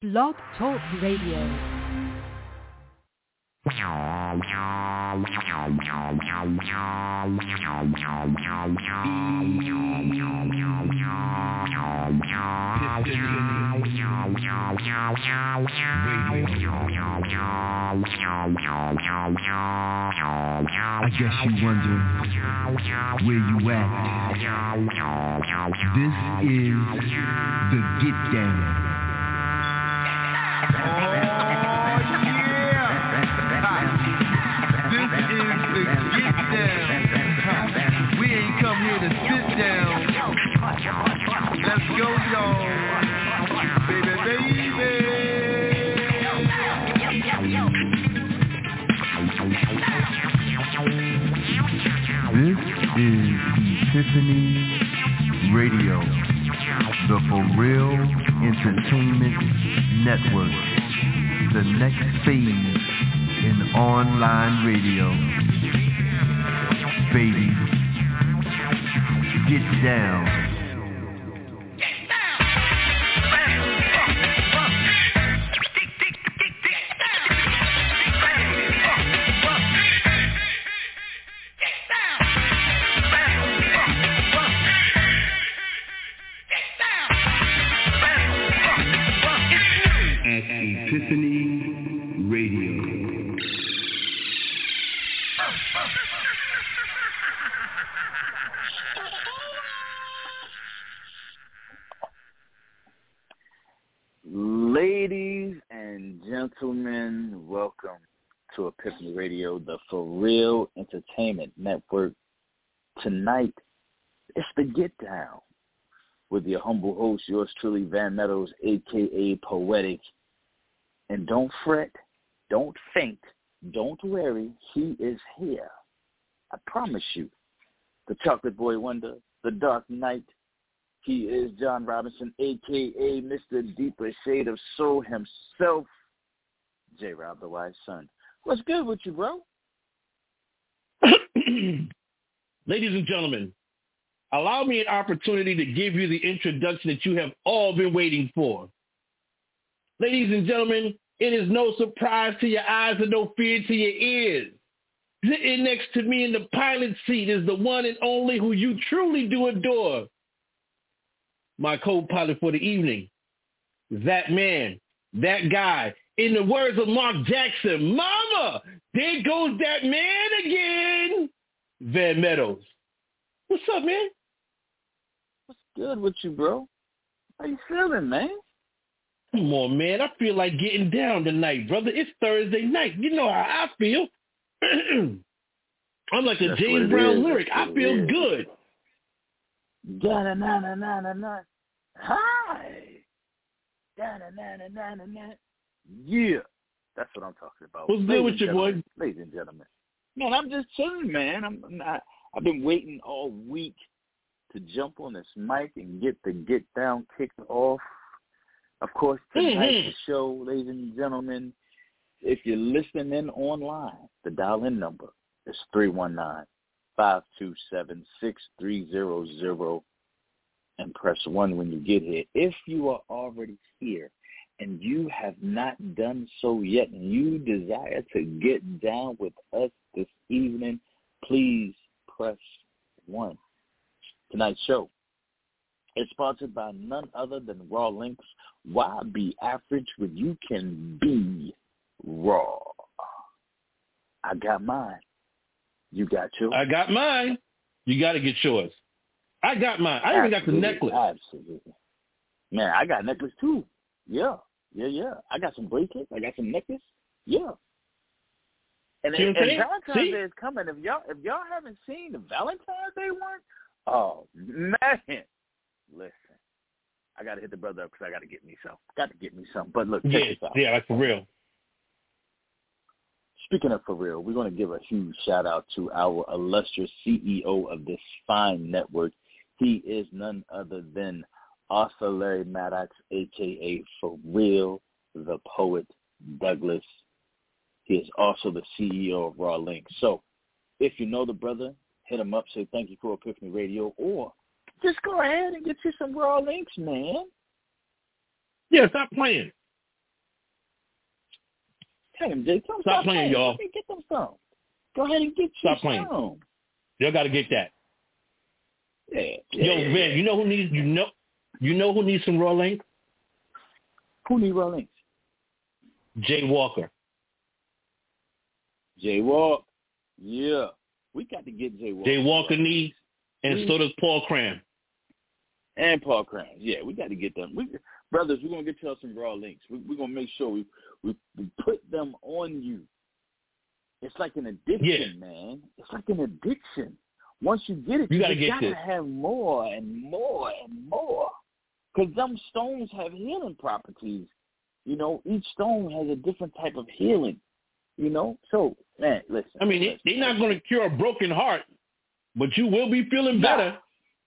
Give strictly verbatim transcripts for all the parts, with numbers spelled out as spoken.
Blog Talk Radio. I guess you wonder where you at. This is the Get Down. Oh yeah! This is the Get Down. We ain't come here to sit down. Let's go, y'all. Baby, baby. This is Epiphany Radio, the For Real Entertainment Network, the next phase in online radio. Baby, get down. Epiphany Radio. Ladies and gentlemen, welcome to Epiphany Radio, the For Real Entertainment Network. Tonight, it's the Get Down with your humble host, yours truly, Van Meadows, a k a. Poetic. And don't fret, don't faint, don't worry, he is here. I promise you. The Chocolate Boy Wonder, the Dark Knight. He is John Robinson, a k a. Mister Deeper Shade of Soul himself, J-Rob, the Wise Son. What's good with you, bro? Ladies and gentlemen, allow me an opportunity to give you the introduction that you have all been waiting for. Ladies and gentlemen, it is no surprise to your eyes and no fear to your ears. Sitting next to me in the pilot seat is the one and only who you truly do adore. My co-pilot for the evening, that man, that guy. In the words of Mark Jackson, Mama, there goes that man again. Van Meadows. What's up, man? What's good with you, bro? How you feeling, man? Come on, man. I feel like getting down tonight, brother. It's Thursday night. You know how I feel. I'm like a That's James Brown lyric. I feel good. Da-na-na-na-na-na-na. Hi. Da-na-na-na-na-na-na. Yeah. That's what I'm talking about. What's good with you, boy? Ladies and gentlemen. Man, I'm just chilling, man. I'm, I'm not, I've been waiting all week to jump on this mic and get the Get Down kicked off. Of course, tonight's mm-hmm. show, ladies and gentlemen, if you're listening in online, the dial-in number is three one nine, five two seven, six three zero zero and press one when you get here. If you are already here and you have not done so yet and you desire to get down with us this evening, please press one. Tonight's show is sponsored by none other than Raw Links. Why be average when you can be raw? I got mine. You got yours? I got mine. You got to get yours. I got mine. I even got the necklace. Absolutely. Man, I got a necklace too. Yeah. Yeah, yeah. I got some bracelets. I got some necklace. Yeah. And, See and, what I'm and Valentine's See? Day is coming. If y'all if y'all haven't seen the Valentine's Day one, oh man. Listen. I got to hit the brother up because I got to get me some. Got to get me some. But look, check yeah, this out. yeah, like for real. Speaking of for real, we're going to give a huge shout out to our illustrious C E O of this fine network. He is none other than Arthur Larry Maddox, a k a. For Real, the Poet Douglas. He is also the C E O of Raw Links. So if you know the brother, hit him up, say thank you for Epiphany Radio, or just go ahead and get you some Raw Links, man. Yeah, stop playing. Tell him, Jay. Come Stop, stop playing, playing, y'all. Let me get them some. Go ahead and get you Stop some. playing. Y'all got to get that. Yeah, yeah. Yo, yeah, Van, yeah. you know who needs you know you know who needs some raw links? Who need raw links? Jay Walker. Jay Walker. Yeah. We got to get Jay Walker. Jay Walker needs, and we, so does Paul Cram. And Paul Cram. Yeah, we got to get them. We, brothers, we're going to get y'all some raw links. We, we're going to make sure we, we, we put them on you. It's like an addiction, yeah. man. It's like an addiction. Once you get it, you, you gotta get gotta this. have more and more and more. Because them stones have healing properties. You know, each stone has a different type of healing. You know? So, man, listen. I mean, listen, they're not going to cure a broken heart, but you will be feeling nah. better.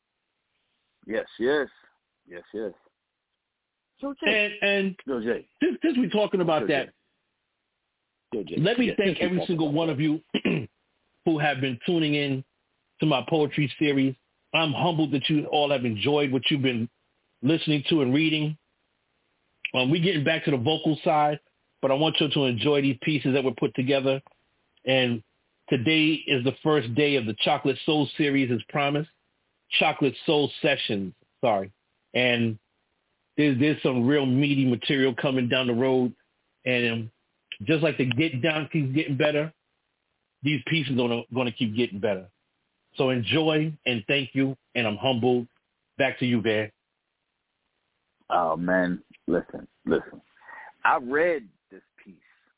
Yes, yes. Yes, yes. So, Jay, and and Yo, Jay. since, since we're talking about Yo, that, Yo, Jay. let me yes, thank every single one of you who have been tuning in to my poetry series. I'm humbled that you all have enjoyed what you've been listening to and reading. Um, we're getting back to the vocal side, but I want you to enjoy these pieces that were put together. And today is the first day of the Chocolate Soul series as promised. Chocolate Soul Sessions, sorry. And there's, there's some real meaty material coming down the road. And just like the Get Down keeps getting better, these pieces are going to keep getting better. So enjoy and thank you, and I'm humbled. Back to you, Van. Oh, man, listen, listen. I read this piece.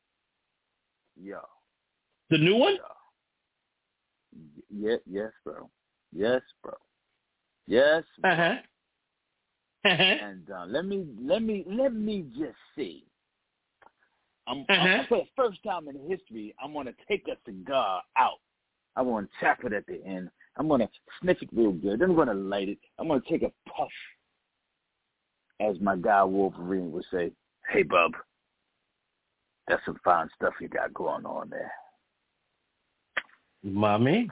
Yo. The new one? Yo. Yeah, yes, bro. Yes, bro. Yes, bro. Uh-huh. Uh-huh. And uh, let me, let me, let me just see. I'm, uh-huh. I'm, for the first time in history, I'm going to take a cigar out. I want to tap it at the end. I'm going to sniff it real good. Then I'm going to light it. I'm going to take a puff. As my guy Wolverine would say, hey, bub, that's some fine stuff you got going on there. My man.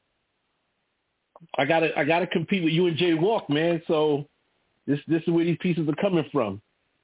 I gotta I gotta compete with you and Jay Walk, man. So this this is where these pieces are coming from.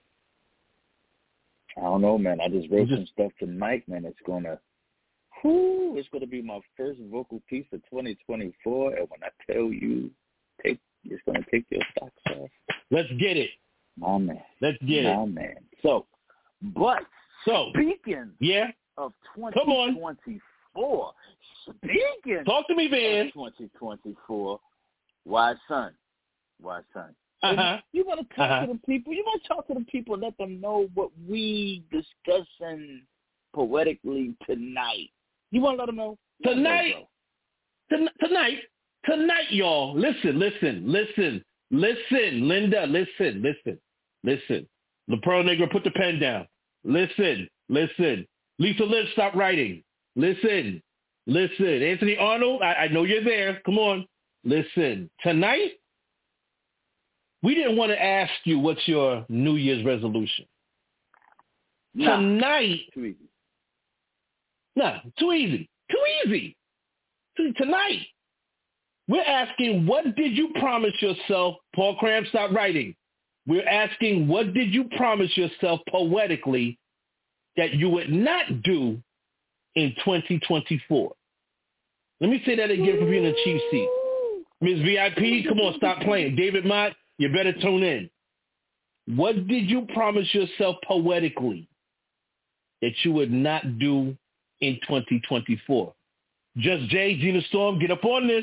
I don't know, man. I just wrote just, some stuff tonight, man. It's gonna Whew, it's going to be my first vocal piece of twenty twenty-four, and when I tell you, take it's going to take your socks off. Let's get it. My man. Let's get my it. My man. So, but so, speaking yeah? of twenty twenty-four, speaking Talk to me, Van. of twenty twenty-four, why, son? Why, son? Uh-huh. You want to talk uh-huh. to the people. You want to talk to the people and let them know what we discussing poetically tonight. You want to let them know? Tonight, t- tonight, tonight, y'all. Listen, listen, listen, listen, Linda, listen, listen, listen. The Pearl Negro, put the pen down. Listen, listen. Lisa Liv, stop writing. Listen, listen. Anthony Arnold, I, I know you're there. Come on. Listen. Tonight, we didn't want to ask you what's your New Year's resolution. Nah, tonight. Too easy. No, too easy. Too easy. Tonight, we're asking, what did you promise yourself? Paul Cram, stop writing. We're asking, what did you promise yourself poetically that you would not do in twenty twenty-four? Let me say that again for being in the chief seat. Miz V I P, come on, stop playing. David Mott, you better tune in. What did you promise yourself poetically that you would not do in twenty twenty-four? Just Jay, Gina Storm, get up on this.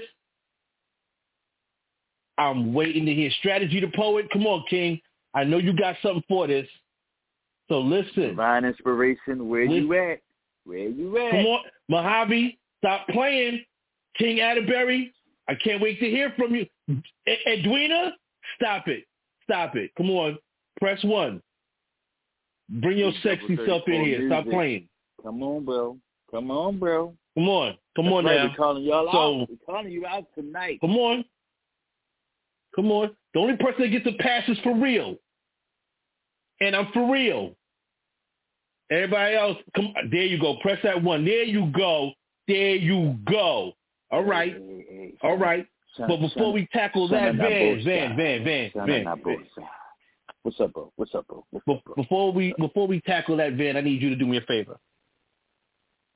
I'm waiting to hear Strategy the Poet. Come on, King. I know you got something for this. So listen. Divine inspiration, where listen. you at? Where you at? Come on. Mojave, stop playing. King Atterbury, I can't wait to hear from you. Ed- Edwina, stop it. Stop it. Come on. Press one. Bring your sexy self in here. Stop playing. Come on, bro. Come on, bro. Come on. Come That's on right. now. We're calling y'all so, out. We're calling you out tonight. Come on. Come on. The only person that gets the pass is for real. And I'm for real. Everybody else, come there you go. Press that one. There you go. There you go. All right. Hey, hey, hey, All right. Son, but before son, we tackle that, Van, Van, Van, Van, Van, Van. What's up, bro? What's up, bro? What's Be- up, bro? Before we before we tackle that, Van, I need you to do me a favor.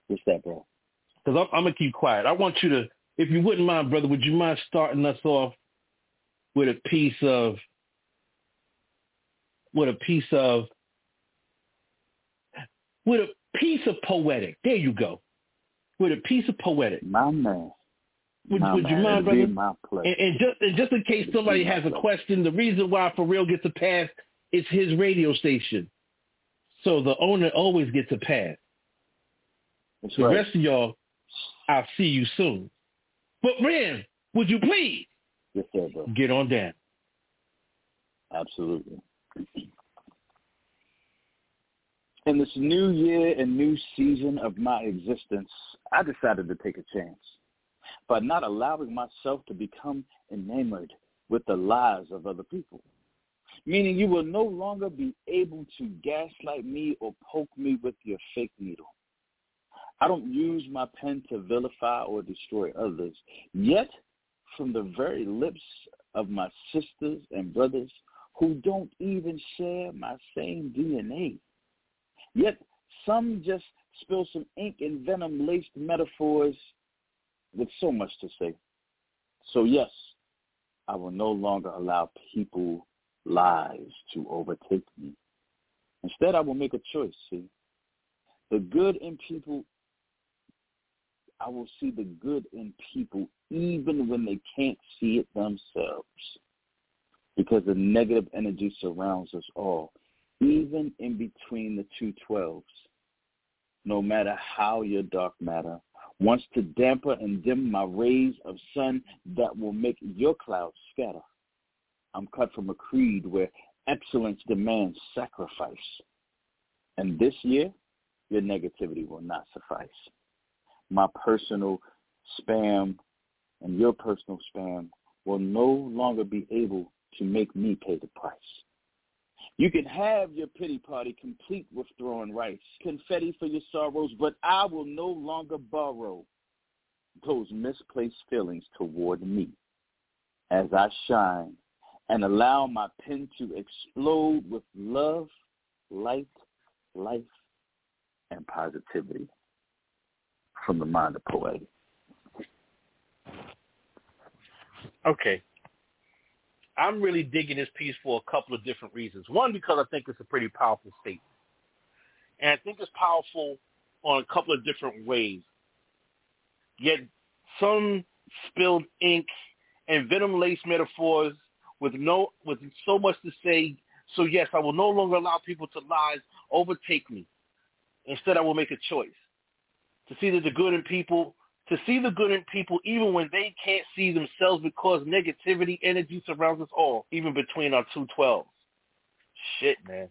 What's that, bro? Because I'm, I'm going to keep quiet. I want you to, if you wouldn't mind, brother, would you mind starting us off with a piece of, with a piece of, with a piece of poetic. There you go. With a piece of poetic. My man. Would, my would you man. mind, It'll brother? Be my pleasure. And, and, just, and just in case It'll somebody has a pleasure. question, the reason why For Real gets a pass is his radio station. So the owner always gets a pass. That's The right. rest of y'all, I'll see you soon. But, Ren, would you please Yes, sir, bro. get on down? Absolutely. In this new year and new season of my existence, I decided to take a chance by not allowing myself to become enamored with the lies of other people. Meaning you will no longer be able to gaslight me or poke me with your fake needle. I don't use my pen to vilify or destroy others. Yet, from the very lips of my sisters and brothers who don't even share my same D N A, yet some just spill some ink and venom-laced metaphors with so much to say. So yes, I will no longer allow people lies to overtake me. Instead, I will make a choice, see. The good in people, I will see the good in people even when they can't see it themselves. Because the negative energy surrounds us all, even in between the two twelves. No matter how your dark matter wants to damper and dim my rays of sun that will make your clouds scatter. I'm cut from a creed where excellence demands sacrifice. And this year, your negativity will not suffice. My personal spam and your personal spam will no longer be able to make me pay the price. You can have your pity party complete with throwing rice, confetti for your sorrows, but I will no longer borrow those misplaced feelings toward me as I shine and allow my pen to explode with love, light, life, and positivity. From the mind of Poetic. Okay. I'm really digging this piece for a couple of different reasons. One, because I think it's a pretty powerful statement. And I think it's powerful on a couple of different ways. Yet some spilled ink and venom-laced metaphors with no with so much to say. So, yes, I will no longer allow people to lies overtake me. Instead, I will make a choice to see the good in people, to see the good in people even when they can't see themselves because negativity energy surrounds us all, even between our two twelves. Shit, man.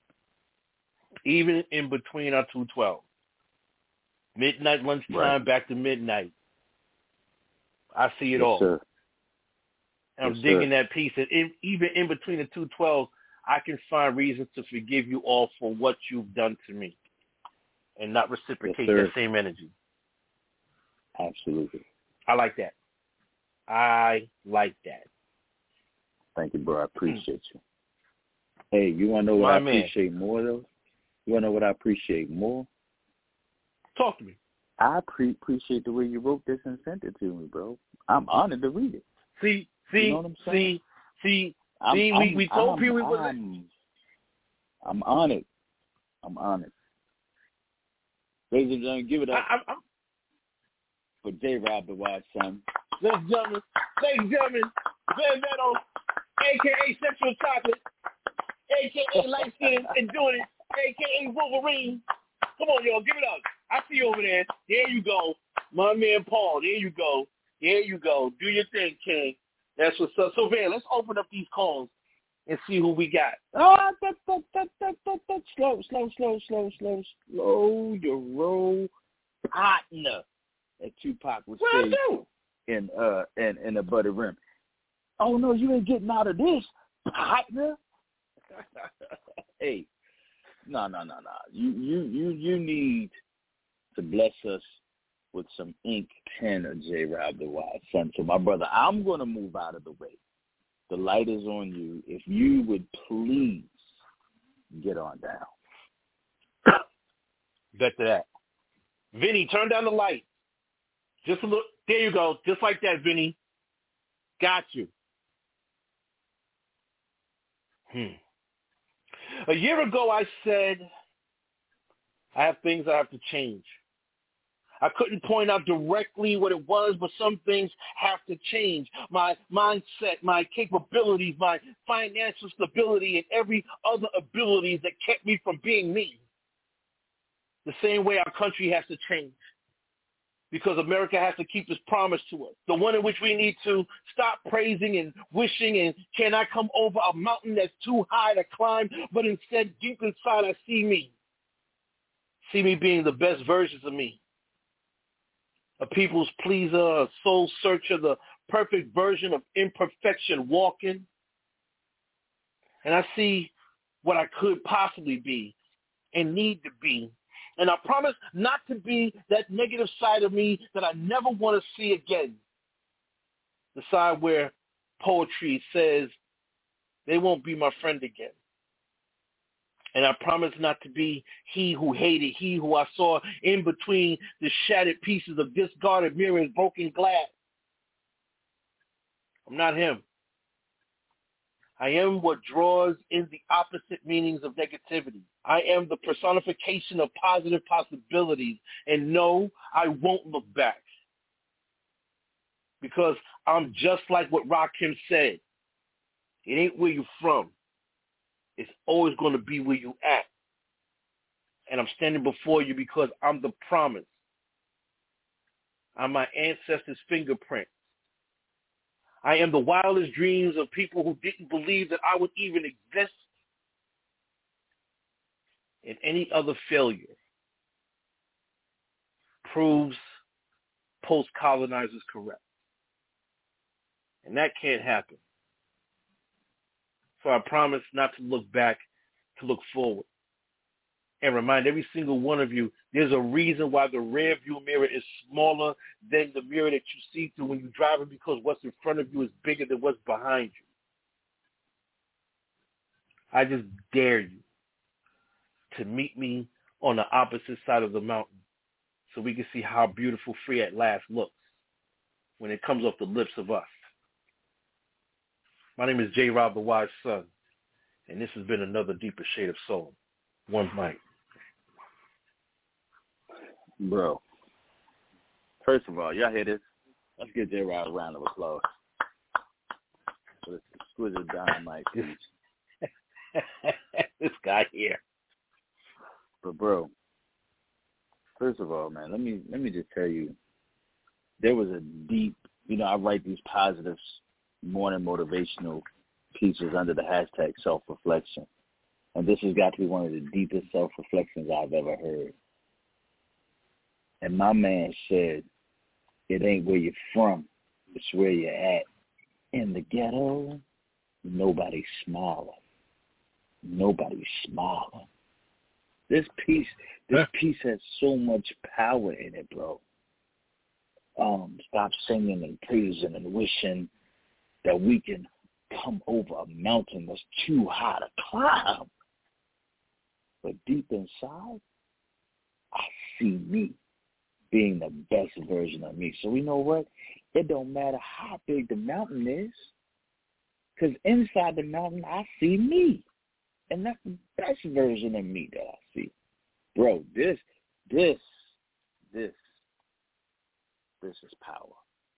Even in between our two twelves. Midnight, lunchtime, right. Back to midnight. I see it yes, all. Sir. And I'm yes, digging sir. that piece. And in, even in between the two twelves, I can find reasons to forgive you all for what you've done to me and not reciprocate yes, that same energy. Absolutely. I like that. I like that. Thank you, bro. I appreciate you. Hey, you want to know what My I man. appreciate more, though? You want to know what I appreciate more? Talk to me. I pre- appreciate the way you wrote this and sent it to me, bro. I'm honored to read it. See, see, you know what I'm saying? see, see, I'm, see, I'm, we, we told I'm, people we was I'm, I'm honored. I'm honored. Ladies and gentlemen, give it up I, I, I'm, for J-Rob the Wise Son. ladies and gentlemen, ladies and gentlemen, Van Meadow, a k a. Sexual Chocolate, a k a. Light Skin and Doing It, a k a. Wolverine. Come on, y'all, give it up. I see you over there. There you go. My man Paul, there you go. There you go. Do your thing, King. That's what's up. So, Van, let's open up these calls and see who we got. Oh, that, that, that, that, that, that. Slow, slow, slow, slow, slow, slow your roll. Partner, as Tupac would What I say do? in uh in in a Buddy Rim. Oh no, you ain't getting out of this, partner. Hey, no, no, no, no. You you you you need to bless us with some ink, pen, or J-Rob the Wise Son. So, my brother, I'm gonna move out of the way. The light is on you. If you would please get on down. Bet to that. Vinny, turn down the light. Just a little. There you go. Just like that, Vinny. Got you. Hmm. A year ago, I said, I have things I have to change. I couldn't point out directly what it was, but some things have to change. My mindset, my capabilities, my financial stability, and every other ability that kept me from being me. The same way our country has to change, because America has to keep its promise to us, the one in which we need to stop praising and wishing and can I come over a mountain that's too high to climb, but instead deep inside I see me. See me being the best versions of me. A people's pleaser, a soul searcher, the perfect version of imperfection walking. And I see what I could possibly be and need to be. And I promise not to be that negative side of me that I never want to see again. The side where poetry says they won't be my friend again. And I promise not to be he who hated, he who I saw in between the shattered pieces of discarded mirrors, broken glass. I'm not him. I am what draws in the opposite meanings of negativity. I am the personification of positive possibilities. And no, I won't look back. Because I'm just like what Rakim said. It ain't where you're from. It's always going to be where you at. And I'm standing before you because I'm the promise. I'm my ancestors' fingerprint. I am the wildest dreams of people who didn't believe that I would even exist. And any other failure proves post-colonizers correct. And that can't happen. So I promise not to look back, to look forward. And remind every single one of you, there's a reason why the rear view mirror is smaller than the mirror that you see through when you're driving, because what's in front of you is bigger than what's behind you. I just dare you to meet me on the opposite side of the mountain so we can see how beautiful Free at Last looks when it comes off the lips of us. My name is J. Rob, the Wise Son, and this has been another Deeper Shade of Soul. One mic. Bro, first of all, y'all hear this? Let's give J. Rob a round of applause for this exquisite dynamite piece. This guy here. But bro, first of all, man, let me let me just tell you, there was a deep, you know, I write these positive morning motivational pieces under the hashtag self-reflection. And this has got to be one of the deepest self-reflections I've ever heard. And my man said, it ain't where you're from, it's where you're at. In the ghetto, nobody's smiling. Nobody's smiling. This piece, this piece has so much power in it, bro. Um, stop singing and praising and wishing that we can come over a mountain that's too high to climb. But deep inside, I see me being the best version of me. So you know what? It don't matter how big the mountain is, because inside the mountain, I see me. And that's the best version of me that I see. Bro, this, this, this, this is power.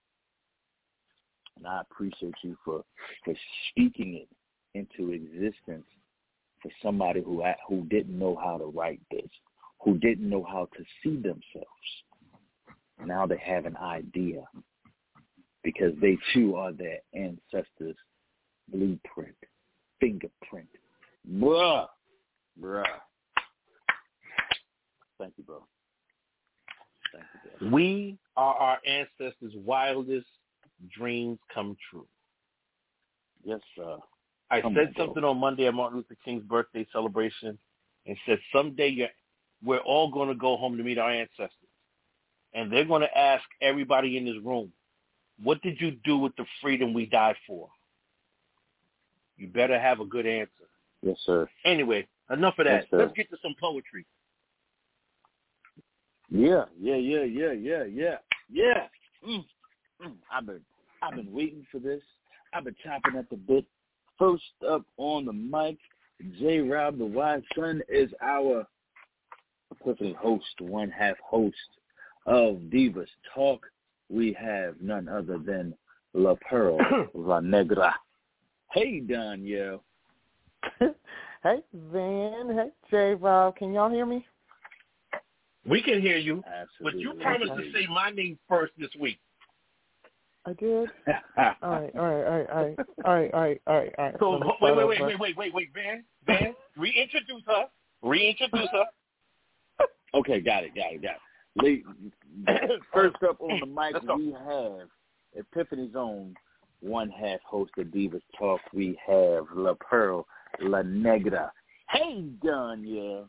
And I appreciate you for, for speaking it into existence for somebody who who didn't know how to write this, who didn't know how to see themselves. Now they have an idea because they too are their ancestors' blueprint, fingerprint. Bruh. Bruh. Thank you, bro. Thank you, bro. We are our ancestors' wildest dreams come true. Yes, sir. I Come said on, something bro. on Monday at Martin Luther King's birthday celebration and said someday you're, we're all going to go home to meet our ancestors. And they're going to ask everybody in this room, what did you do with the freedom we died for? You better have a good answer. Yes, sir. Anyway, enough of that. Yes, sir. Let's get to some poetry. Yeah, yeah, yeah, yeah, yeah, yeah, yeah. Mm, mm. I've been, I've been waiting for this. I've been chopping at the bit. First up on the mic, J. Rob, the Wise Son, is our epiphany host, one half host of Divas Talk. We have none other than La Pearl La Negra. Hey, Danielle. Hey, Van. Hey, J. Rob. Can y'all hear me? We can hear you, Absolutely. but you promised to say my name first this week. I did. all right, all right, all right, all right, all right, all right, all right, all right. So wait, wait, wait, wait, wait, wait, wait, Van, Van, reintroduce her. Reintroduce her. Okay, got it, got it, got it. First up on the mic, we have Epiphany's own one half host of Divas Talk. We have La Pearl La Negra. Hey, Danielle.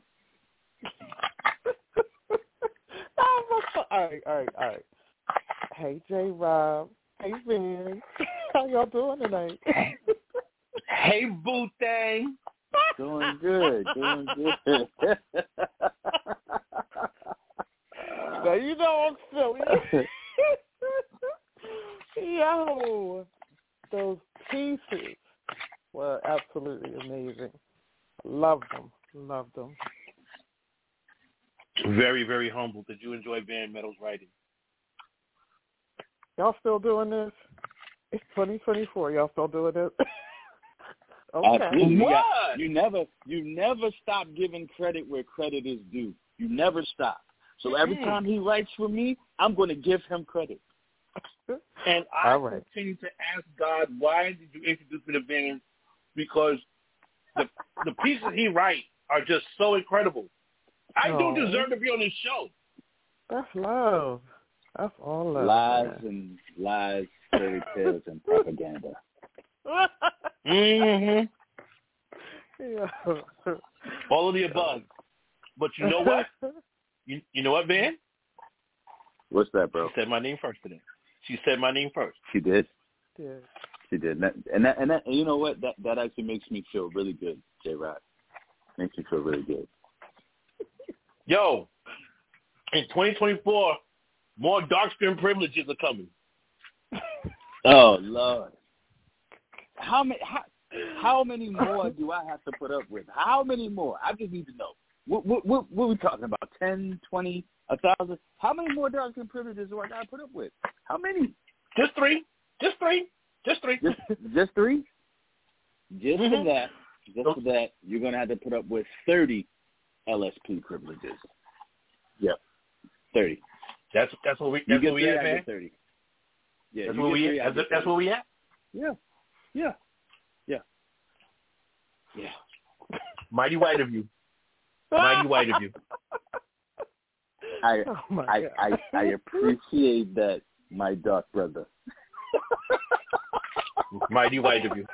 all right, all right, all right. Hey, J. Rob. Hey, Van. How y'all doing tonight? Hey, Boo Thang. Doing good, doing good. Now, you know I'm silly. Yo, those pieces were absolutely amazing. Loved them, loved them. Very, very humble. Did you enjoy Van Metal's writing? Y'all still doing this? It's twenty twenty-four. Y'all still doing this? Okay. Absolutely. What? Got, you never, you never stop giving credit where credit is due. You never stop. So every Mm. time he writes for me, I'm going to give him credit. And I right. continue to ask God, why did you introduce me to Van? Because the the pieces he writes are just so incredible. I Oh. do deserve to be on this show. That's love. That's all love. Lies man. and lies, fairy tales, and propaganda. Mm-hmm. Yeah. All of the above. But you know what? You, you know what, Van? What's that, bro? She said my name first today. She said my name first. She did. Yeah. She did. And that, and, that, and, that, and you know what? That that actually makes me feel really good, J-Rod. Makes me feel really good. Yo, in twenty twenty-four, more dark skin privileges are coming. Oh, Lord. How many how, how many more do I have to put up with? How many more? I just need to know. What what what, what are we talking about? ten, twenty, a thousand? How many more dark skin privileges do I got to put up with? How many? Just three. Just three. Just three. Just just three? Just Mm-hmm. for that, just for that, you're going to have to put up with thirty L S P privileges. Yep, thirty. That's that's what we You that's get what we three, at, I man. get thirty. Yeah, That's you where get we three, I at. get That's, that's thirty. where we at. Yeah, yeah, yeah, yeah. Mighty white of you. Mighty white of you. I Oh my I, God. I I appreciate that, my dark brother. Mighty white of you.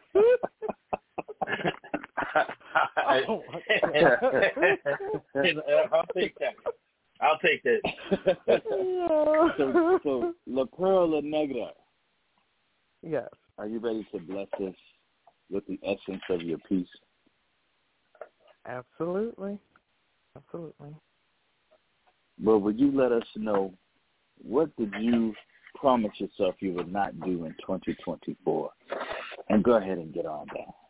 Oh my God. I'll take that. I'll take that. so, so La Pearl La Negra, Yes. are you ready to bless us with the essence of your peace? Absolutely. Absolutely. Well, would you let us know, what did you promise yourself you would not do in twenty twenty-four? And go ahead and get on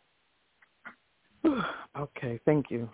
that. Okay, thank you.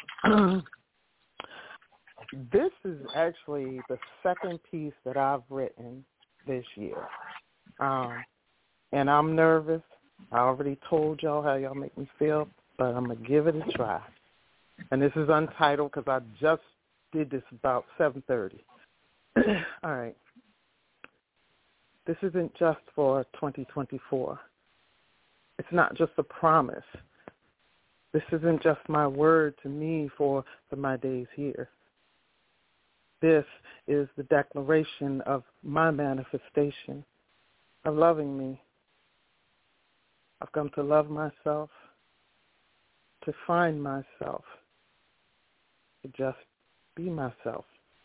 This is actually the second piece that I've written this year. Um, and I'm nervous. I already told y'all how y'all make me feel, but I'm going to give it a try. And this is untitled because I just did this about seven thirty. All right. This isn't just for twenty twenty-four. It's not just a promise. This isn't just my word to me for, for my days here. This is the declaration of my manifestation of loving me. I've come to love myself, to find myself, to just be myself.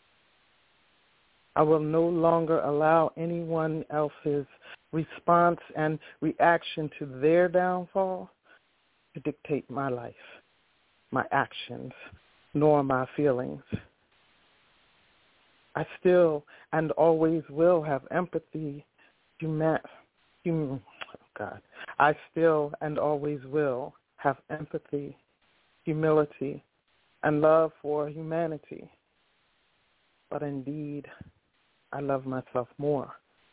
I will no longer allow anyone else's response and reaction to their downfall to dictate my life, my actions, nor my feelings. I still and always will have empathy, human, hum, God. I still and always will have empathy, humility, and love for humanity. But indeed, I love myself more.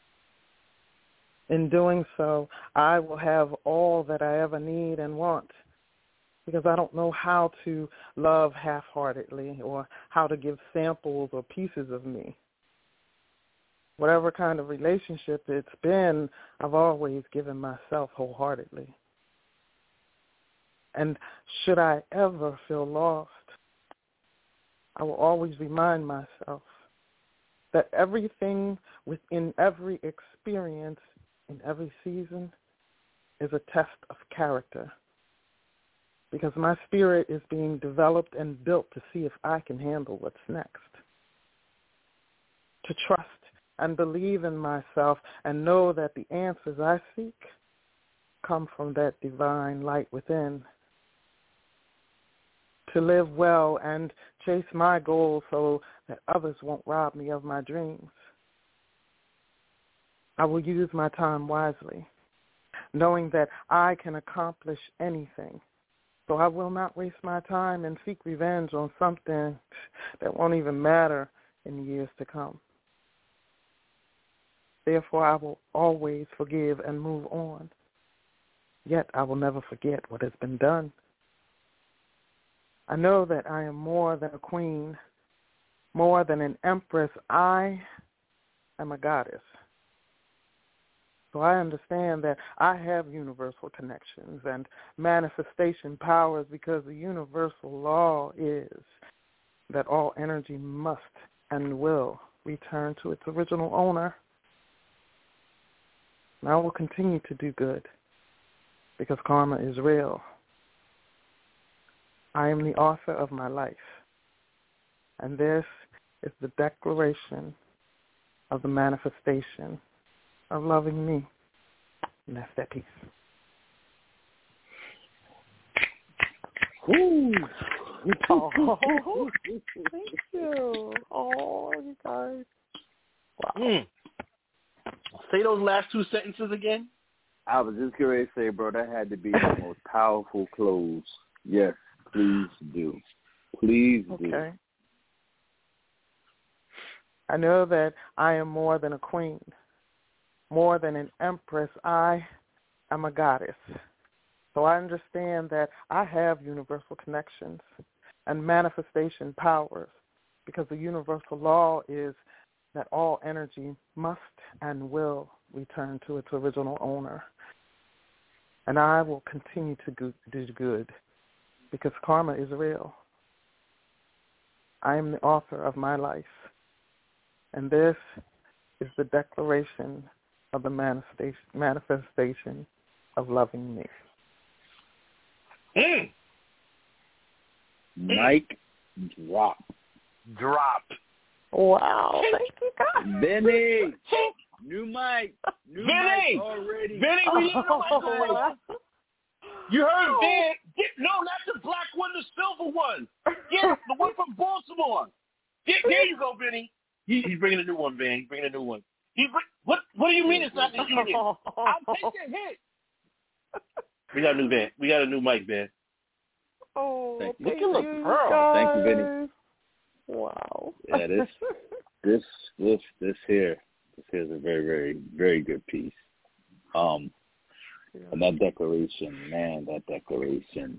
In doing so, I will have all that I ever need and want, because I don't know how to love half-heartedly or how to give samples or pieces of me. Whatever kind of relationship it's been, I've always given myself wholeheartedly. And should I ever feel lost, I will always remind myself that everything within every experience in every season is a test of character, because my spirit is being developed and built to see if I can handle what's next. To trust and believe in myself and know that the answers I seek come from that divine light within. To live well and chase my goals so that others won't rob me of my dreams. I will use my time wisely, knowing that I can accomplish anything. So I will not waste my time and seek revenge on something that won't even matter in years to come. Therefore, I will always forgive and move on. Yet I will never forget what has been done. I know that I am more than a queen, more than an empress. I am a goddess. So I understand that I have universal connections and manifestation powers, because the universal law is that all energy must and will return to its original owner. And I will continue to do good because karma is real. I am the author of my life, and this is the declaration of the manifestation of loving me. And that's that piece. Ooh. Oh, thank you. Oh, you guys. Wow. Mm. Say those last two sentences again. I was just going to say, bro, that had to be the most powerful close. Yes, please do. Please do. Okay. I know that I am more than a queen, more than an empress. I am a goddess. So I understand that I have universal connections and manifestation powers, because the universal law is that all energy must and will return to its original owner. And I will continue to do good because karma is real. I am the author of my life, and this is the declaration of the manifestation, manifestation of loving me. Mm. Mic drop. Drop. Wow. Thank you, God. Benny. New mic. New Vinny. mic already. Vinny, we need a mic already. You heard Van. Get, no, not the black one, the silver one. Yeah, the one from Baltimore. Get, there you go, Vinny. He, he's bringing a new one, Van. He's bringing a new one. He bring, what What do you mean it's not the union? I'll take that hit. We got a new Van. We got a new mic, Van. Oh, Thank you. thank Look at you, the pearl. guys. Thank you, Vinny. Wow. Yeah, this, this, this, this here, this here is a very, very, very good piece. Um, Yeah. and that declaration, man, that declaration.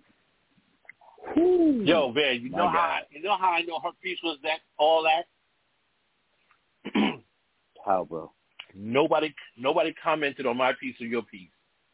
Yo, Van, you My know God. how I, you know how I know her piece was that all that. How, bro? Nobody, nobody commented on my piece or your piece,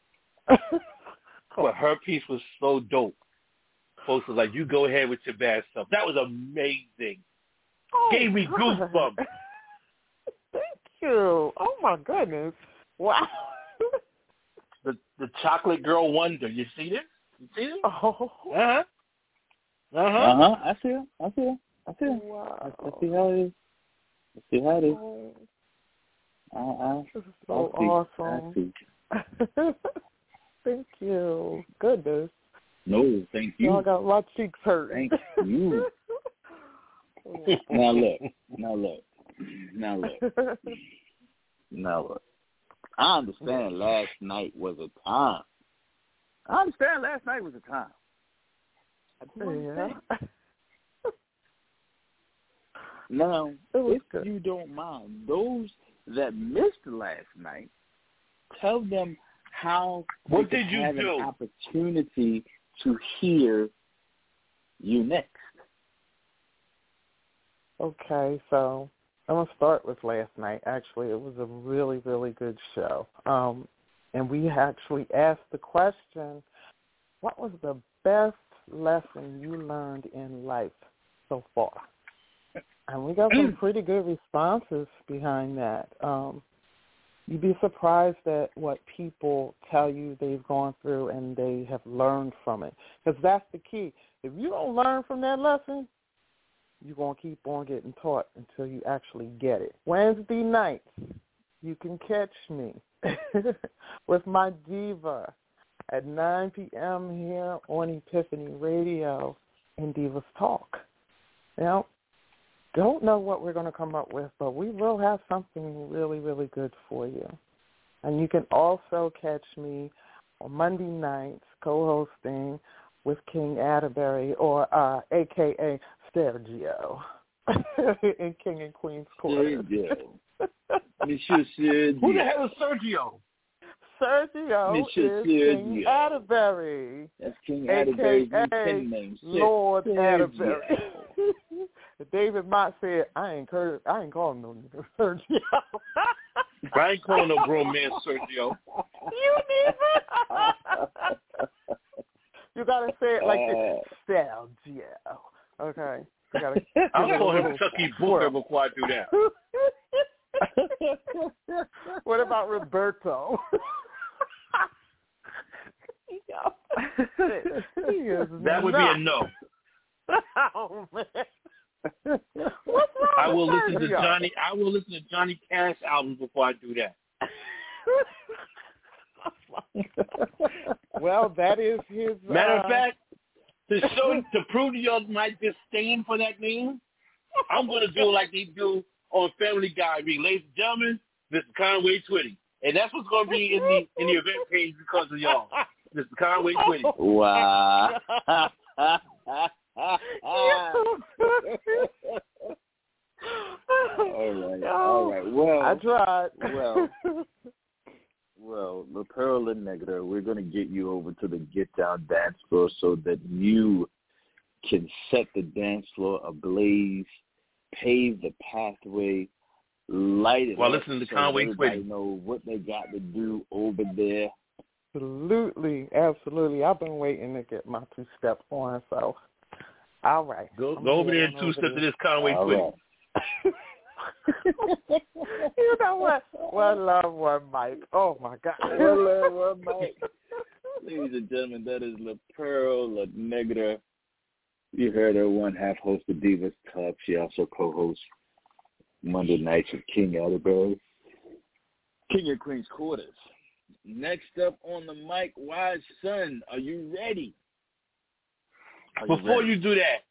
but her piece was so dope. Folks was like, "You go ahead with your bad stuff." That was amazing. Oh, Gave me God. goosebumps. Thank you. Oh, my goodness. Wow. The the chocolate girl wonder. You see this? You see this? Uh Oh. huh. Uh huh. Uh-huh. I see it. I see it. I see it. Wow. I, I see how it is. I see how it is. Oh, I, I, this is so I see. awesome. I see. Thank you. Goodness. No, thank you. Y'all got my cheeks hurt. Thank you. Now look. Now look. Now look. Now look. I understand last night was a time. I understand last night was a time. I do understand. Yeah. Now, if good. you don't mind, those that missed last night, tell them how What they did you have do? an opportunity to hear you next. Okay, so I'm going to start with last night. Actually, it was a really, really good show. Um, and we actually asked the question, what was the best lesson you learned in life so far? And we got some pretty good responses behind that. Um, you'd be surprised at what people tell you they've gone through and they have learned from it. Because that's the key. If you don't learn from that lesson, you're going to keep on getting taught until you actually get it. Wednesday nights, you can catch me with my diva at nine p.m. here on Epiphany Radio and Divas Talk. Now, don't know what we're going to come up with, but we will have something really, really good for you. And you can also catch me on Monday nights co-hosting with King Atterbury, or uh, a k a. Sergio, in King and Queen's Quarters. Sergio. Monsieur Sergio. Who the hell is Sergio? Sergio Monsieur is Sergio. King Atterbury. That's King Atterbury's A K A pen name. Lord Sergio. Atterbury. David Mott said, I ain't, cur- I ain't calling no nigga Sergio. I ain't calling no grown man Sergio. You neither. You got to say it like this. Sergio. Okay. You gotta I'll call him Chucky Booker before I do that. What about Roberto? That would not. be a no. Oh, man. What's wrong I will with listen to Sergio? Johnny. I will listen to Johnny Cash albums before I do that. Well, that is his. Matter uh, of fact, to show to prove to y'all my disdain for that name, I'm gonna do it like they do on Family Guy. Be, ladies and gentlemen, Mister Conway Twitty, and that's what's gonna be in the in the event page because of y'all, Mister Conway Twitty. Wow. all right, all right. Well, I tried. Well, well, La Perla Negra, we're going to get you over to the Get Down dance floor so that you can set the dance floor ablaze, pave the pathway, light it While up listening to so Conway everybody Twitty. know what they got to do over there. Absolutely, absolutely. I've been waiting to get my two step on, so all right. Go, I'm go over there going and two step to there. this Conway All Twitty. right. You know what? One love, one Mike. Oh, my God. One love, one Mike. Ladies and gentlemen, that is La Perla Negra. You heard her, one half host of Divas Talk. She also co-hosts Monday nights with King Atterbury. King and Queen's Quarters. Next up on the mic, Wise Son, are you ready? Are you Before ready? you do that,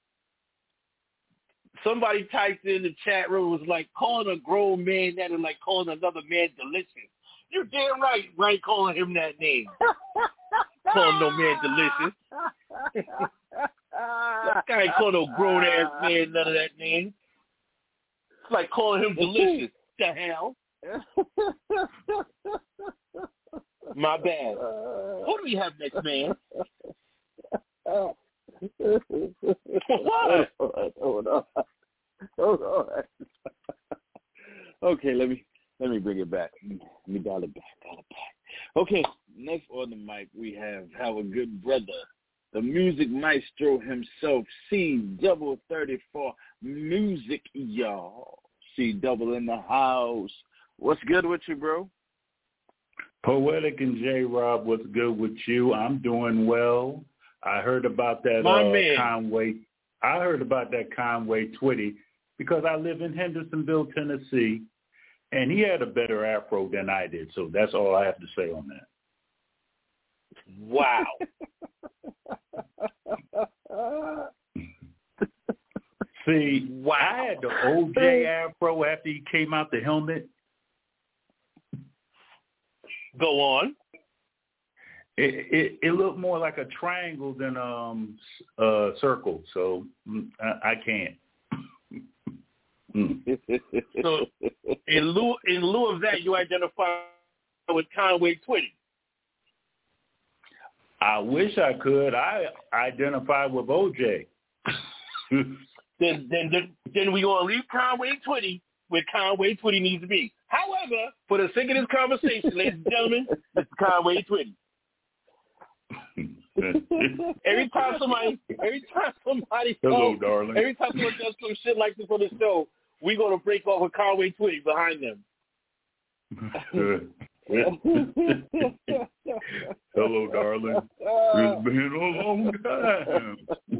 somebody typed in the chat room, was like, calling a grown man that is like calling another man delicious. You damn right, right, calling him that name. Calling no man delicious. That guy ain't calling no grown ass man none of that name. It's like calling him delicious. The hell? My bad. Who do we have next, man? What? Hold on. Hold on. Okay, let me let me bring it back. Let me dial it back, dial it back. Okay, next on the mic we have our good brother, the music maestro himself, C double thirty-four Music, y'all. C double in the house. What's good with you, bro? Poetic and J Rob, what's good with you? I'm doing well. I heard about that My uh, man. Conway. I heard about that Conway Twitty because I live in Hendersonville, Tennessee, and he had a better afro than I did. So that's all I have to say on that. Wow. See, wow. I had the O J afro after he came out the helmet. Go on. It, it it looked more like a triangle than um a circle, so I, I can't. Mm. So in lieu in lieu of that, you identify with Conway Twitty. I wish I could. I identify with O J. then, then, then, then we gonna leave Conway Twitty where Conway Twitty needs to be. However, for the sake of this conversation, ladies and gentlemen, Mister Conway Twitty. every time somebody, every time somebody, hello, goes, darling. Every time someone does some shit like this on the show, we gonna break off with Conway Twitty behind them. Hello, darling. It's been a long time.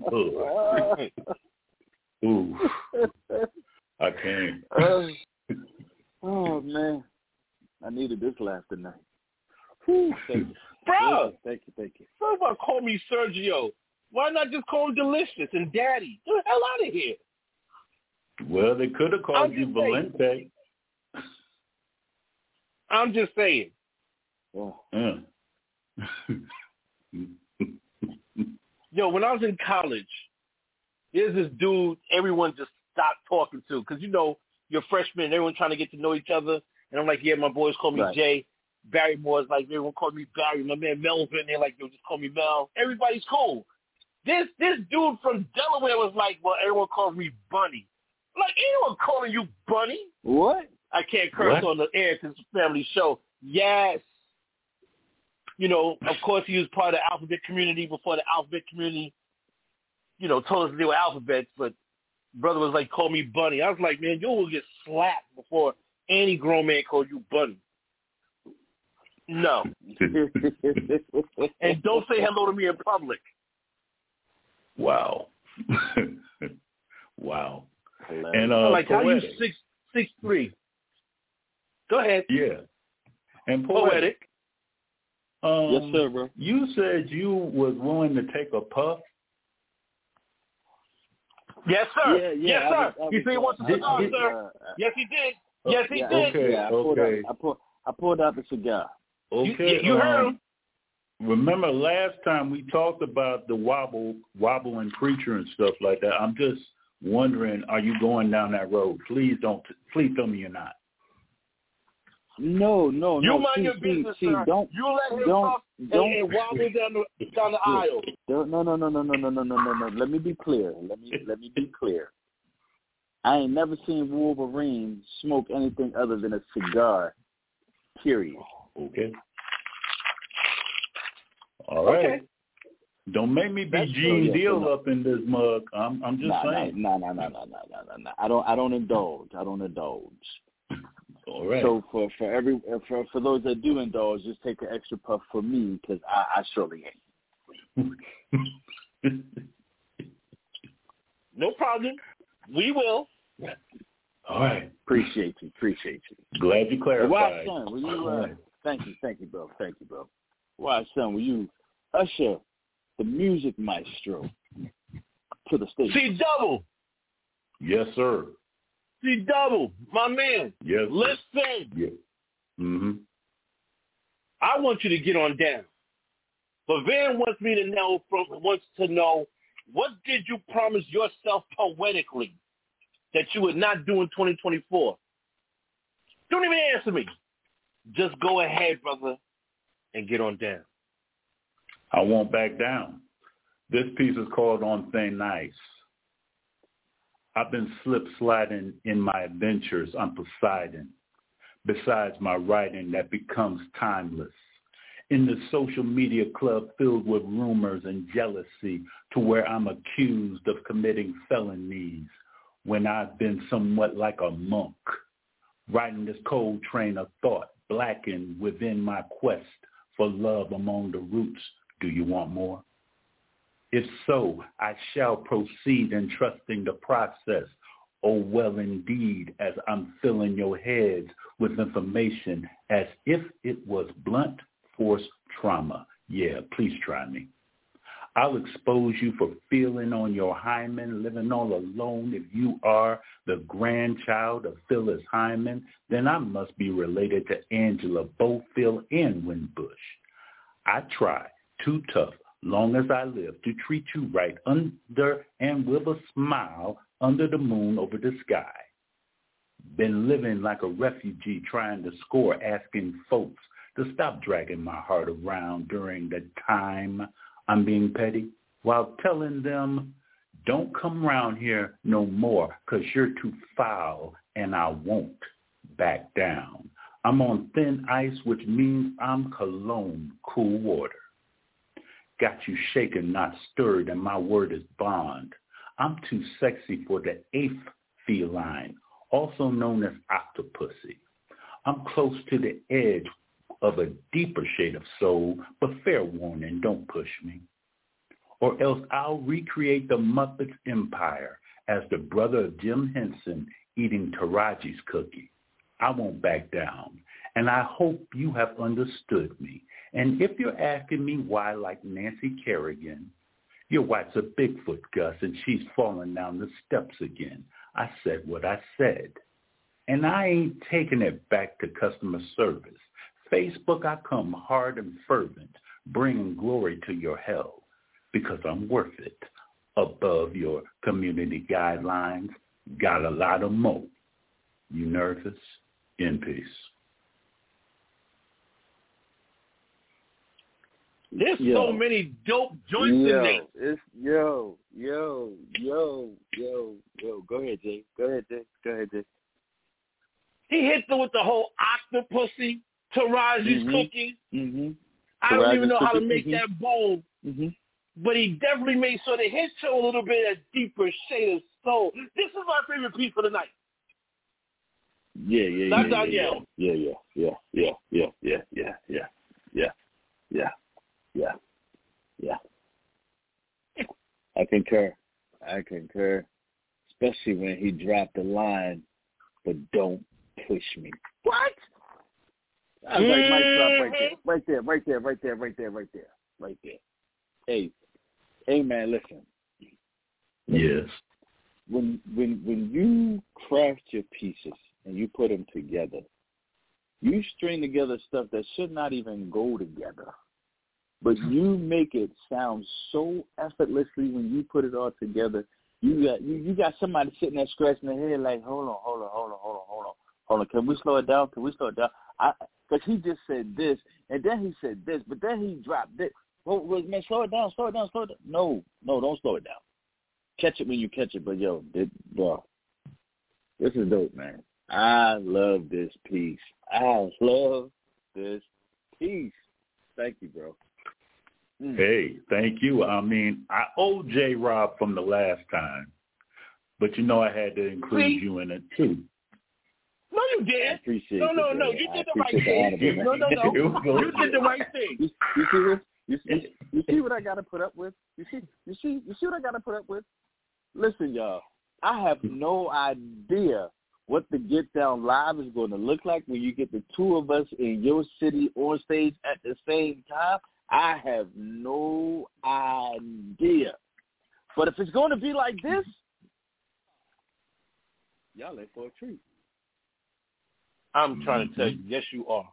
Ooh, I can't. Uh, oh man, I needed this laugh tonight. Whew, thank you. Bro, thank you, thank you. Somebody call me Sergio. Why not just call him Delicious and Daddy? Get the hell out of here. Well, they could have called I'm you Valente. I'm just saying. Yeah. Yo, when I was in college, there's this dude everyone just stopped talking to because, you know, you're freshmen and everyone trying to get to know each other. And I'm like, yeah, my boys call me right. Jay. Barrymore's like, everyone called me Barry. My man Melvin, they're like, yo, just call me Mel. Everybody's cool. This this dude from Delaware was like, well, everyone calls me Bunny. I'm like, anyone calling you Bunny? What? I can't curse what? on the air because it's a family show. Yes. You know, of course, he was part of the alphabet community before the alphabet community, you know, told us they were alphabets, but brother was like, call me Bunny. I was like, man, you will get slapped before any grown man called you Bunny. No. And don't say hello to me in public. Wow. Wow. And uh, like, poetic. How you six six three? Go ahead. Yeah. And poetic. poetic. Um, yes, sir, bro. You said you was willing to take a puff. Yes, sir. Yeah, yeah, yes, sir. I was, I was, he said he wants a uh, cigar, uh, sir. uh, yes, he did. Yes, he yeah, did. Okay, yeah, I pulled okay. Out, I, pulled, I pulled out the cigar. Okay. You, you heard um, him. Remember last time we talked about the wobble, wobbling preacher and stuff like that. I'm just wondering, are you going down that road? Please don't. Please tell me you're not. No, no, you no. mind see, your see, business, see, sir. Don't, you let him don't, talk don't, and, and wobble down the down the aisle. Don't, no, no, no, no, no, no, no, no, no, no. Let me be clear. Let me let me be clear. I ain't never seen Wolverine smoke anything other than a cigar. Period. Okay. All right. Okay. Don't make me be That's Gene true, yeah, Deal so no. up in this mug. I'm I'm just nah, saying. Nah, nah, nah, nah, nah, nah, nah, nah. I don't I don't indulge. I don't indulge. All right. So for for every for for those that do indulge, just take an extra puff for me because I, I surely ain't. No problem. We will. All right. Appreciate you. Appreciate you. Glad you clarified. Why, son? Will you? Uh, right. Thank you. Thank you, bro. Thank you, bro. Why, son? Will you usher the music maestro to the stage? See double. Yes, sir. See double, my man. Yes. Sir. Listen. Yeah. Mhm. I want you to get on down. But Van wants me to know from wants to know what did you promise yourself poetically that you would not do in twenty twenty-four? Don't even answer me. Just go ahead, brother, and get on down. I won't back down. This piece is called On Thin Nice. I've been slip sliding in my adventures. I'm Poseidon. Besides my writing that becomes timeless. In the social media club filled with rumors and jealousy to where I'm accused of committing felonies when I've been somewhat like a monk, riding this cold train of thought, blackened within my quest for love among the roots. Do you want more? If so, I shall proceed in trusting the process. Oh, well, indeed, as I'm filling your heads with information as if it was blunt force trauma. Yeah, please try me. I'll expose you for feeling on your hymen, living all alone. If you are the grandchild of Phyllis Hyman, then I must be related to Angela Bofill and Winbush. I try, too tough, long as I live, to treat you right under and with a smile under the moon over the sky. Been living like a refugee trying to score, asking folks to stop dragging my heart around during the time I'm being petty, while telling them, don't come around here no more, 'cause you're too foul and I won't back down. I'm on thin ice, which means I'm cologne, cool water. Got you shaken, not stirred, and my word is bond. I'm too sexy for the eighth feline, also known as octopussy. I'm close to the edge of a deeper shade of soul, but fair warning, don't push me. Or else I'll recreate the Muppets empire as the brother of Jim Henson eating Taraji's cookie. I won't back down, and I hope you have understood me. And if you're asking me why, like Nancy Kerrigan, your wife's a Bigfoot, Gus, and she's falling down the steps again. I said what I said. And I ain't taking it back to customer service. Facebook, I come hard and fervent, bringing glory to your hell, because I'm worth it. Above your community guidelines, got a lot of mo. You nervous? In peace. There's Yo. so many dope joints yo, in there. It's, yo, yo, yo, yo, yo. Go ahead, Jay. Go ahead, Jay. Go ahead, Jay. He hit them with the whole octopussy, Taraji's Mhm. cookie. Mm-hmm. I don't even know how to cookie, make mhm. that bold, Mm-hmm. but he definitely made sure to hit you a little bit of deeper shade of soul. This is my favorite piece for the night. Yeah, yeah, That's yeah, our yeah, yell. yeah, yeah, yeah, yeah, yeah, yeah, yeah, yeah, yeah, yeah, yeah, yeah. I concur. I concur. Especially when he dropped the line, but don't push me. What? I was like, mic drop right there, right there, right there, right there, right there, right there, right there. Hey, hey, man, listen. Yes. When when when you craft your pieces and you put them together, you string together stuff that should not even go together, but you make it sound so effortlessly when you put it all together. You got you, you got somebody sitting there scratching their head like, hold on, hold on, hold on, hold on, hold on, hold on. Can we slow it down? Can we slow it down? I because he just said this and then he said this, but then he dropped this. Well, well, man, slow it down, slow it down, slow it down. No, no, don't slow it down. Catch it when you catch it, but yo, it, bro, this is dope, man. I love this piece. I love this piece. Thank you, bro. Mm. Hey, thank you. I mean, I owe J. Rob from the last time, but you know I had to include See? you in it too. No, you I did. appreciate No, no, it, no. man. You I did the right appreciate thing. the No, no, no. You You did the right thing. You, you see this? You see, you see what I got to put up with? You see, you see, you see what I got to put up with? Listen, y'all, I have no idea what the Get Down Live is going to look like when you get the two of us in your city on stage at the same time. I have no idea. But if it's going to be like this, y'all in for a treat. I'm trying to tell you, yes, you are.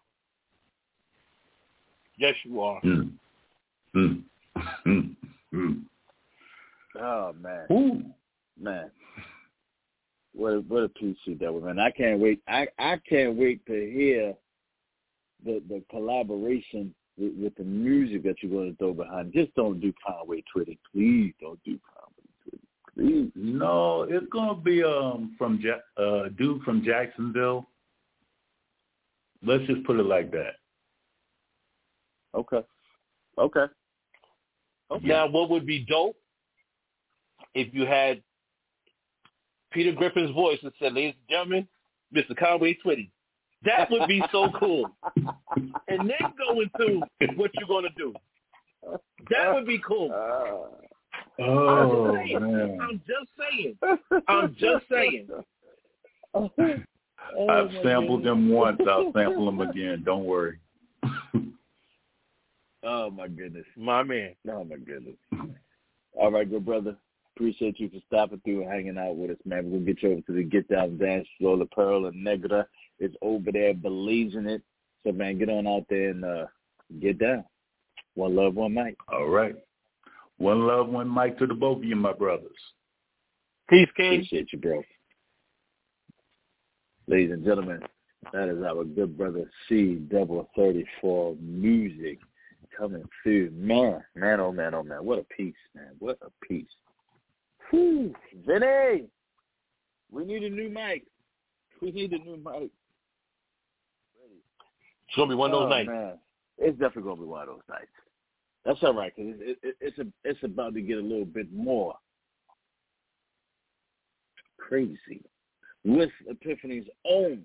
Yes, you are. Mm. Mm. Mm. Mm. Oh, man. Ooh. Man. What a, what a piece you did, man. I can't wait. I, I can't wait to hear the the collaboration with, with the music that you're going to throw behind. Just don't do Conway Twitty. Please don't do Conway Twitty. Please. No, it's gonna be um from ja- uh dude from Jacksonville. Let's just put it like that. Okay. Okay. Okay. Now, what would be dope if you had Peter Griffin's voice and said, ladies and gentlemen, Mister Conway Twitty. That would be so cool. And then go into what you're going to do. That would be cool. Uh, Oh, I'm just saying. man. I'm just saying. I'm just saying. Oh, I've my sampled goodness. them once. I'll sample them again. Don't worry. Oh, my goodness. My man. Oh, my goodness. All right, good brother. Appreciate you for stopping through and hanging out with us, man. We're going to get you over to the Get Down Dance floor. The Pearl and Negra is over there blazing it. So, man, get on out there and uh, get down. One love, one mic. All right. One love, one mic to the both of you, my brothers. Peace, King. Appreciate you, bro. Ladies and gentlemen, that is our good brother C double thirty-four music coming through. Man, man, oh man, oh man, what a piece, man, what a piece. Whew. Vinny, we need a new mic. We need a new mic. It's gonna be one of those oh, nights. Man. It's definitely gonna be one of those nights. That's all right, cause it, it, it's a, it's about to get a little bit more crazy with Epiphany's own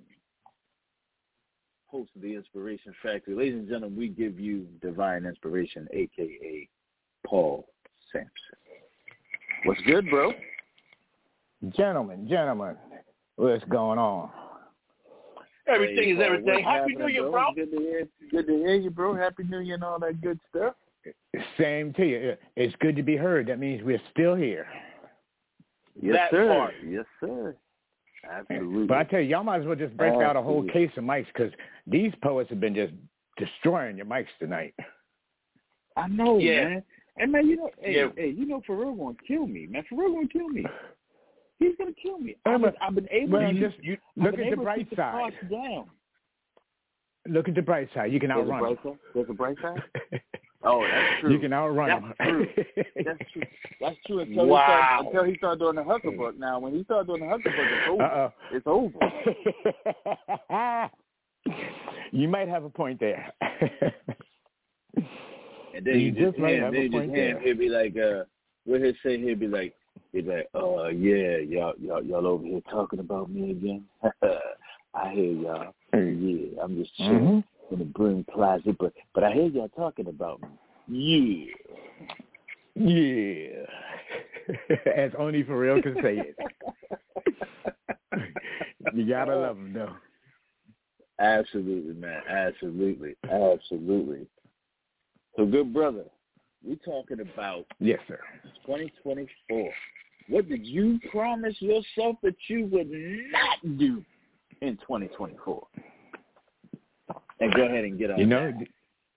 host of the Inspiration Factory. Ladies and gentlemen, we give you divine inspiration, a k a. Paul Sampson. What's good, bro? Gentlemen, gentlemen, what's going on? Everything hey, is Paul, everything. Happy New Year, bro. Good to hear, good to hear you, bro. Happy New Year and all that good stuff. Same to you. It's good to be heard. That means we're still here. Yes, that sir. part. Yes, sir. Absolutely. But I tell you, y'all might as well just break Absolutely. out a whole case of mics because these poets have been just destroying your mics tonight. I know, yeah. man. And man, you know, hey, yeah. hey, you know, Pharrell gonna kill me, man. Pharrell gonna kill me. He's gonna kill me. Yeah, I've, but, been, I've been able well, to just you, look been at the able bright to keep side. The cost down. Look at the bright side. You can There's a outrun bright them. side. There's a bright side. Oh, that's true. You can outrun that's them. True. That's true. That's true. Until wow. he started, until he started doing the Hucklebuck. Now, when he started doing the Hucklebuck, it's over. Uh-oh. It's over. You might have a point there. And then you, you, just just might him, have then a you point just there. him. He'll be like, uh, what he'll say, he'll be like, he'll be like, uh, yeah, y'all, y'all, y'all over here talking about me again. I hear y'all. Yeah, I'm just chilling Mm-hmm. in the Broom Plaza, but but I hear y'all talking about me. Yeah. Yeah. As only Pharrell can say it. You gotta love him, though. Absolutely, man. Absolutely. Absolutely. So, good brother, we're talking about yes, sir. twenty twenty-four. What did you promise yourself that you would not do in twenty twenty-four? And go ahead and get on You know, that.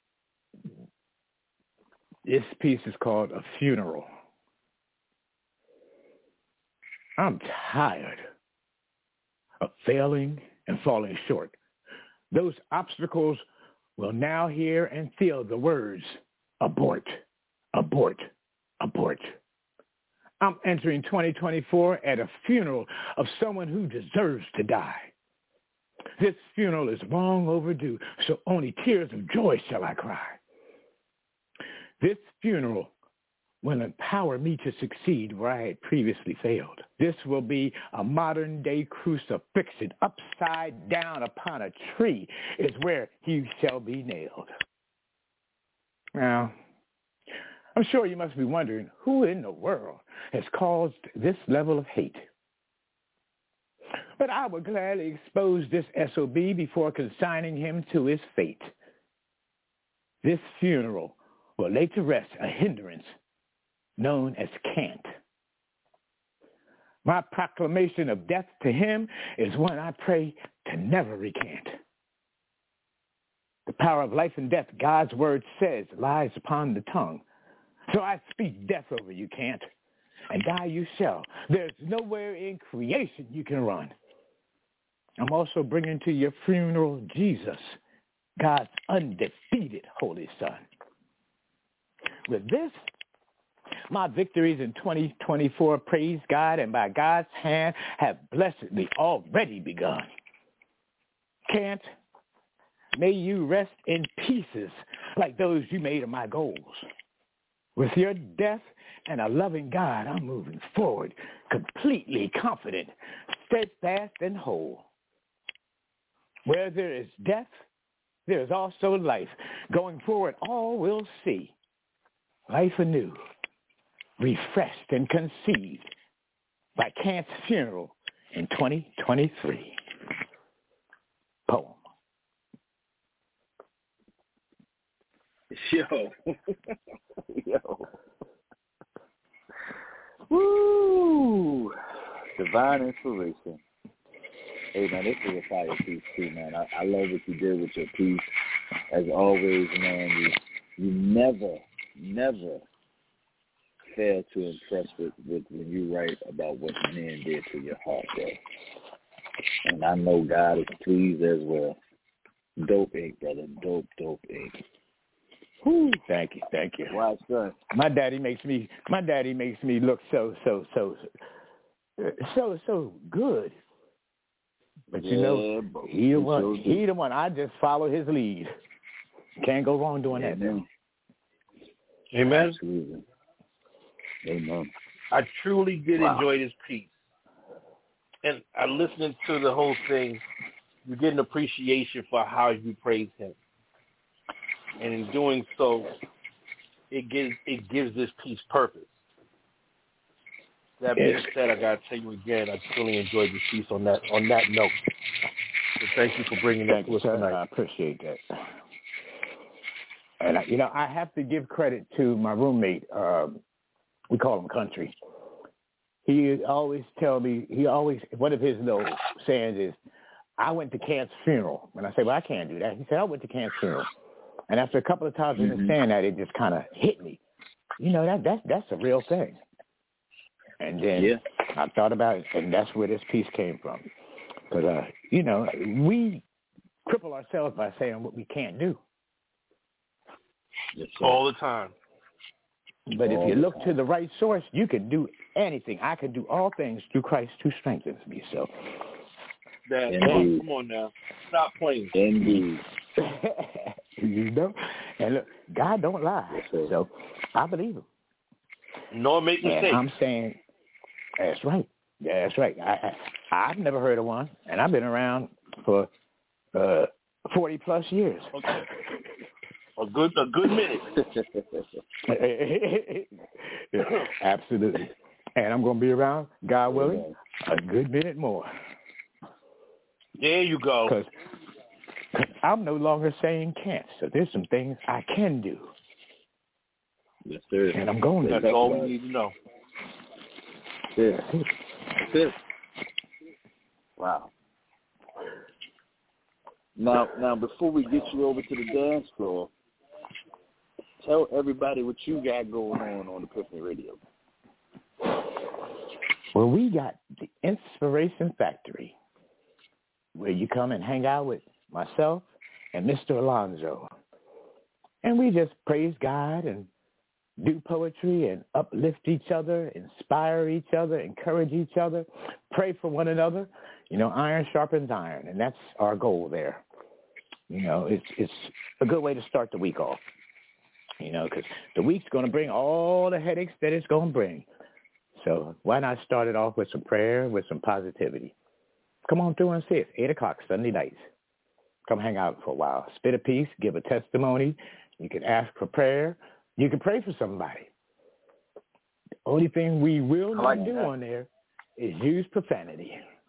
This piece is called A Funeral. I'm tired of failing and falling short. Those obstacles will now hear and feel the words, abort, abort, abort. I'm entering twenty twenty-four at a funeral of someone who deserves to die. This funeral is long overdue, so only tears of joy shall I cry. This funeral will empower me to succeed where I had previously failed. This will be a modern-day crucifixion. Upside down upon a tree is where he shall be nailed. Now, I'm sure you must be wondering, who in the world has caused this level of hate? But I would gladly expose this S O B before consigning him to his fate. This funeral will lay to rest a hindrance known as cant. My proclamation of death to him is one I pray to never recant. The power of life and death, God's word says, lies upon the tongue. So I speak death over you, Cant, and die you shall. There's nowhere in creation you can run. I'm also bringing to your funeral Jesus, God's undefeated Holy Son. With this, my victories in twenty twenty-four, praise God, and by God's hand have blessedly already begun. Cant, may you rest in pieces like those you made of my goals. With your death and a loving God, I'm moving forward, completely confident, steadfast, and whole. Where there is death, there is also life. Going forward, all will see life anew, refreshed and conceived by Cant's funeral in twenty twenty-three. Poem. Yo. Yo. Woo. Divine inspiration. Hey, man, this is a fire piece, too, man. I, I love what you did with your piece. As always, man, you, you never, never fail to impress with, with when you write about what men did to your heart, bro. And I know God is pleased as well. Dope ink, brother. Dope, dope ink. Whew, thank you, thank you. Wow, son. My daddy makes me. My daddy makes me look so, so, so, so, so good. But you yeah, know, bro. he the one. So he the one. I just follow his lead. Can't go wrong doing Amen. that, man. Amen. Absolutely. Amen. I truly did Wow. enjoy this piece. And I listening to the whole thing, you get an appreciation for how you praise him. And in doing so, it gives it gives this piece purpose. That being Yes. said, I gotta tell you again, I truly enjoyed this piece on that on that note. So thank you for bringing that Thank to you, us sir. tonight. I appreciate that. And, I, you know, I have to give credit to my roommate. Um, we call him Country. He always tell me, he always, one of his little sayings is, I went to Kant's funeral. And I say, well, I can't do that. He said, I went to Kant's funeral. And after a couple of times Mm-hmm. of saying that, it just kind of hit me. You know, that that's that's a real thing. And then Yeah. I thought about it, and that's where this piece came from. Because, uh, you know, we cripple ourselves by saying what we can't do. Yes, sir. All the time. But All if you the look time. to the right source, you can do anything. I can do all things through Christ who strengthens me. So, That, Indeed. come on now. Stop playing. Indeed. you know, and look, God don't lie. Yes, sir. So I believe him. Nor make And mistakes. I'm saying, that's right. That's right. I, I, I've never heard of one, and I've been around for uh, forty plus years. Okay. A good a good minute. Absolutely. And I'm going to be around, God willing, a good minute more. There you go. Because I'm no longer saying can't. So there's some things I can do. Yes, sir. And I'm going to. That's all we need to know. That's it. That's it. Wow. Now, now, before we get you over to the dance floor, tell everybody what you got going on on Epiphany Radio. Well, we got the Inspiration Factory, where you come and hang out with myself and Mister Alonzo. And we just praise God and do poetry and uplift each other, inspire each other, encourage each other, pray for one another. You know, iron sharpens iron, and that's our goal there. You know, it's it's a good way to start the week off, you know, because the week's going to bring all the headaches that it's going to bring. So why not start it off with some prayer, with some positivity? Come on through and see us, eight o'clock Sunday nights. Come hang out for a while. Spit a piece, give a testimony. You can ask for prayer. You can pray for somebody. The only thing we will not like do that. on there is use profanity.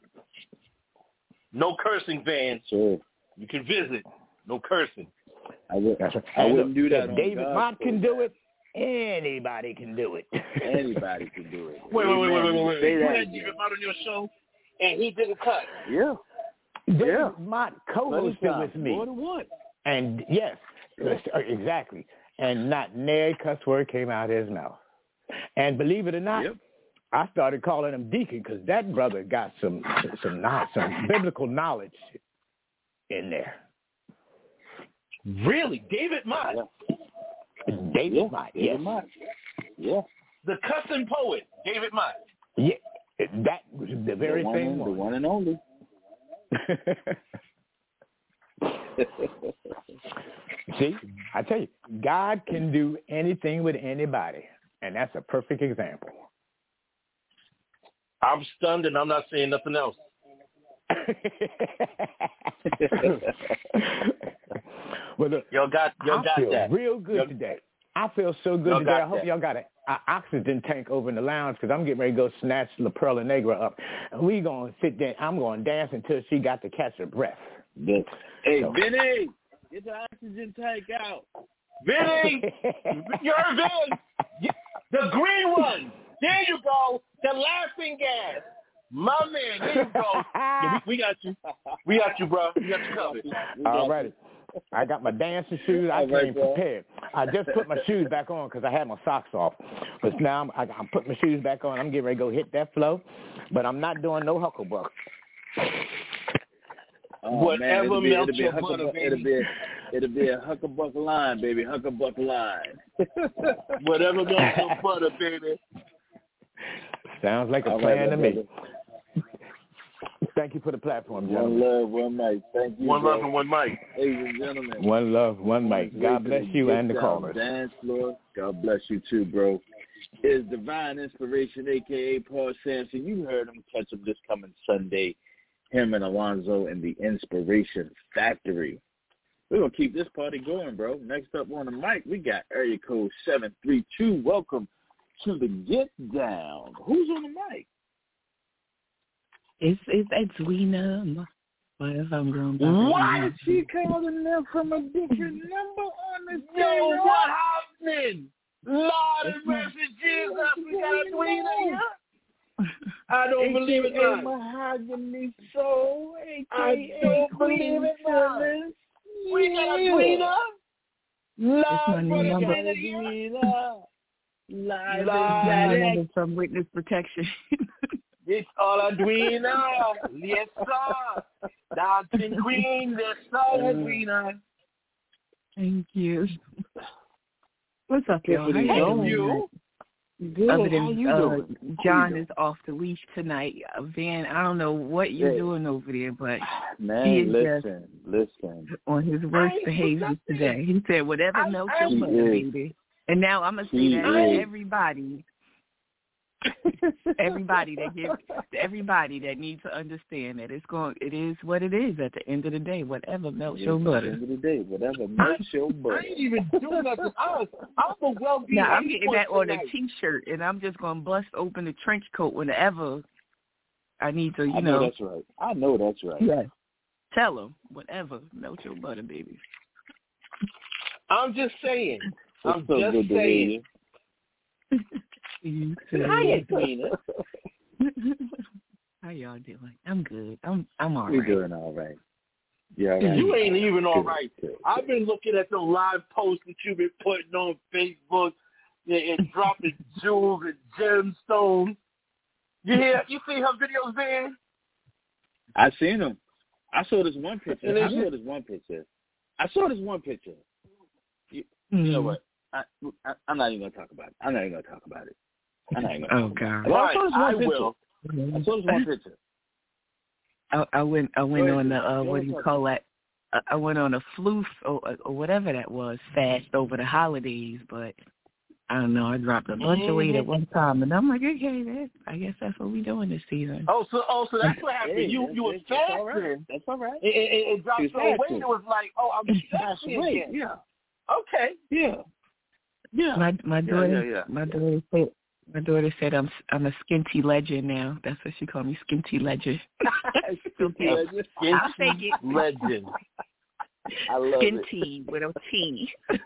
No cursing, fans. Sure. You can visit. No cursing. I, would, That's right. I And wouldn't look, do that if on David God's Mott can program. do it, anybody can do it. Anybody can do it. Wait, wait, wait, wait, wait, wait. Say You that had again. David Mott on your show, and he did a cut. Yeah. David Yeah. Mott Plenty co-hosted times. with me. More than one. And yes, exactly. And not nary cuss word came out of his mouth. And believe it or not, Yep. I started calling him Deacon because that brother got some some some, some biblical knowledge in there. Really? David Mott? Yeah. David Yeah. Mott, David yes. Mott. Yeah. The cussing poet, David Mott. Yeah, that was the very the one same and, one. The one and only. See, I tell you, God can do anything with anybody, and that's a perfect example. I'm stunned, and I'm not saying nothing else. Well, look, Y'all got, y'all I got feel that. real good Y'all- today. I feel so good Y'all today. got I hope that. y'all got an oxygen tank over in the lounge because I'm getting ready to go snatch La Perla Negra up. And we going to sit there. I'm going to dance until she got to catch her breath. Yes. Hey, So- Vinny, get the oxygen tank out. Vinny, you're Vin. The green one. There you go. The laughing gas. My man, there you go. Yeah, we, we got you. We got you, bro. We got you covered. All righty. I got my dancing shoes. I came prepared. I just put my shoes back on because I had my socks off. But now I'm, I, I'm putting my shoes back on. I'm getting ready to go hit that flow. But I'm not doing no hucklebuck. Oh, Whatever man, it'll be, melts it'll be your butter, it'll baby. be, it'll be a hucklebuck line, baby. Hucklebuck line. Whatever melts your butter, baby. Sounds like a All plan right, to me. brother. Thank you for the platform, One gentlemen. love, one mic. Thank you. One bro. love and one mic. Ladies and gentlemen. One love, one mic. God bless you and the callers. Dance floor. God bless you too, bro. Is Divine Inspiration, a k a. Paul Sampson. You heard him. Catch him this coming Sunday. Him and Alonzo in the Inspiration Factory. We're going to keep this party going, bro. Next up on the mic, we got area code seven three two. Welcome to the Get Down. Who's on the mic? It's it's Edwina. What if I'm going back? Why is she calling them from a different number on this Yo, channel? what happening? Lord and mercy, Jesus, we got Edwina here. I don't believe it A K A not. Mahogany Soul, A K A I don't believe it not. We got Edwina. It's my new number. Edwina. Live My and number from Witness Protection. It's all Edwina. Yes, sir. Dancing Queen, yes, sir, Edwina. Thank you. What's up, y'all? How Thank you Thank doing? you. Good. Other How than you uh, doing? How John you is off the leash tonight. Uh, Van, I don't know what you're Yeah. doing over there, but he Man, is listen, listen. just on his worst I ain't behavior nothing. today. He said, whatever I- melts I- your butter, He is. baby. And now I'm going to say He that to is. everybody. everybody that gives, everybody that needs to understand that it's going, it is what it is at the end of the day. Whatever melts your At the butter. end of the day, whatever melts your I butter. ain't even doing nothing. I was, I'm a well-being. Now I'm getting that on a tonight. T-shirt, and I'm just going to bust open the trench coat whenever I need to. You I know, know, that's right. I know that's right. yes. Tell them whatever melts your butter, baby. I'm just saying. I'm It's so just good to hear saying. you. You too. Hi, Edwina. How y'all doing? I'm good. I'm I'm all We're right. doing all right. Yeah, all right. You ain't even all Good, right. good. I've been looking at the live posts that you've been putting on Facebook and, and dropping jewels and gemstones. You hear? You see her videos, man? I seen him. I saw this one picture. And I then saw this one picture. I saw this one picture. You, you know what? I, I, I'm not even gonna talk about it. I'm not even gonna talk about it. I'm not even gonna Oh talk about God. it. But I saw this one I picture. will. I saw this one picture. I, I went I went Go ahead, on the uh, go what ahead, do you talk. call that? I, I went on a floof or, or whatever that was fast over the holidays, but I don't know. I dropped a bunch of weight at one time, and I'm like, okay, that, I guess that's what we doing this season. Oh, so oh, so that's what happened. Hey, you that's- you were that's- that's all fasting. right. That's all right. It, it, it dropped She's so weight. fasting. It was like, oh, I'm That's fasting right. again. Yeah. Okay. Yeah. Yeah. My my Yeah, daughter yeah, yeah. my daughter said my daughter said I'm I'm a skinty legend now. That's what she called me, skinty legend. Skinty legend. I'll take it. Legend. I love Skinty with a T. it.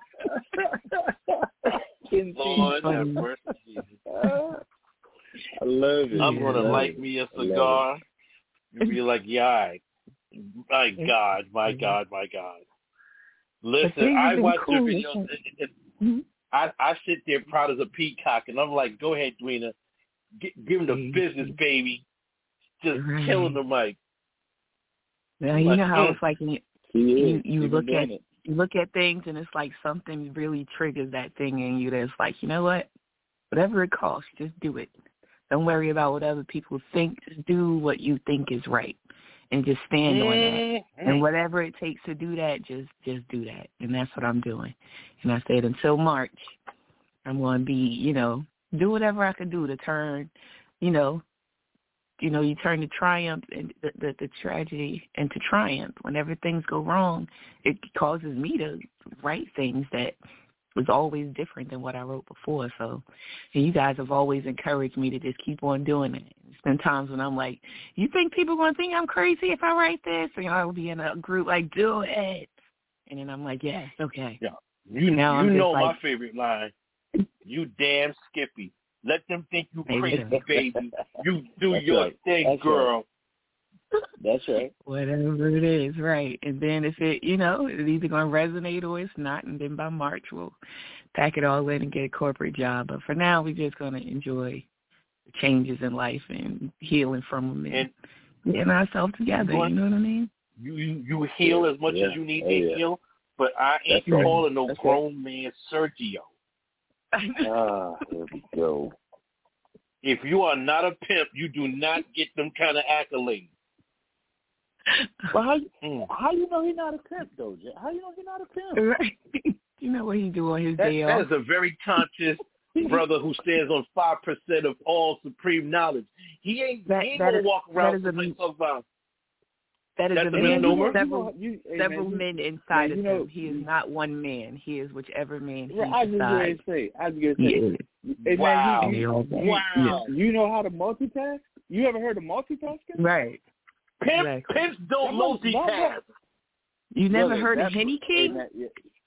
Skinty. Lord have Funny. mercy, Jesus. I love it. I'm I gonna love light it. me a I love cigar and be like, yeah, all right. My God, my God, my God. Listen, things I have been watch cool. your videos. And, and Mhm. I, I sit there proud as a peacock, and I'm like, go ahead, Dweena. G- give him the Mhm. business, baby. Just Right. killing the mic. Now you know how it's like when you He you, is. you He been look doing at it. you look at things and it's like something really triggers that thing in you that's like, you know what? Whatever it costs, just do it. Don't worry about what other people think. Just do what you think is right. And just stand on that. And whatever it takes to do that, just just do that. And that's what I'm doing. And I said until March, I'm going to be, you know, do whatever I can do to turn, you know, you know, you turn the triumph and the, the, the tragedy into triumph. Whenever things go wrong, it causes me to write things that was always different than what I wrote before. So, and you guys have always encouraged me to just keep on doing it. There's been times when I'm like, you think people are going to think I'm crazy if I write this? And I'll be in a group like, do it. And then I'm like, yes, okay. Yeah. You, now you I'm know just my like, favorite line. You damn Skippy. Let them think you Maybe crazy, so. baby. You do That's your right. thing, That's girl. Right. That's right. whatever it is, right? And then if it, you know, it's either going to resonate or it's not, and then by March we'll pack it all in and get a corporate job. But for now, we're just going to enjoy the changes in life and healing from them and, And getting ourselves together. You know what I mean? You you, you heal as much Yeah. as you need Oh, to yeah. heal, but I ain't That's right. calling no That's grown man Sergio. Ah, here we go. If you are not a pimp, you do not get them kind of accolades. Well, how Mm. how you know he's not a pimp though, Jay? How you know he's not a pimp? Right. You know what he do on his That, day that off? is a very conscious brother who stands on five percent of all supreme knowledge. He ain't, That- he ain't that gonna is- walk that around is a- and talk about. That is That's a a man misnomer? with several, You know, you, hey, several man, you, men inside man, of you know, him. He is not one man. He is whichever man he Well, I just gonna decides. say, I just gonna He say, is. hey, Wow. man, you, you, you, Wow. you know how to multitask? You ever heard of multitasking? Right. Pimp, Exactly. Pimps don't That must- multitask. You never Brother, heard of that- Henny hey, King? man, yeah.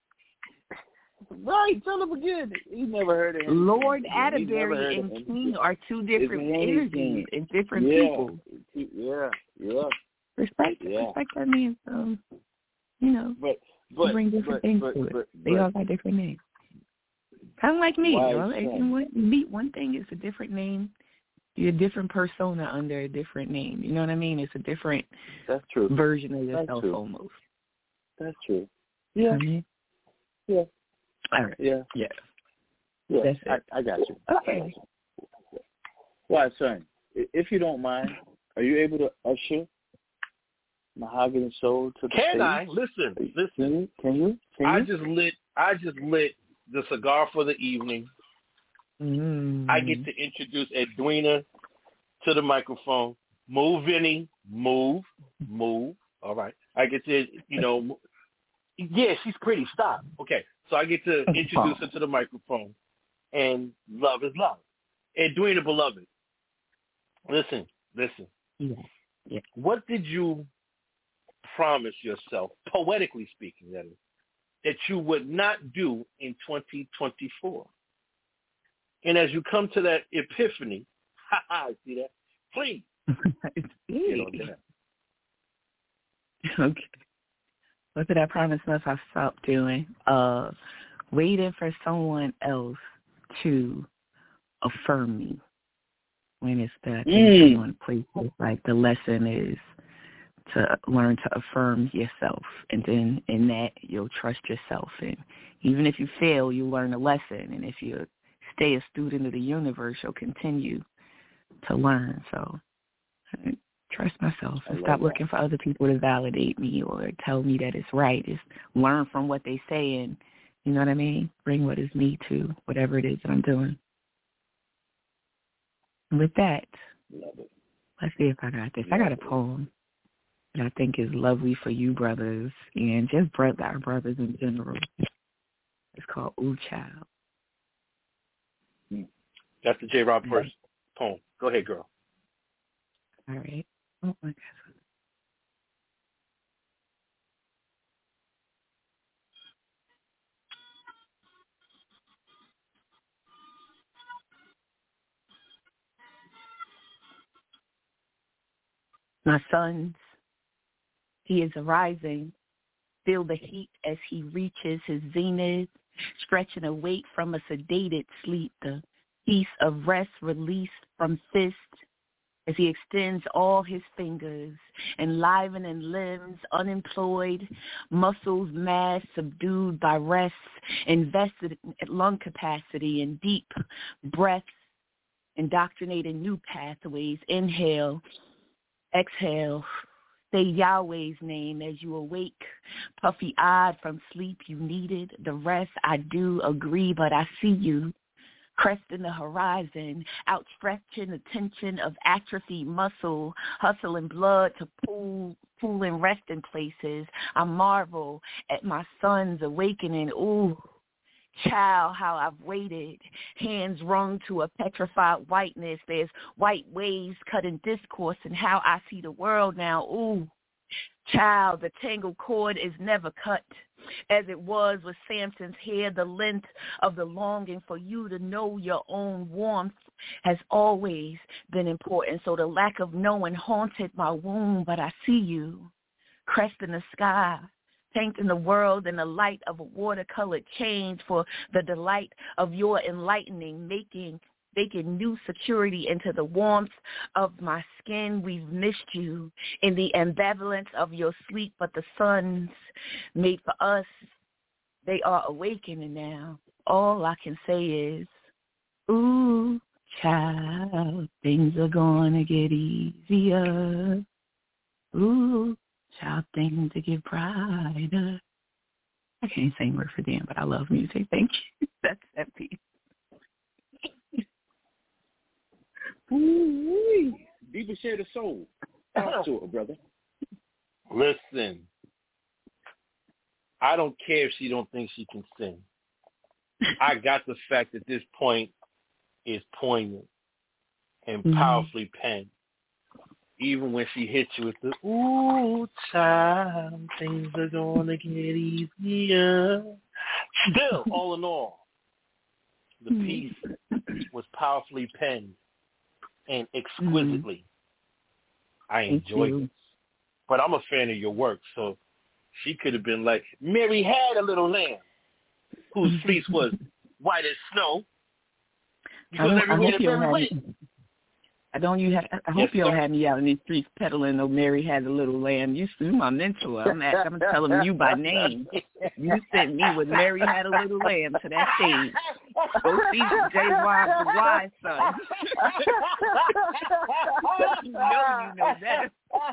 Right, tell him again. He never heard of him. Lord He never Atterbury heard of and him. King are two different Henny energies King. and different Yeah. people. Yeah, yeah. Respect, Yeah. respect that means, um, you know, But they but bring different but, things but, to it. but, They but, all got different names. Kind of like me, Wise you know. Like, son. you know what? You meet one thing, it's a different name. You're a different persona under a different name. You know what I mean? It's a different that's true. version of That's yourself true. almost. That's true. Yeah. Mhm. Yeah. All right. Yeah. Yeah. Yeah. That's I, it. I got you. Okay. I got you. Why, son? i- If you don't mind, are you able to usher Mahogany Soul to the Can stage? I? Listen, listen. Can you? Can you? Can I you? just lit I just lit the cigar for the evening. Mm. I get to introduce Edwina to the microphone. Move, Vinny. Move. Move. All right. I get to, you know, mo- yeah, she's pretty. Stop. Okay. So I get to introduce her to the microphone. And love is love. Edwina, beloved. Listen, listen. Yeah. Yeah. What did you promise yourself, poetically speaking, that is, that you would not do in twenty twenty-four? And as you come to that epiphany, ha ha, see that? Please get on that. Okay. What did I promise myself I stopped doing? Uh, waiting for someone else to affirm me. When it's that Mm. one place, like the lesson is to learn to affirm yourself, and then in that you'll trust yourself. And even if you fail, you learn a lesson. And if you stay a student of the universe, you'll continue to learn. So trust myself and stop that. looking for other people to validate me or tell me that it's right. Just learn from what they say and, you know what I mean, bring what is me to whatever it is that I'm doing. With that, let's see if I got this. I got a poem that I think is lovely for you brothers and just brother, our brothers in general. It's called Ooh Child. That's the J. Rob first poem. Go ahead, girl. All right. Oh, my God. My sons, he is arising. Feel the heat as he reaches his zenith, stretching awake from a sedated sleep, the peace of rest released from fist as he extends all his fingers, enlivening limbs unemployed, muscles mass subdued by rest, invested in lung capacity and deep breaths, indoctrinating new pathways. Inhale, exhale, say Yahweh's name as you awake, puffy-eyed from sleep you needed. The rest I do agree, but I see you, cresting the horizon, outstretching the tension of atrophied muscle, hustling blood to pool, pooling resting places. I marvel at my son's awakening. Ooh, child, how I've waited, hands wrung to a petrified whiteness. There's white waves cutting discourse and how I see the world now. Ooh, child, the tangled cord is never cut. as it was with Samson's hair. The length of the longing for you to know your own warmth has always been important. So the lack of knowing haunted my womb, but I see you, crest in the sky, painting the world in the light of a watercolored change for the delight of your enlightening, making Making new security into the warmth of my skin. We've missed you in the ambivalence of your sleep, but the suns made for us, they are awakening now. All I can say is, ooh, child, things are gonna get easier. Ooh, child, things to get brighter. I can't sing word for damn, but I love music. Thank you. That's that piece. Ooh, deeper share the soul. Talk to it, brother. Listen, I don't care if she don't think she can sing. I got the fact that this point is poignant and mm-hmm. powerfully penned. Even when she hits you with the, ooh, child, things are going to get easier. Still, all in all, the piece was powerfully penned and exquisitely. Mm-hmm. I enjoyed it. But I'm a fan of your work, so she could have been like, Mary had a little lamb whose fleece was white as snow. I don't, I hope you don't have me, I don't you have, I hope yes, you don't sir. have me out in these streets peddling no Mary had a little lamb. You you're my mentor. I'm at, I'm telling you by name. You sent me with Mary had a little lamb to that stage. Go see J Y the wise son. You know you know better.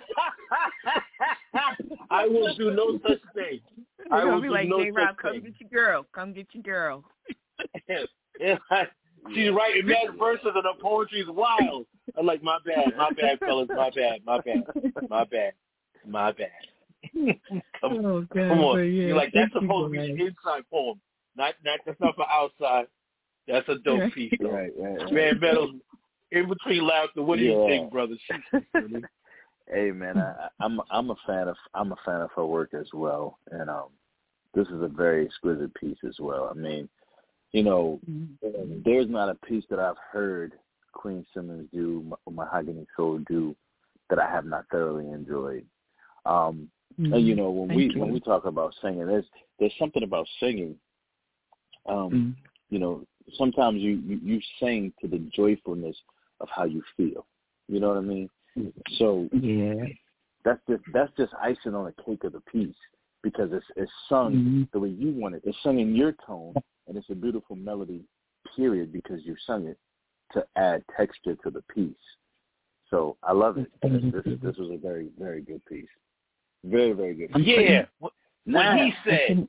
I will do no such thing. I will be do like, no J-Rob, such come thing. get your girl. Come get your girl. yeah, I, she's writing mad verses and her poetry's wild. I'm like, my bad, my bad, fellas, my bad, my bad, my bad, my bad. come, oh, God, come on. Yeah, You're like, that's supposed you, to be an inside poem. Not, not, that's not for outside. That's a dope piece, though. Right, right, right. Man, Meadows, in between laughter, what do yeah. you think, brother? Hey, man, I, I'm I'm a fan of I'm a fan of her work as well, and um, this is a very exquisite piece as well. I mean, you know, mm-hmm. there's not a piece that I've heard Queen Simmons do, Mahogany Soul do, that I have not thoroughly enjoyed. Um, mm-hmm. And you know, when Thank we you. when we talk about singing, there's there's something about singing. Um, mm-hmm. You know, sometimes you, you you sing to the joyfulness of how you feel. You know what I mean? So yeah, that's just that's just icing on the cake of the piece, because it's it's sung mm-hmm. the way you want it. It's sung in your tone, and it's a beautiful melody, period, because you sung it to add texture to the piece. So I love it. This this, this was a very very good piece. Very very good piece. Yeah, what, what he said.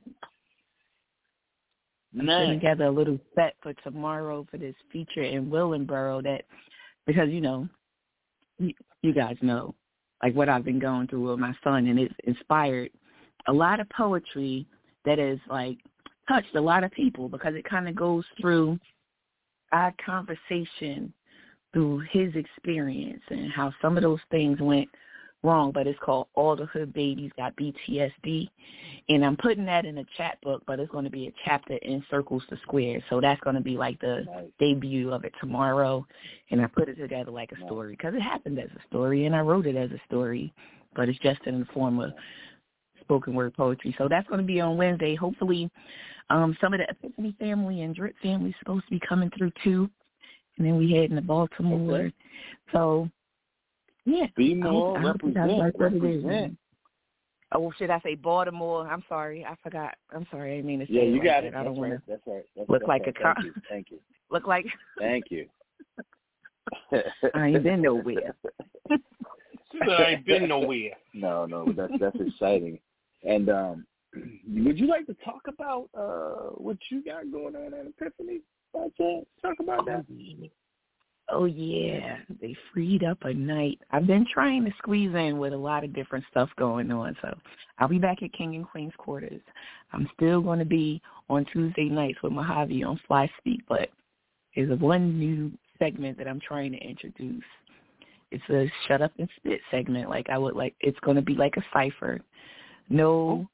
I'm putting together a little set for tomorrow for this feature in Willingboro, that because you know. You, you guys know, like, what I've been going through with my son, and it's inspired a lot of poetry that has, like, touched a lot of people, because it kind of goes through our conversation through his experience and how some of those things went wrong. But it's called All the Hood Babies Got B T S D, and I'm putting that in a chat book, but it's going to be a chapter in Circles to Squares. So that's going to be like the nice. debut of it tomorrow, and I put it together like a nice. story, because it happened as a story, and I wrote it as a story, but it's just in the form of spoken word poetry. So that's going to be on Wednesday. Hopefully um, some of the Epiphany family and Drip family is supposed to be coming through too, and then we heading to Baltimore. Okay. So yeah, be more I hope, represent. I represent. Oh, should I say Baltimore? I'm sorry, I forgot. I'm sorry, I didn't mean to say yeah, it you like got that. it. I don't want right. to That's right. That's, look that's like right. a con- Thank you. Thank you. Look like. Thank you. I ain't been nowhere. I ain't been nowhere. No, no, that's that's exciting. And um, would you like to talk about uh, what you got going on at Epiphany? Talk about that. Oh, yeah. They freed up a night. I've been trying to squeeze in with a lot of different stuff going on. So I'll be back at King and Queen's Quarters. I'm still going to be on Tuesday nights with Mojave on Fly Speak, but there's a one new segment that I'm trying to introduce. It's a Shut Up and Spit segment. Like I would like, it's going to be like a cipher. No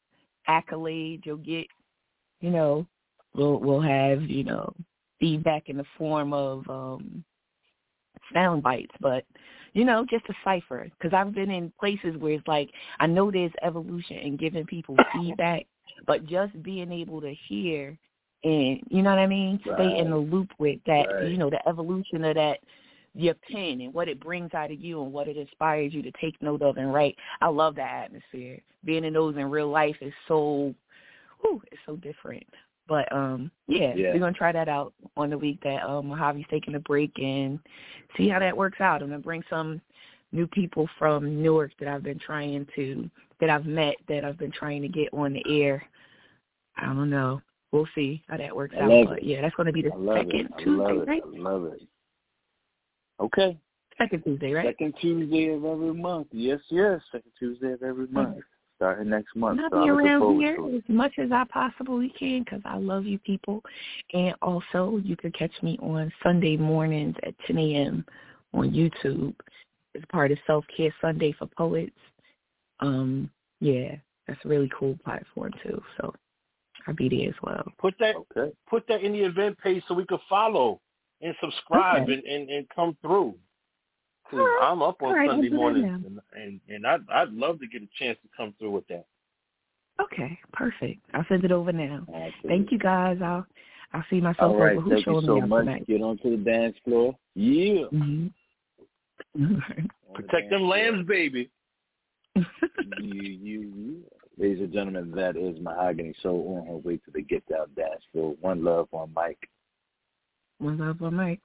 accolades. You'll get, you know, we'll we'll have, you know, feedback in the form of um, sound bites, but, you know, just a cipher. Because I've been in places where it's like, I know there's evolution in giving people feedback, but just being able to hear and, you know what I mean, right. stay in the loop with that, right. you know, the evolution of that, your pen and what it brings out of you and what it inspires you to take note of and write. I love that atmosphere. Being in those in real life is so, whew, it's so different. But, um, yeah, yeah, we're going to try that out on the week that um, Mojave's taking a break and see how that works out. I'm going to bring some new people from Newark that I've been trying to, that I've met, that I've been trying to get on the air. I don't know. We'll see how that works I out. love But, it. yeah, that's going to be the I love second it. I Tuesday, love it. right? I love it. Okay. Second Tuesday, right? Second Tuesday of every month. Yes, yes. Second Tuesday of every month. Starting next month. I'll so be around here to as much as I possibly can because I love you people. And also, you can catch me on Sunday mornings at ten a.m. on YouTube. It's part of Self-Care Sunday for Poets. Um, yeah, that's a really cool platform, too. So I'll be there as well. Put that okay. put that in the event page so we can follow and subscribe okay. and, and, and come through. Cause right. I'm up on right, Sunday mornings, and, and, and I'd, I'd love to get a chance to come through with that. Okay, perfect. I'll send it over now. Absolutely. Thank you, guys. I'll I'll see myself All right, over. Who's thank showing you so me up much. tonight? Get onto the dance floor. Yeah. Mm-hmm. Protect them lambs, baby. you, you, you. Ladies and gentlemen, that is Mahogany Soul on her way to the Get Out dance floor. One love on Mike. One love on Mike.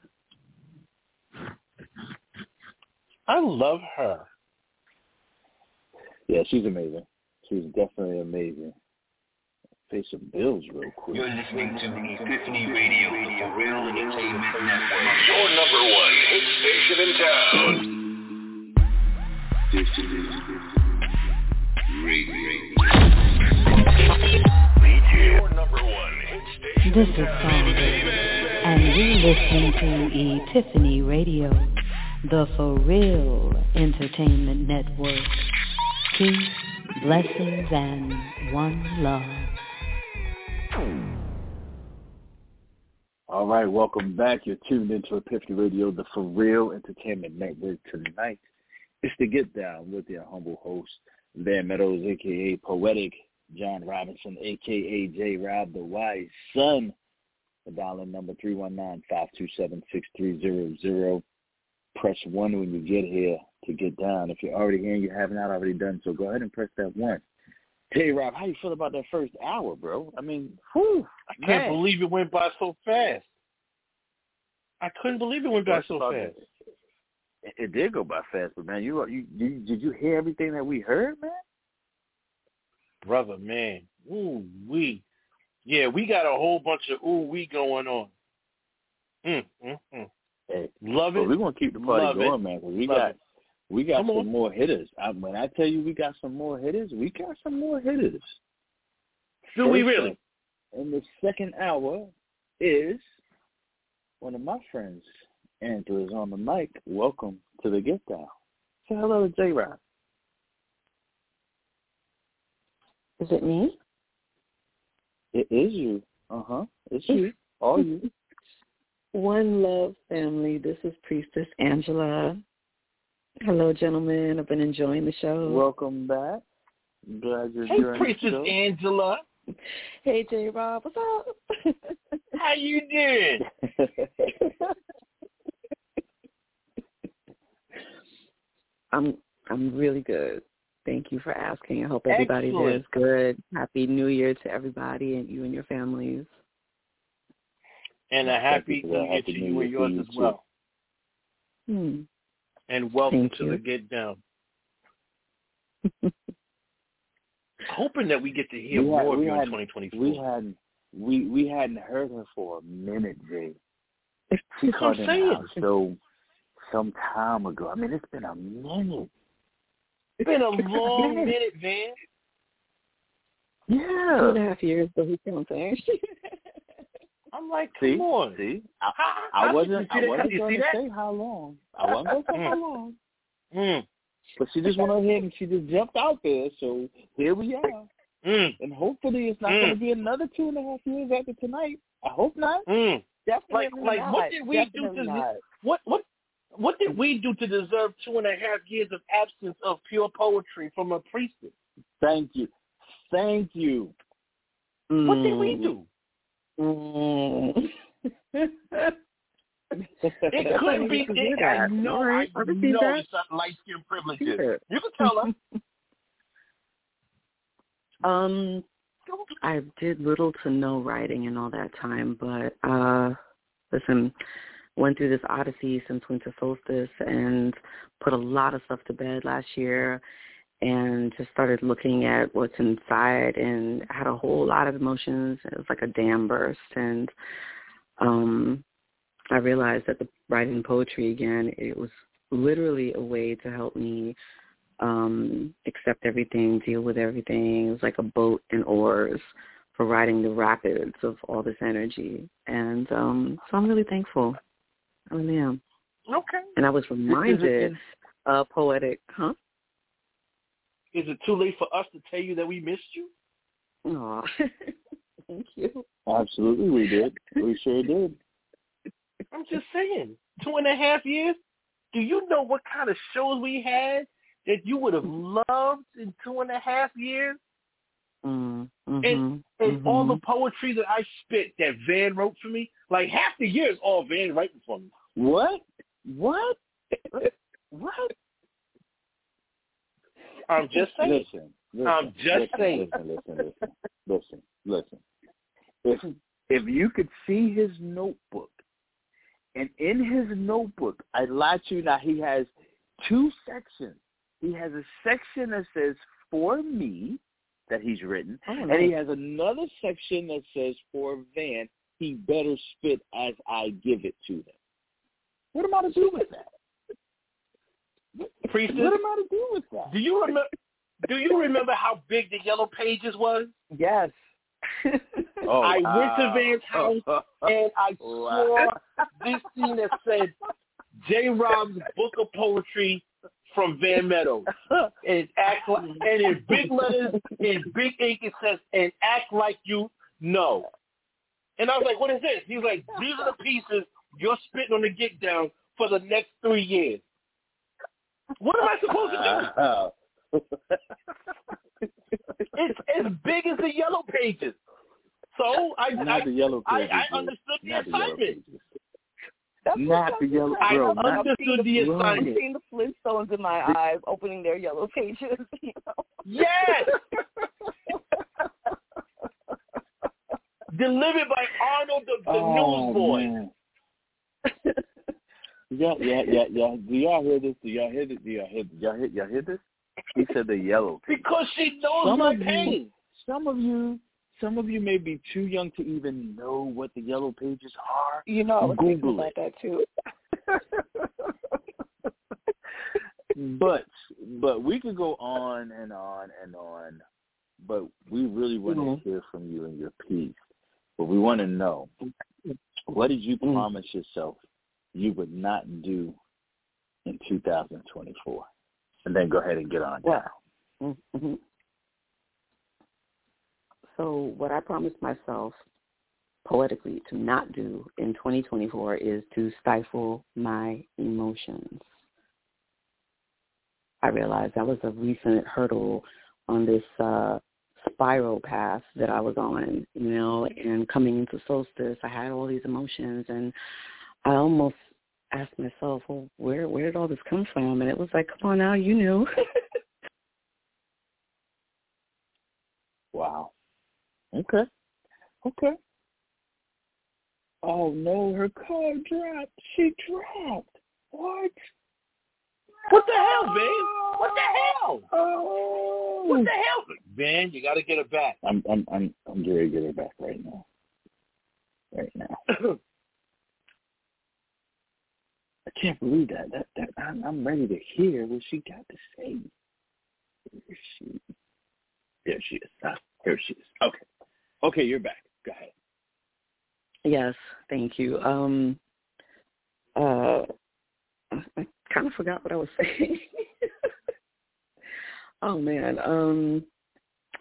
I love her. Yeah, she's amazing. She's definitely amazing. Pay some bills real quick. You're listening to Epiphany Radio, the For Real Entertainment Network. Your number one hit station in town. Epiphany Radio. Your number one hit station. This is Sandra, and you're listening to Epiphany Radio, the For Real Entertainment Network. Peace, blessings, and one love. All right, welcome back. You're tuned into Epiphany Radio, the For Real Entertainment Network. Tonight, it's the Get Down with your humble host, Van Meadows, a k a. Poetic John Robinson, a k a. J. Rob, the Wise Son. The dial-in number three one nine, five two seven, six three zero zero. Press one when you get here to get down. If you're already here and you haven't not already done so, go ahead and press that one. J. Rob, how you feel about that first hour, bro? I mean, whew, I can't man. believe it went by so fast. I couldn't believe it went by so fast. It, it did go by fast, but man, you, you you did you hear everything that we heard, man? Brother, man, ooh wee, yeah, we got a whole bunch of ooh wee going on. Mm, mm, mm. Hey, love it. We're gonna keep the party Love going, it. man. Cause we Love got it. we got Come some on. more hitters. I, when I tell you we got some more hitters, we got some more hitters. Do we First really? up, in the second hour is one of my friends, Andrew, is on the mic. Welcome to the Get Down. Say hello to J. Rob. Is it me? It is you. Uh huh. It's you. All you. One love, family. This is Priestess Angela. Hello, gentlemen. I've been enjoying the show. Welcome back. I'm glad you're Hey, doing Priestess the show. Angela. Hey, J. Rob. What's up? How you doing? I'm I'm really good. Thank you for asking. I hope everybody there is Excellent. good. Happy New Year to everybody and you and your families. And a happy Happy New Year Happy to New you Year and yours to you as well. Hmm. And welcome Thank to you. the Get Down. Hoping that we get to hear We had- more of we you in had- twenty twenty-four. We hadn't we we hadn't heard her for a minute, Jay. She That's what called I'm in saying. our show some time ago. I mean, it's been a minute. It's been a long minute, man. Two Yeah. and a half years, but we can't say. I'm like, come See, on. see, I, How- I how- wasn't you I see that? wasn't You going see to that? say how long. I wasn't going to say how long. Mm. But she just went ahead and she just jumped out there. So here we are. Mm. And hopefully it's not mm. going to be another two and a half years after tonight. I hope not. Mm. Definitely like, like not. What did we Definitely do to not. what what what did we do to deserve two and a half years of absence of pure poetry from a priestess? Thank you. Thank you. Mm. What did we do? Mm. It couldn't be. It, I know. Right. I know that. It's not light skin privileges. Yeah. You can tell her. um, I did little to no writing in all that time, but uh, listen, went through this odyssey since winter solstice and put a lot of stuff to bed last year, and just started looking at what's inside and had a whole lot of emotions. It was like a dam burst, and um. I realized that the writing poetry again, it was literally a way to help me um, accept everything, deal with everything. It was like a boat and oars for riding the rapids of all this energy. And um, so I'm really thankful. I really am. Okay. And I was reminded, uh, poetic, huh? Is it too late for us to tell you that we missed you? Aw, thank you. Absolutely, we did. We sure did. I'm just saying, two and a half years? Do you know what kind of shows we had that you would have loved in two and a half years? Mm, mm-hmm, and and mm-hmm. all the poetry that I spit that Van wrote for me, like half the year is all Van writing for me. What? What? What? I'm just saying. Listen, listen, I'm just listen, saying. Listen, listen, listen, listen, listen. If, if you could see his notebook, and in his notebook, I lie to you now, he has two sections. He has a section that says for me that he's written, oh, nice. and he has another section that says for Van, he better spit as I give it to him. What am I to do with that? Priestess, what am I to do with that? Do you remember? Do you remember how big the Yellow Pages was? Yes. Oh, I wow. went to Van's house and I saw this thing that said J. Rob's Book of Poetry from Van Meadows. And it act like, and in big letters, in big ink, it says, and act like you know. And I was like, what is this? He's like, these are the pieces you're spitting on the get down for the next three years. What am I supposed to do? It's as big as the Yellow Pages. So I not I, the yellow pages, I, I understood the not assignment. That's not the yellow I bro, understood the, the assignment. I've seen the Flintstones in my eyes opening their yellow pages. You know? Yes. Delivered by Arnold, the, the oh, newsboy. yeah, yeah, yeah, yeah. Do y'all hear this? Do y'all hear this? Do y'all hear? Y'all hear? Y'all hear this? He said the yellow pages. Because she knows some my of pain. You, some of you. Some of you may be too young to even know what the yellow pages are. You know, I was thinking Google about it. that too. but but we could go on and on and on. But we really want mm-hmm. to hear from you and your piece. But we want to know, what did you mm-hmm. promise yourself you would not do in two thousand twenty-four? And then go ahead and get on down. Well, mm-hmm. So what I promised myself poetically to not do in twenty twenty-four is to stifle my emotions. I realized that was a recent hurdle on this uh, spiral path that I was on, you know, and coming into solstice, I had all these emotions, and I almost asked myself, well, where, where did all this come from? And it was like, come on now, you knew. Wow. Okay. Okay. Oh, no, her car dropped. She dropped. What? What the hell, man? What the hell? Oh. What the hell? Man, you got to get her back. I'm I'm I'm I'm ready to get her back right now. Right now. I can't believe that. That that I'm, I'm ready to hear what she got to say. Where is she? There she is. Ah, there she is. Okay. Okay, you're back. Go ahead. Yes, thank you. Um, uh, I kind of forgot what I was saying. Oh man. Um,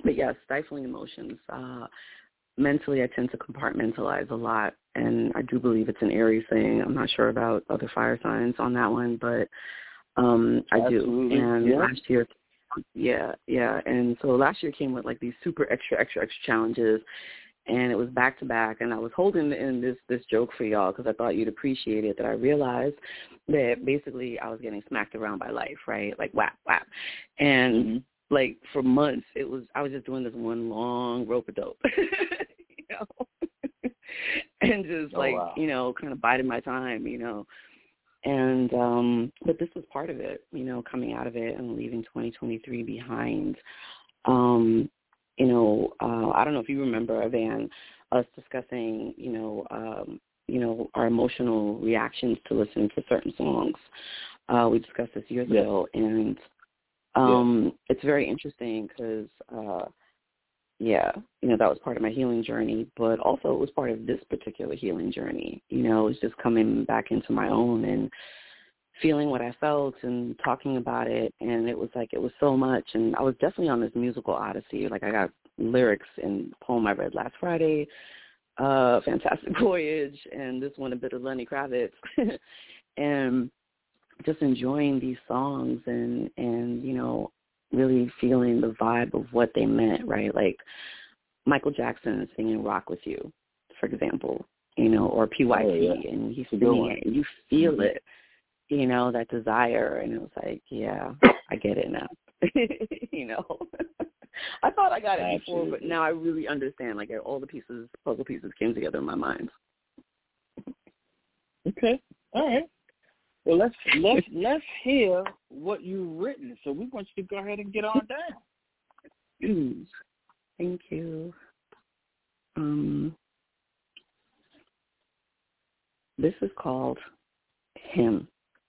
but yes, stifling emotions. Uh, mentally, I tend to compartmentalize a lot, and I do believe it's an Aries thing. I'm not sure about other fire signs on that one, but um, I Absolutely. do. And yeah. last year, yeah, yeah. And so last year came with like these super extra, extra, extra challenges, and it was back to back. And I was holding in this this joke for y'all because I thought you'd appreciate it. That I realized that basically I was getting smacked around by life, right? Like whap whap, and. Mm-hmm. Like, for months, it was I was just doing this one long rope-a-dope, you know, and just, like, oh, wow. you know, kind of biding my time, you know. And, um, but this was part of it, you know, coming out of it and leaving twenty twenty-three behind. Um, you know, uh, I don't know if you remember, Van, us discussing, you know, um, you know, our emotional reactions to listening to certain songs. Uh, we discussed this years yeah. ago, and Um, yeah. It's very interesting because, uh, yeah, you know, that was part of my healing journey, but also it was part of this particular healing journey. You know, it was just coming back into my own and feeling what I felt and talking about it, and it was like it was so much, and I was definitely on this musical odyssey. Like, I got lyrics in the poem I read last Friday, uh, Fantastic Voyage, and this one, A Bit of Lenny Kravitz, and just enjoying these songs and, and, you know, really feeling the vibe of what they meant, right? Like Michael Jackson singing Rock With You, for example, you know, or P Y T, oh, yeah. and he's singing it, and you feel mm-hmm. it, you know, that desire, and it was like, yeah, I get it now, you know. I thought I got it Absolutely. before, but now I really understand, like, all the pieces, puzzle pieces came together in my mind. Okay, all right. Well, let's let's let's hear what you've written. So we want you to go ahead and get on down. Thank you. Um, this is called Him.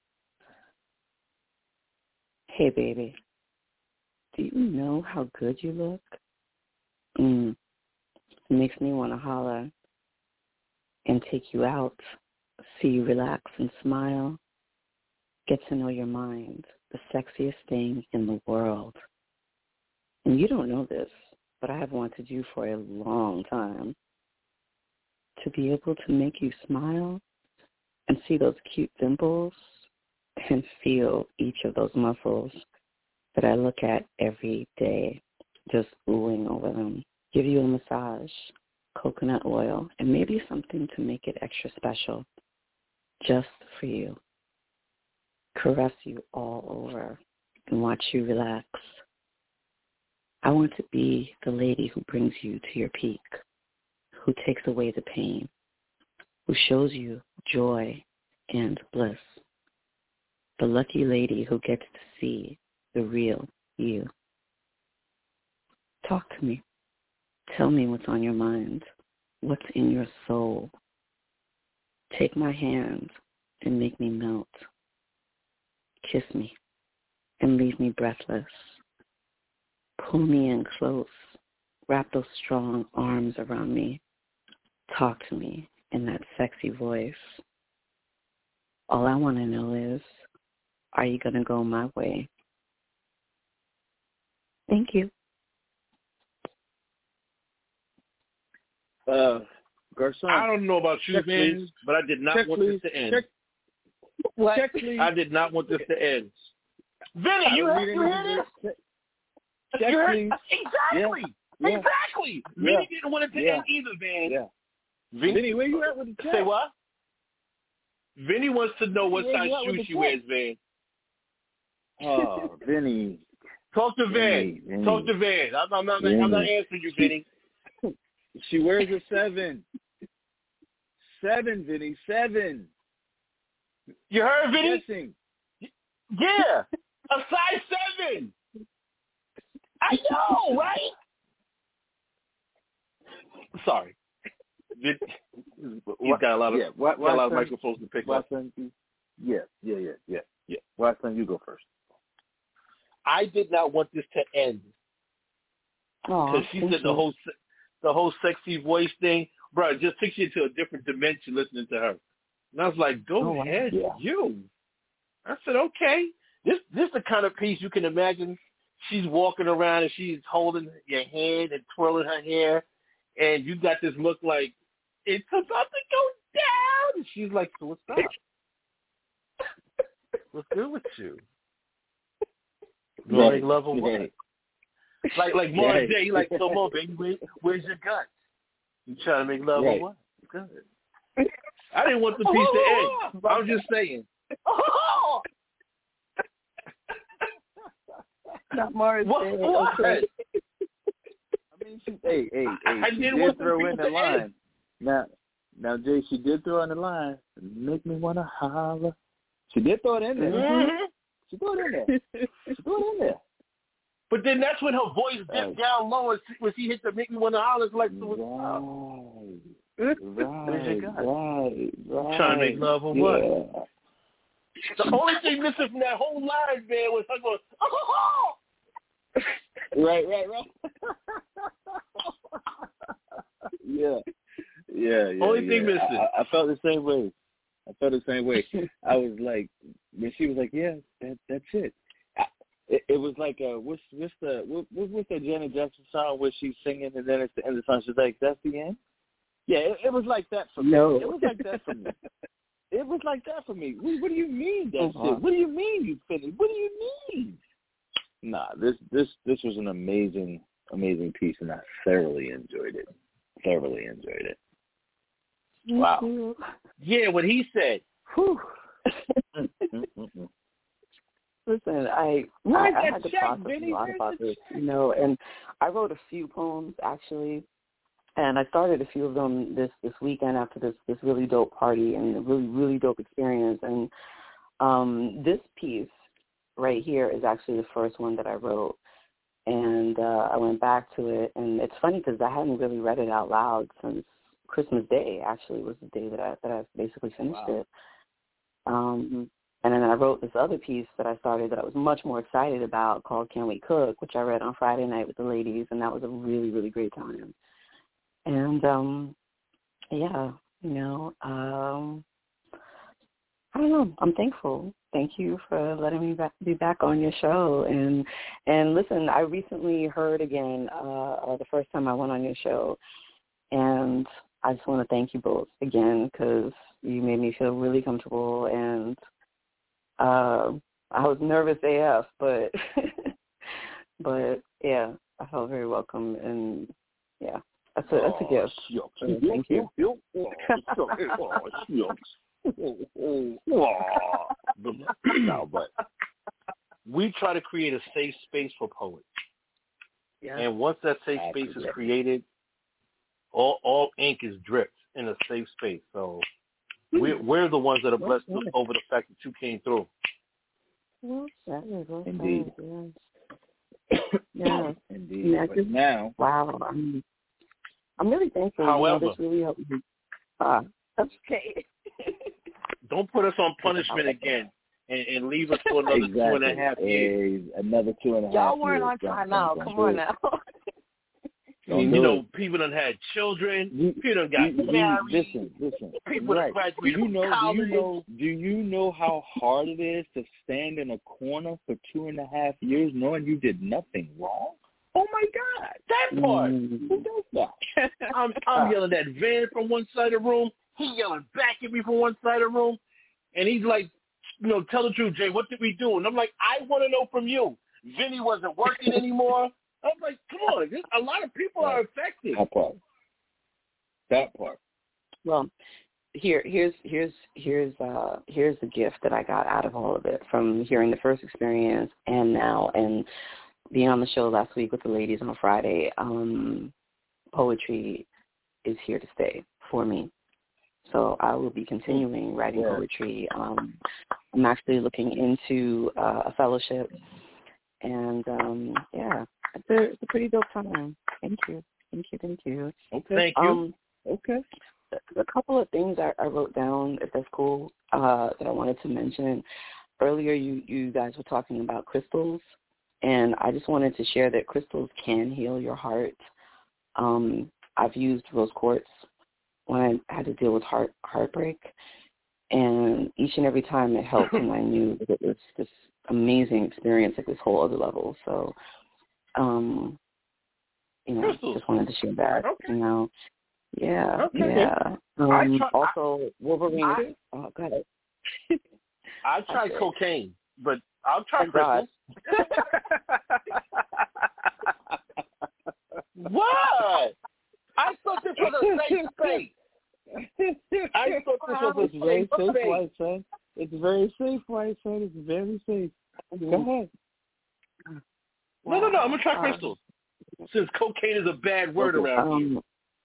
Hey, baby, do you know how good you look? Mm. It makes me want to holler and take you out, see you relax and smile. Get to know your mind, the sexiest thing in the world. And you don't know this, but I have wanted you for a long time. To be able to make you smile and see those cute dimples and feel each of those muscles that I look at every day, just oohing over them. Give you a massage, coconut oil, and maybe something to make it extra special, just for you. Caress you all over and watch you relax. I want to be the lady who brings you to your peak, who takes away the pain, who shows you joy and bliss. The lucky lady who gets to see the real you. Talk to me. Tell me what's on your mind, what's in your soul. Take my hand and make me melt. Kiss me and leave me breathless. Pull me in close. Wrap those strong arms around me. Talk to me in that sexy voice. All I want to know is, are you going to go my way? Thank you. Uh, Garcon, I don't know about you, man, but I did not check, want please. this to end. Check. What? Check, please. I did not want this to end. Vinny, you heard, you heard this? Check, you heard? please. Exactly. Yeah. Exactly. Yeah. Vinny didn't want it to yeah. end either, man. Yeah. Vinny, Vinny, where you at with the check? Say what? Vinny wants to know what size shoes she wears, Van. Oh, Vinny. Talk to Vinny, Van. Vinny. Talk to Van. I'm, I'm, not, I'm not answering you, Vinny. She wears a seven. Seven, Vinny. Seven. You heard, Vinny? Guessing. Yeah. A size seven. I know, right? Sorry. He's got a lot of, yeah. why, got a lot of son, microphones to pick up. Son, yeah, yeah, yeah, yeah, yeah. Why, son, you go first. I did not want this to end. Because she said the whole the whole sexy voice thing, bro, it just takes you to a different dimension listening to her. And I was like, go oh, ahead, yeah. you. I said, okay. This this is the kind of piece you can imagine she's walking around and she's holding your hand and twirling her hair, and you got this look like it's about to go down. And she's like, so what's up? What's good with you? You want to make love or what? Right. Like like Mara Right. J, like, come on, baby, where, where's your guts? You trying to make love Right. or what? Good. I didn't want the piece to end. I was just saying. Not Mara J. What? what? Okay. I mean, she, hey, hey, hey, I she didn't did want the throw piece in the to line. end. Now, now, Jay, she did throw in the line. Make me want to holler. She did throw it in there. Mm-hmm. She threw it in there. She threw it in there. But then that's when her voice dipped Right. down low and she, when she hit the make me want to holler. It's like, so what's Right, up? Where's your guts? right, right. Trying to make love or yeah. what? The only thing missing from that whole line, man, was her going, oh! Right, right, right. yeah, yeah, yeah. Only yeah. thing missing. I, I felt the same way. I felt the same way. I was like, when she was like, "Yeah, that that's it." I, it, it was like, uh, what's what's the what, what's that Janet Jackson song where she's singing and then it's the end of the song? She's like, "That's the end." Yeah, it, it was like that for me. No. It was like that for me. It was like that for me. What, what do you mean that's Uh-huh. it? What do you mean you finished? What do you mean? Nah, this this this was an amazing amazing piece, and I thoroughly enjoyed it. Thoroughly enjoyed it. Wow. Yeah, what he said. Whew. Mm-mm-mm. Listen, I I, I had to process a lot about this, you know, and I wrote a few poems actually, and I started a few of them this this weekend after this this really dope party and a really really dope experience. And um, this piece right here is actually the first one that I wrote, and uh, I went back to it, and it's funny because I hadn't really read it out loud since Christmas Day. Actually, was the day that I that I basically finished Wow. it. Um, and then I wrote this other piece that I started that I was much more excited about called Can We Cook, which I read on Friday night with the ladies, and that was a really, really great time. And, um, yeah, you know, um, I don't know. I'm thankful. Thank you for letting me back, be back on your show. And, and listen, I recently heard again uh, uh, the first time I went on your show, and I just want to thank you both again because you made me feel really comfortable, and uh, I was nervous A F, but but yeah, I felt very welcome, and yeah, that's a that's a gift. Oh, So thank you. No, but we try to create a safe space for poets. Yeah. And once that safe space is created, all all ink is dripped in a safe space. So we're, we're the ones that are blessed over the fact that you came through. Well, that is well Indeed. said, yes. Yeah. Indeed. Yeah, But just- now, Wow. I'm, I'm really thankful. However- you know, this really helped me. Ah, that's okay. Don't put us on punishment again and, and leave us for another exactly. two and a half years. Hey, another two and a half Y'all weren't years. on Don't- time don't- out. don't Come do on it. now. I mean, Don't you do know, it. people done had children. You- people done got you, you, married. listen, listen. People right. done graduated do you from know, college. Do you know? Do you know how hard it is to stand in a corner for two and a half years knowing you did nothing wrong? Oh my God, that part. Mm. Who does that? I'm I'm yelling at Van from one side of the room. He yelling back at me from one side of the room, and he's like, you know, tell the truth, Jay. What did we do? And I'm like, I want to know from you. Vinny wasn't working anymore. I'm like, come on, this, a lot of people are affected. That part. That part. Well, here, here's here's here's uh here's the gift that I got out of all of it from hearing the first experience and now and being on the show last week with the ladies on Friday. Um, poetry is here to stay for me, so I will be continuing writing Yeah. poetry. Um, I'm actually looking into uh, a fellowship, and um, yeah, it's a, it's a pretty dope time. Thank you, thank you, thank you. Okay. Thank you. Um, Okay. a couple of things I, I wrote down, if that's cool, uh, that I wanted to mention. Earlier, you, you guys were talking about crystals, and I just wanted to share that crystals can heal your heart. Um, I've used rose quartz when I had to deal with heart heartbreak, and each and every time it helped, and I knew that it was this amazing experience at this whole other level. So, um, you know, Crystals. just wanted to share that. Okay. You know, yeah, Okay. yeah. Um, I try, also, Wolverine. I, oh, go ahead. I tried Okay. cocaine, but I'll try Oh, God. crystals. What? I thought this was a safe space. I thought this was a It's very safe safe, space. white son. It's very safe, white son. It's very safe. Go ahead. No, no, no. I'm gonna try Uh, crystals. Since cocaine is a bad word Okay. around Um,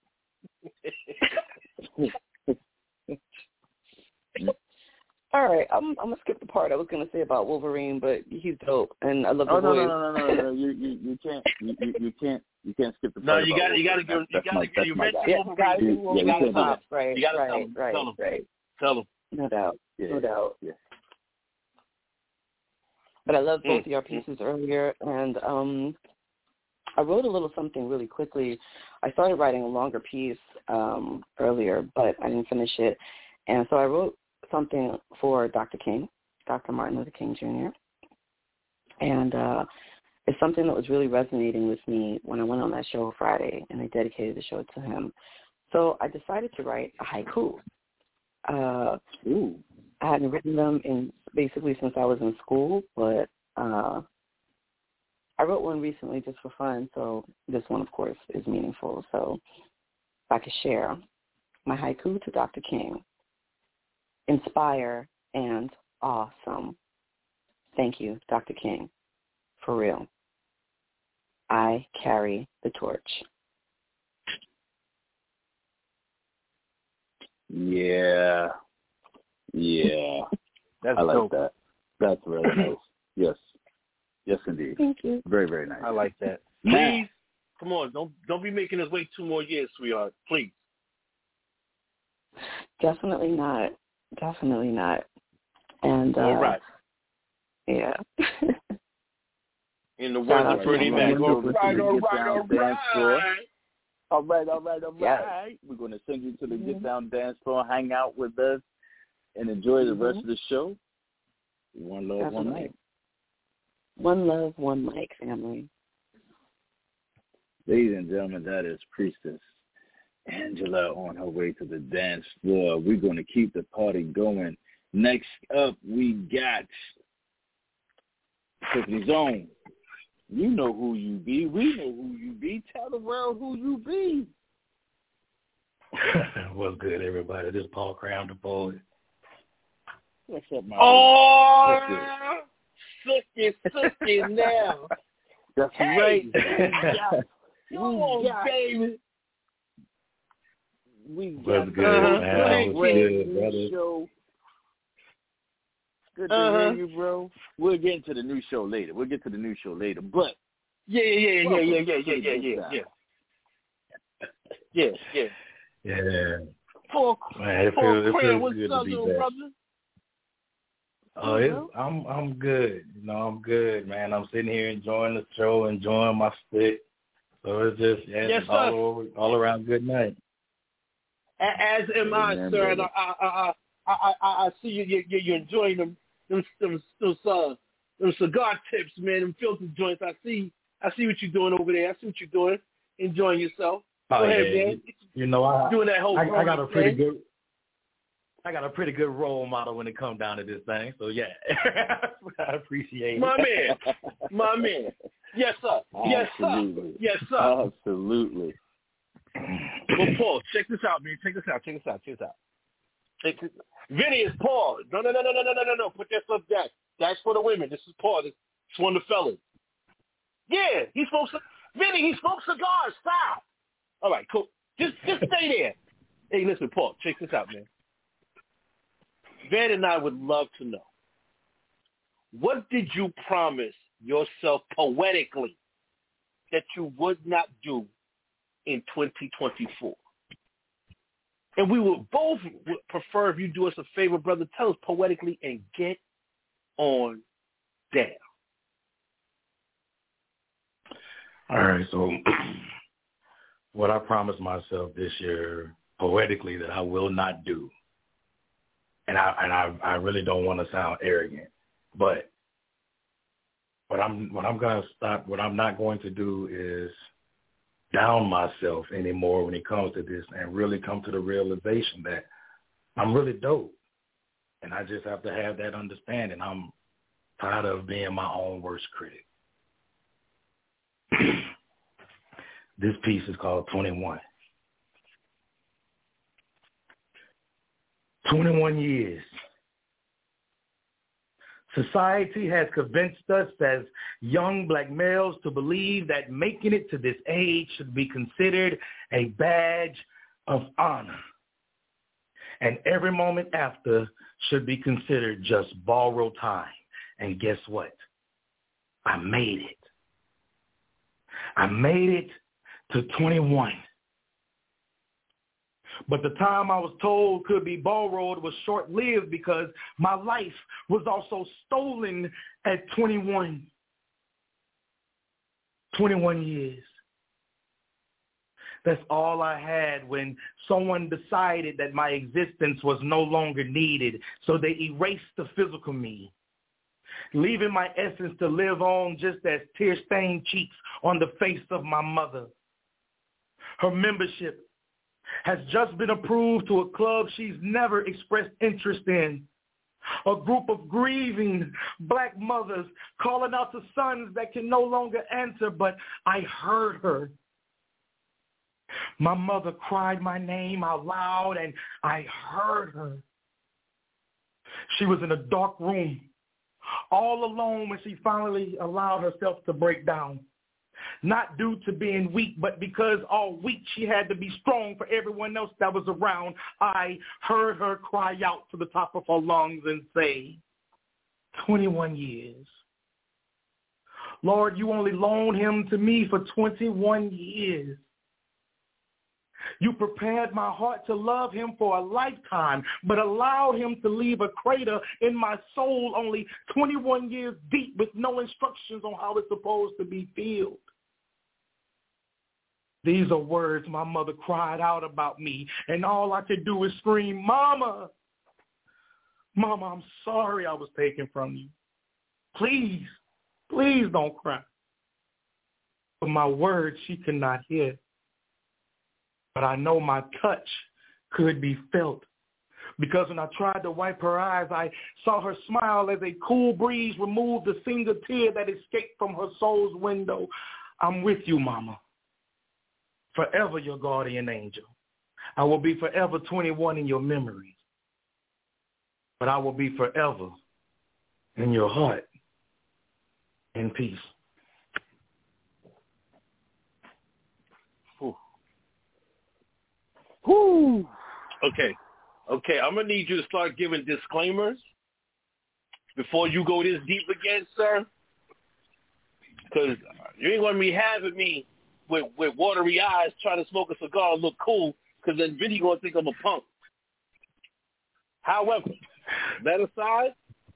all right, I'm I'm gonna skip the part I was gonna say about Wolverine, but he's dope, and I love the Oh no, voice. no, no, no, no, no! You, you, you can't, you, you, you can't, you can't skip the No, part you about got, you got to Wolverine. go. You That's got my- to. that's You my mentioned guy. Yeah, Wolverine. guys, You- you yeah, will you gotta can't do stop. that. Right, You gotta right, tell 'em. right, Tell 'em. right. Tell him. No doubt, Yeah, no doubt. yeah. But I love both Mm. of your pieces earlier, and um, I wrote a little something really quickly. I started writing a longer piece um, earlier, but I didn't finish it, and so I wrote something for Doctor King, Doctor Martin Luther King Junior And uh, it's something that was really resonating with me when I went on that show Friday, and I dedicated the show to him. So I decided to write a haiku. Uh, Ooh. I hadn't written them in basically since I was in school, but uh, I wrote one recently just for fun, so this one, of course, is meaningful. So if I could share my haiku to Doctor King. Inspire and awesome. Thank you, Doctor King. For real. I carry the torch. Yeah, yeah. That's I like dope. that. That's really nice. Yes, yes, indeed. Thank you. Very, very nice. I like that. Now- Please, come on. Don't don't be making us wait two more years, sweetheart. Please. Definitely not. Definitely not. And uh, All right. yeah. In the Shout words out of to Bernie my Mac. mom. All right, all right, all Dance floor. right. All right, all right, all Yes. right. We're going to send you to the Mhm. Get Down Dance Floor, hang out with us, and enjoy the rest Mhm. of the show. One love, one Definitely. night. One love, one mic, family. Ladies and gentlemen, that is Priestess Angela on her way to the dance floor. We're going to keep the party going. Next up, we got Tiffany Zone. You know who you be. We know who you be. Tell the world who you be. What's good, everybody? This is Paul Cram, the poet. What's up, my Oh, What's sucky, sucky now. That's Hey. right. We got, Come on, we got, baby. we What's got good, Uh-huh. man? What's brand good, new brother? show. Good to Uh-huh. hear you, bro. We'll get into the new show later. We'll get to the new show later. But Yeah, yeah, yeah, yeah, welcome yeah, yeah, to yeah, the yeah, Good yeah, Sound. yeah. Yeah, yeah. Yeah. Paul, Man, it Paul feels, it Cram, feels what's good to up, be little back. brother? Oh, it's, I'm I'm good. You know, I'm good, man. I'm sitting here enjoying the show, enjoying my stick. So it's just yeah, Yes, it's all sir. over, all around good night. A- As am I, Amen, sir. And I, brother. I, I, I, I, I see you. You, you- you're enjoying them, them, them, those, uh, them cigar tips, man. Them filter joints. I see. I see what you're doing over there. I see what you're doing. Enjoying yourself. Oh, Go ahead, yeah. man. You know, I Doing that whole. I, I got a Bernie pretty thing. good. I got a pretty good role model when it comes down to this thing. So yeah, I appreciate it. My man. My man. Yes, sir. Yes, sir. Absolutely. Yes, sir. Absolutely. Well, Paul, check this out, man. Check this out. Check this out. Check this out. Check this. Vinny is Paul. No, no, no, no, no, no, no, no, no. Put that stuff down. That's for the women. This is Paul. This is one of the fellas. Yeah, he smokes. Vinny, he smokes cigars. Stop. All right, cool. Just, just stay there. Hey, listen, Paul. Check this out, man. Van and I would love to know, what did you promise yourself poetically that you would not do in twenty twenty-four? And we would both would prefer if you do us a favor, brother, tell us poetically and get on down. All right, so what I promised myself this year poetically that I will not do, and I and I, I really don't want to sound arrogant, but what I'm what I'm gonna stop. What I'm not going to do is down myself anymore when it comes to this, and really come to the realization that I'm really dope, and I just have to have that understanding. I'm tired of being my own worst critic. This piece is called twenty-one. twenty-one years. Society has convinced us as young black males to believe that making it to this age should be considered a badge of honor. And every moment after should be considered just borrowed time. And guess what? I made it. I made it to twenty-one. But the time I was told could be borrowed was short-lived because my life was also stolen at twenty-one. twenty-one years. That's all I had when someone decided that my existence was no longer needed, so they erased the physical me, leaving my essence to live on just as tear-stained cheeks on the face of my mother. Her membership has just been approved to a club she's never expressed interest in. A group of grieving black mothers calling out to sons that can no longer answer, but I heard her. My mother cried my name out loud, and I heard her. She was in a dark room, all alone when she finally allowed herself to break down. Not due to being weak, but because all week she had to be strong for everyone else that was around. I heard her cry out to the top of her lungs and say, twenty-one years. Lord, you only loaned him to me for twenty-one years. You prepared my heart to love him for a lifetime, but allowed him to leave a crater in my soul only twenty-one years deep with no instructions on how it's supposed to be filled. These are words my mother cried out about me, and all I could do is scream, Mama, Mama, I'm sorry I was taken from you. Please, please don't cry. But my words she could not hear. But I know my touch could be felt, because when I tried to wipe her eyes, I saw her smile as a cool breeze removed the single tear that escaped from her soul's window. I'm with you, Mama. Forever your guardian angel. I will be forever twenty-one in your memories. But I will be forever in your heart in peace. Whew. Whew. Okay. Okay, I'm going to need you to start giving disclaimers before you go this deep again, sir. Because you ain't going to be having me with, with watery eyes trying to smoke a cigar and look cool, because then Vinny going to think I'm a punk. However, that aside,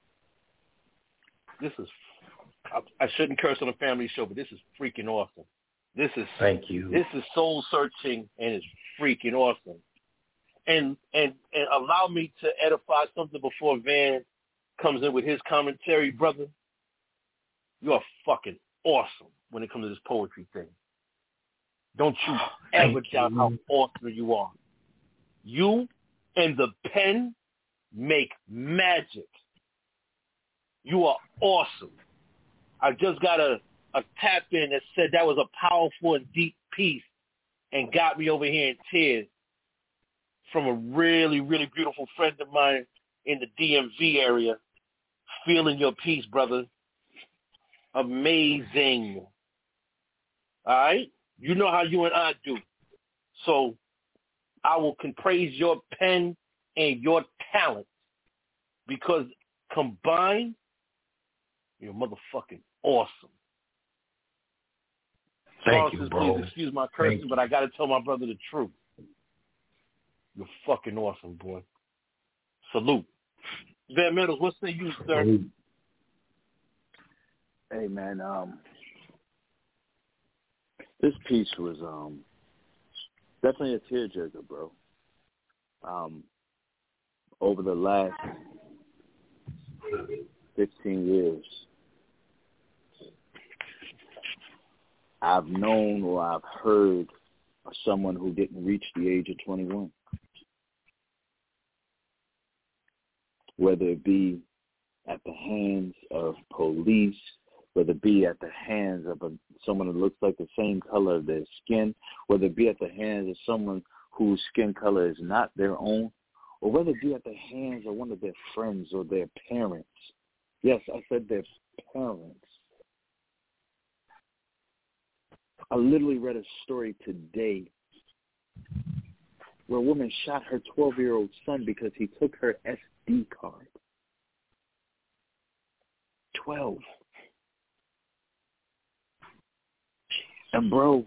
this is, I, I shouldn't curse on a family show, but this is freaking awesome. This is, Thank you. This is soul searching, and it's freaking awesome. And, and, and allow me to edify something before Van comes in with his commentary, brother. You are fucking awesome when it comes to this poetry thing. Don't you ever doubt how awesome you are. You and the pen make magic. You are awesome. I just got a, a tap in that said that was a powerful and deep piece and got me over here in tears from a really, really beautiful friend of mine in the D M V area. Feeling your piece, brother. Amazing. All right? You know how you and I do. So I will can praise your pen and your talent, because combined, you're motherfucking awesome. Thank Charles, you, bro. Please excuse my cursing, but I got to tell my brother the truth. You're fucking awesome, boy. Salute. Van Meadows, what say you, sir? Hey, man, um, this piece was um, definitely a tearjerker, bro. Um, over the last fifteen years, I've known or I've heard of someone who didn't reach the age of twenty-one. Whether it be at the hands of police, whether it be at the hands of a, someone who looks like the same color of their skin, whether it be at the hands of someone whose skin color is not their own, or whether it be at the hands of one of their friends or their parents. Yes, I said their parents. I literally read a story today where a woman shot her twelve-year-old son because he took her S D card. twelve. And bro,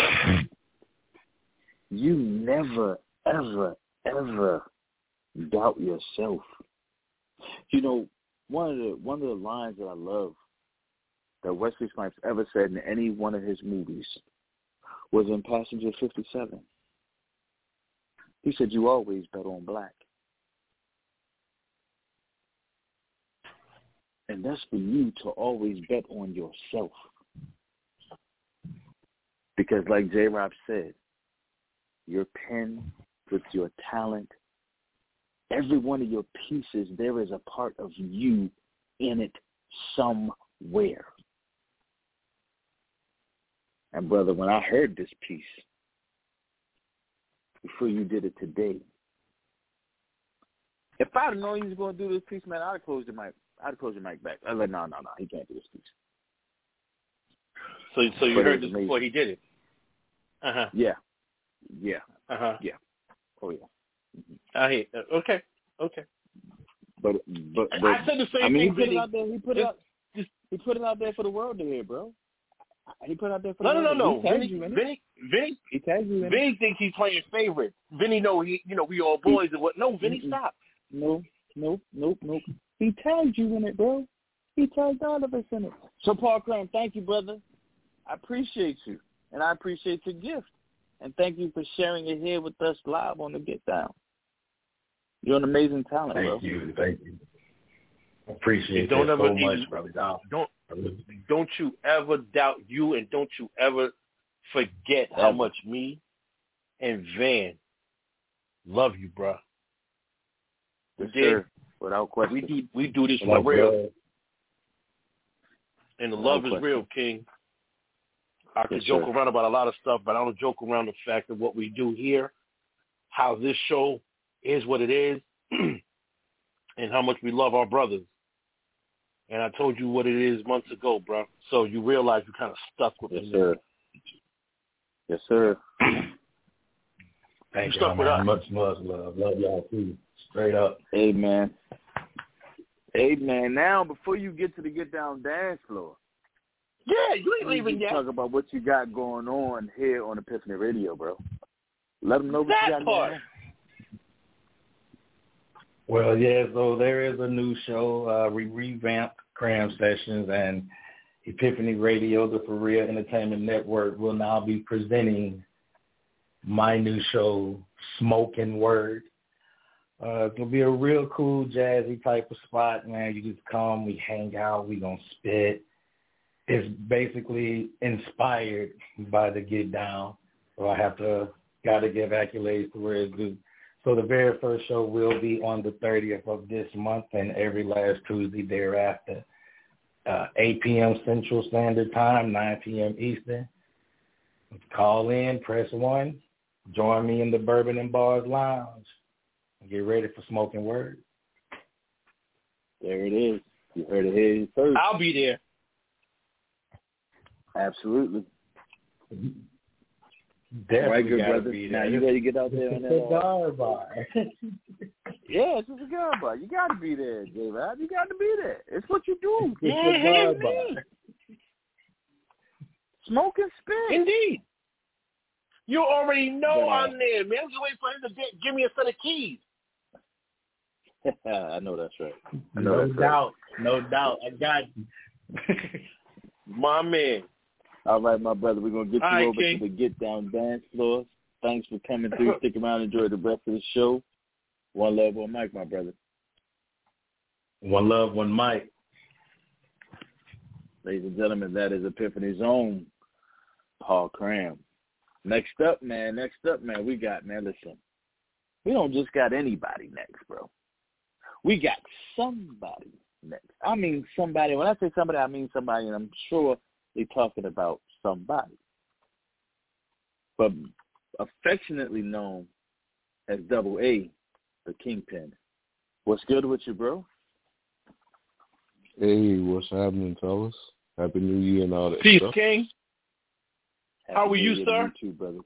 you never, ever, ever doubt yourself. You know, one of the one of the lines that I love that Wesley Snipes ever said in any one of his movies was in Passenger fifty-seven. He said, "You always bet on black." And that's for you to always bet on yourself. Because like J-Rob said, your pen with your talent, every one of your pieces, there is a part of you in it somewhere. And brother, when I heard this piece, before you did it today, if I'd have known you was going to do this piece, man, I'd have closed the mic. I'd have closed the mic back. I'd like, no, no, no, he can't do this piece. So, so you but heard this amazing. Before he did it? Uh huh. Yeah. Yeah. Uh huh. Yeah. Oh yeah. Mm-hmm. I hear. Okay. Okay. But but, but I said the same I mean, thing. He put it out there. He put it out. Just, he put it out there for the world to hear, bro. He put it out there for no, the no, world. No, no, no. Vinny, Vinny, Vinny, Vinny, he tags you. Vinny thinks he's playing favorite. Vinny know he, you know, we all boys and what? No, Vinny, mm-hmm. stop. No, no, nope, nope. He tagged you in it, bro. He tagged all of us in it. So Paul Cram, thank you, brother. I appreciate you, and I appreciate your gift. And thank you for sharing it here with us live on the Get Down. You're an amazing talent, thank bro. Thank you. Thank you. I appreciate don't that ever, so much, you, brother. Don't, don't you ever doubt you, and don't you ever forget how much me and Van love you, bro. Yes, sir. Without question. We do, we do this for real. Bro. And the love Without is real, King. I could yes, joke sir. around about a lot of stuff, but I don't joke around the fact of what we do here, how this show is what it is, and how much we love our brothers. And I told you what it is months ago, bro. So you realize you kind of stuck with yes, me. Sir. Yes, sir. Thank you. Y'all, man. With us. Much, much love. Love y'all too. Straight up. Amen. Amen. Now, before you get to the Get Down dance floor, yeah, you ain't leaving yet. Talk about what you got going on here on Epiphany Radio, bro. Let them know what that you got part. going on. Well, yeah, so there is a new show. Uh, we revamped Cram Sessions, and Epiphany Radio, the For Real Entertainment Network, will now be presenting my new show, Smoking Word. Uh, it's going to be a real cool, jazzy type of spot, man. You just come, we hang out, we going to spit. It's basically inspired by the Get Down, so I have to, got to give accolades to where it's due. So the very first show will be on the thirtieth of this month and every last Tuesday thereafter, uh, eight p.m. Central Standard Time, nine p.m. Eastern. Call in, press one, join me in the Bourbon and Bars Lounge, and get ready for Smoking Word. There it is. You heard it here first. I'll be there. Absolutely. Definitely All right, good gotta brother. be Now there. you ready to get out there It's and a cigar uh, bar. yeah, it's a cigar bar. You got to be there, J-Rob. You got to be there. It's what you do. It's yeah, a cigar bar. Smoke and spit. Indeed. You already know Yeah. I'm there, man. I'm just waiting for him to get, give me a set of keys. I know that's right. I know No that's doubt. Right. No doubt. I got you. My man. All right, my brother. We're going to get All you right, over King. to the Get Down dance floor. Thanks for coming through. Stick around and enjoy the rest of the show. One love, one mic, my brother. One love, one mic. Ladies and gentlemen, that is Epiphany's own Paul Cram. Next up, man, next up, man, we got, man, listen. We don't just got anybody next, bro. We got somebody next. I mean somebody. When I say somebody, I mean somebody, and I'm sure they're talking about somebody. But affectionately known as Double A, the Kingpin. What's good with you, bro? Hey, what's happening, fellas? Happy New Year and all that Peace, stuff. King. Happy How are you, New Year sir? To you too, brother.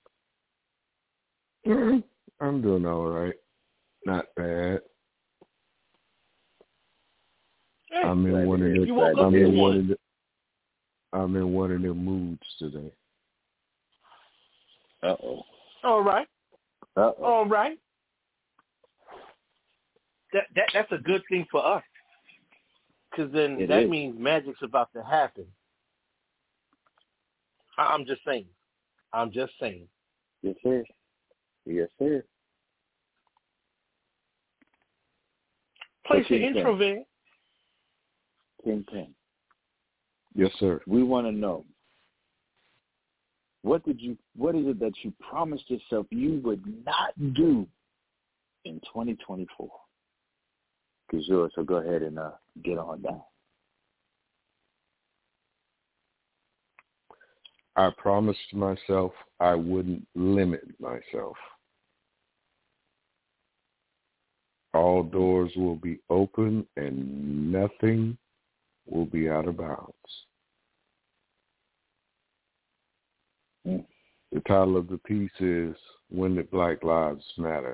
I'm doing all right. Not bad. Hey, I'm in one of you woke the, up I'm this in one morning. of the, I'm in one of them moods today. Uh-oh. All right. Uh-oh. All right. That that that's a good thing for us, because then It that is. means magic's about to happen. I- I'm just saying. I'm just saying. Yes, sir. Yes, sir. Place So, your Kingpin. intro, Van. Kingpin. Yes, sir. We want to know, what did you? What is it that you promised yourself you would not do in twenty twenty-four? Because yours, so go ahead and uh, get on down. I promised myself I wouldn't limit myself. All doors will be open and nothing will be out of bounds. Mm. The title of the piece is When Did Black Lives Matter?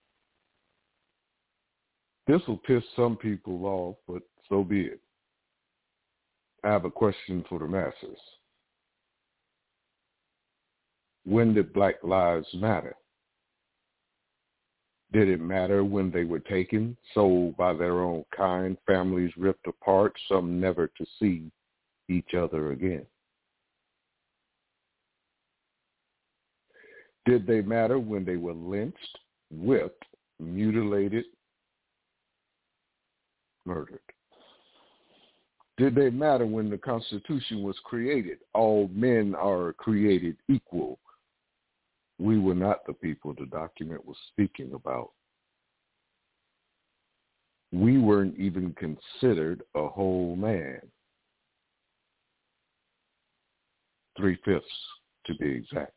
This will piss some people off, but so be it. I have a question for the masses. When did Black lives matter? Did it matter when they were taken, sold by their own kind, families ripped apart, some never to see each other again? Did they matter when they were lynched, whipped, mutilated, murdered? Did they matter when the Constitution was created? All men are created equal. We were not the people the document was speaking about. We weren't even considered a whole man. Three-fifths, to be exact.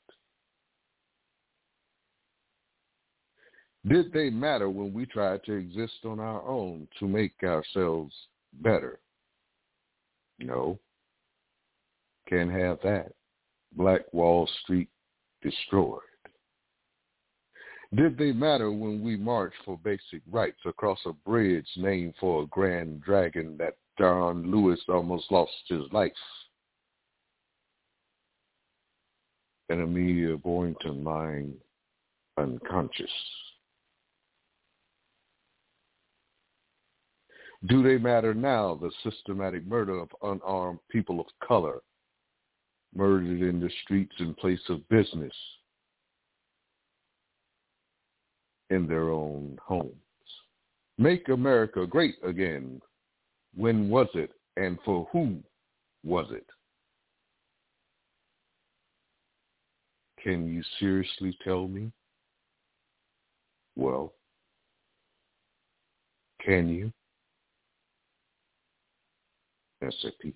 Did they matter when we tried to exist on our own to make ourselves better? No. Can't have that. Black Wall Street destroyed. Did they matter when we marched for basic rights across a bridge named for a grand dragon that John Lewis almost lost his life? And Amelia Boynton lying unconscious. Do they matter now, the systematic murder of unarmed people of color, murdered in the streets in place of business, in their own homes? Make America great again. When was it, and for who was it? Can you seriously tell me? Well, can you? That's a piece.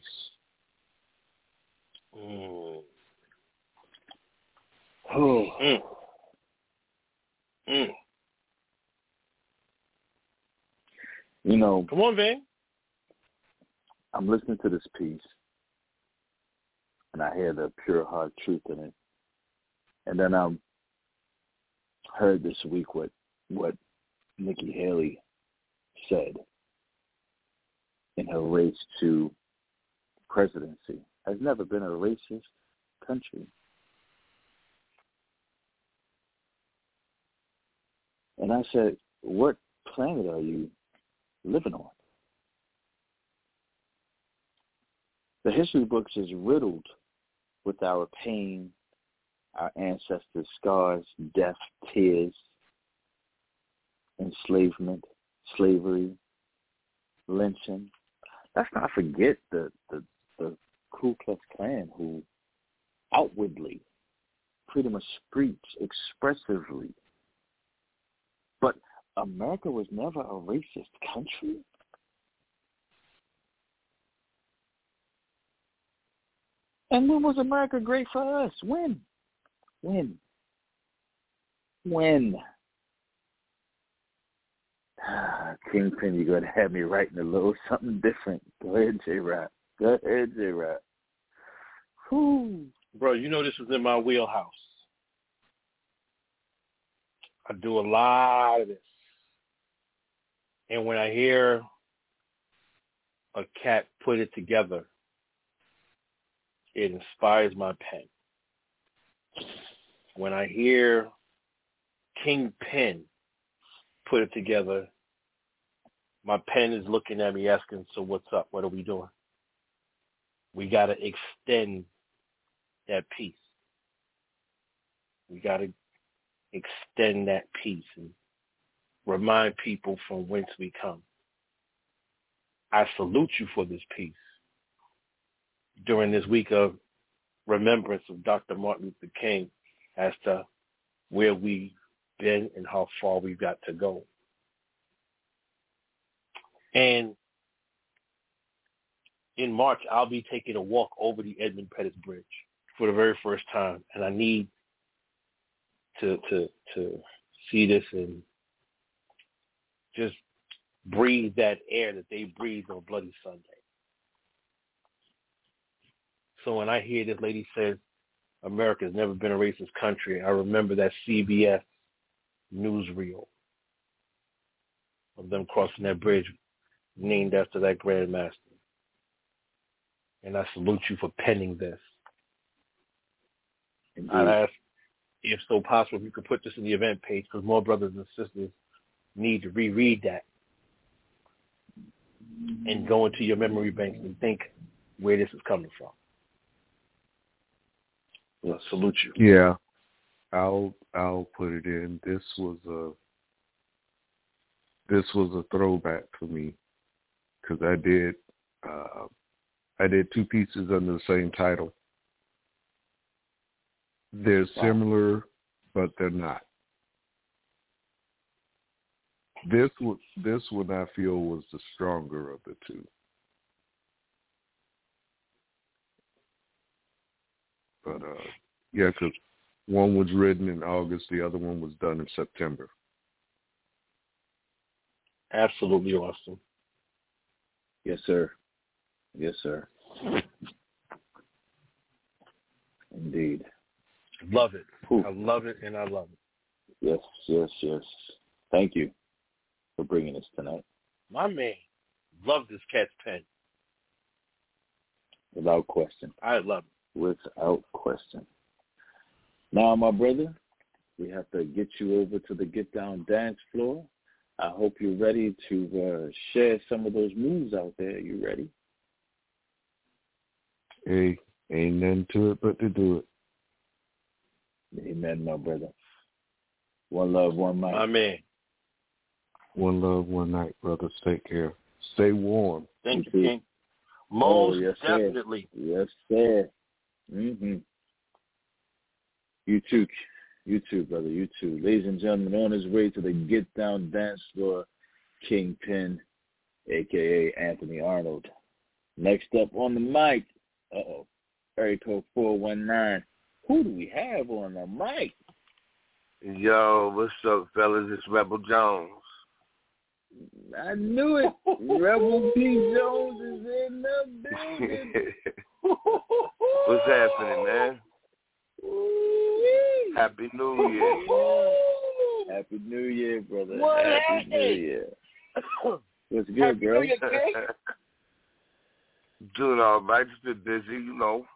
Mm. Oh. Mm. Mm. You know, come on, Van. I'm listening to this piece, and I hear the pure hard truth in it. And then I heard this week what what Nikki Haley said in her race to presidency. Has never been a racist country. And I said, what planet are you living on? The history books is riddled with our pain, our ancestors' scars, death, tears, enslavement, slavery, lynching. Let's not forget the, the, the Ku Klux Klan who outwardly, freedom of speech expressively. But America was never a racist country. And when was America great for us? When? When? When? Kingpin, you're going to have me writing a little something different. Go ahead, J-Rap. Go ahead, J-Rap. Whew. Bro, you know this was in my wheelhouse. I do a lot of this. And when I hear a cat put it together, it inspires my pen. When I hear Kingpin put it together, my pen is looking at me asking, so what's up? What are we doing? We got to extend that piece. We got to extend that piece and remind people from whence we come. I salute you for this piece during this week of remembrance of Doctor Martin Luther King as to where we've been and how far we've got to go. And in March, I'll be taking a walk over the Edmund Pettus Bridge for the very first time, and I need to to to see this and just breathe that air that they breathed on Bloody Sunday. So when I hear this lady says America's never been a racist country, I remember that C B S newsreel of them crossing that bridge named after that Grand Master. And I salute you for penning this. Indeed. I'd ask, if so possible, if you could put this in the event page, because more brothers and sisters need to reread that and go into your memory banks and think where this is coming from. Well, salute you. Yeah, I'll I'll put it in. This was a this was a throwback for me because I did uh, I did two pieces under the same title. They're similar, but they're not. This one, this one I feel was the stronger of the two. But, uh, yeah, because one was written in August, the other one was done in September. Absolutely awesome. Yes, sir. Yes, sir. Indeed. Love it. Ooh. I love it, and I love it. Yes, yes, yes. Thank you for bringing this tonight. My man, love this cat's pen. Without question. I love it. Without question. Now, my brother, we have to get you over to the Get Down dance floor. I hope you're ready to uh, share some of those moves out there. You ready? Hey, ain't nothing to it but to do it. Amen, my brother. One love, one mic. My man. One love, one night, brothers. Take care. Stay warm. Thank you, King. Most oh, yes, definitely. Sir. Yes, sir. Mm-hmm. You too. You too, brother. You too. Ladies and gentlemen, on his way to the Get Down dance floor, Kingpin, a k a. Anthony Arnold. Next up on the mic, uh-oh, area code four one nine. Who do we have on the mic? Yo, what's up, fellas? It's Rebel Jones. I knew it. Rebel P. Jones is in the building. What's happening, man? Ooh-wee. Happy New Year. Happy New Year, brother. What Happy happened? New Year. What's good, Happy bro? New Year, King. Doing all right. Just been busy, you know.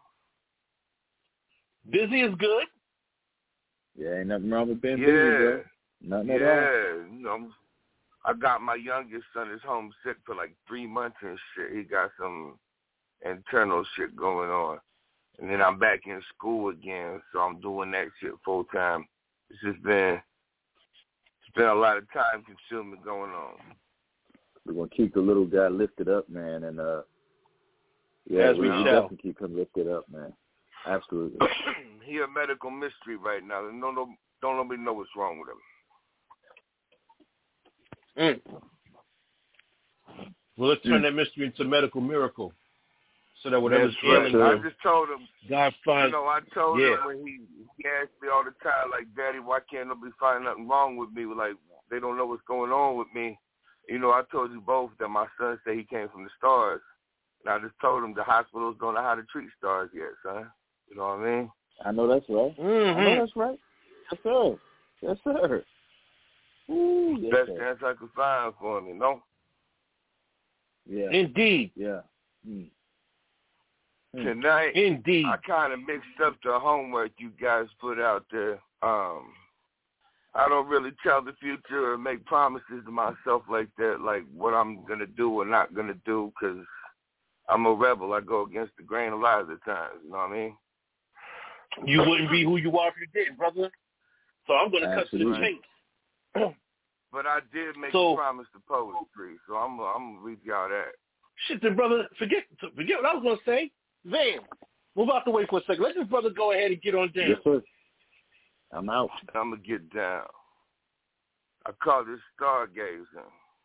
Busy is good. Yeah, ain't nothing wrong with being yeah. busy, bro. Nothing yeah. at all. Yeah, you know, I got my youngest son is homesick for like three months and shit. He got some internal shit going on. And then I'm back in school again, so I'm doing that shit full time. It's just been, it's been a lot of time consuming going on. We're going to keep the little guy lifted up, man. And, uh, yeah, As we we shall. definitely keep him lifted up, man. Absolutely. He a medical mystery right now. No, no, don't nobody know what's wrong with him. Mm. Well, let's turn mm. that mystery into a medical miracle, so that whatever's ailing him, I just told him. God finds. You know, I told yeah. him when he he asked me all the time, like, Daddy, why can't nobody find nothing wrong with me? Like, they don't know what's going on with me. You know, I told you both that my son said he came from the stars. And I just told him the hospitals don't know how to treat stars yet, son. You know what I mean? I know that's right. Mm-hmm. I know that's right. Yes, sir. Yes, sir. Ooh, yes, Best sir. chance I could find for me, no? Yeah. Indeed. Yeah. Mm. Tonight, Indeed. I kind of mixed up the homework you guys put out there. Um, I don't really tell the future or make promises to myself like that, like what I'm going to do or not going to do, because I'm a rebel. I go against the grain a lot of the times, you know what I mean? You wouldn't be who you are if you didn't, brother. So I'm going to cut to the chase. But I did make so, a promise to poetry, so I'm, I'm going to read y'all that. Shit, then, brother, forget forget what I was going to say. Van, we're about to wait for a second. Let this brother go ahead and get on down. Yes, sir. I'm out. I'm going to get down. I call this stargazing.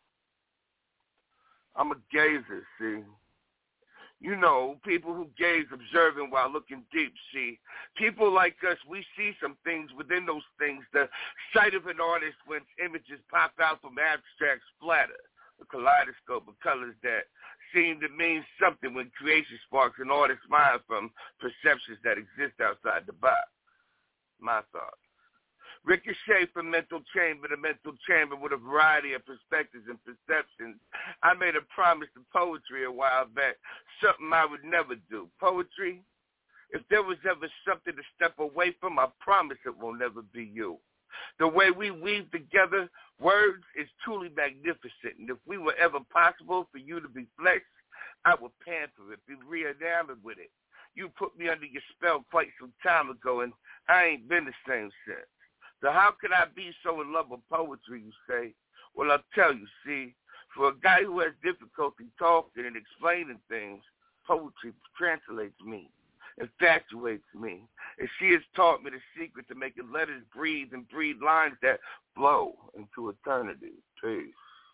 I'm a gazer, see. You know, people who gaze observing while looking deep, see. People like us, we see some things within those things. The sight of an artist when images pop out from abstract splatter. A kaleidoscope of colors that seem to mean something when creation sparks an artist's mind from perceptions that exist outside the box. My thoughts. Ricochet from mental chamber to mental chamber with a variety of perspectives and perceptions. I made a promise to poetry a while back, something I would never do. Poetry, if there was ever something to step away from, I promise it will never be you. The way we weave together words is truly magnificent, and if we were ever possible for you to be flexed, I would panther it, be re-enamored with it. You put me under your spell quite some time ago, and I ain't been the same since. So how could I be so in love with poetry, you say? Well, I'll tell you, see, for a guy who has difficulty talking and explaining things, poetry translates me, infatuates me. And she has taught me the secret to making letters breathe and breathe lines that flow into eternity. Peace.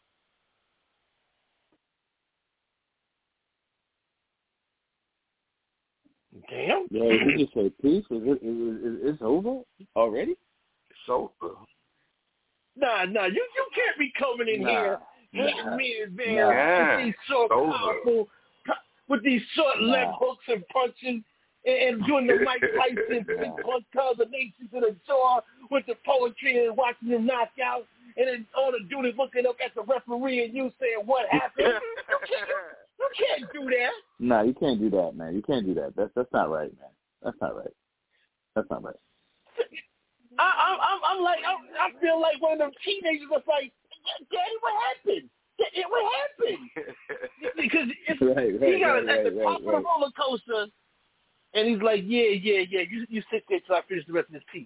Damn. Yeah, you just say peace. Is it, is it, it's over already? It's over. Nah, nah, you you can't be coming in nah, here nah, hitting me and man nah. with these short, powerful, with these short nah. left hooks and punching and, and doing the Mike Tyson and punch combinations in the jaw with the poetry and watching them knock out, and then all the dude is looking up at the referee and you saying what happened. you, can't, you, you can't do that. Nah, you can't do that, man. You can't do that. That's that's not right, man. That's not right. That's not right. I, I'm, I'm like, I, I feel like one of them teenagers that's like, Daddy, what happened? Daddy, what happened? Because it's, right, right, he got right, at the right, top right. of the roller coaster, and he's like, yeah, yeah, yeah, you you sit there till I finish the rest of this piece.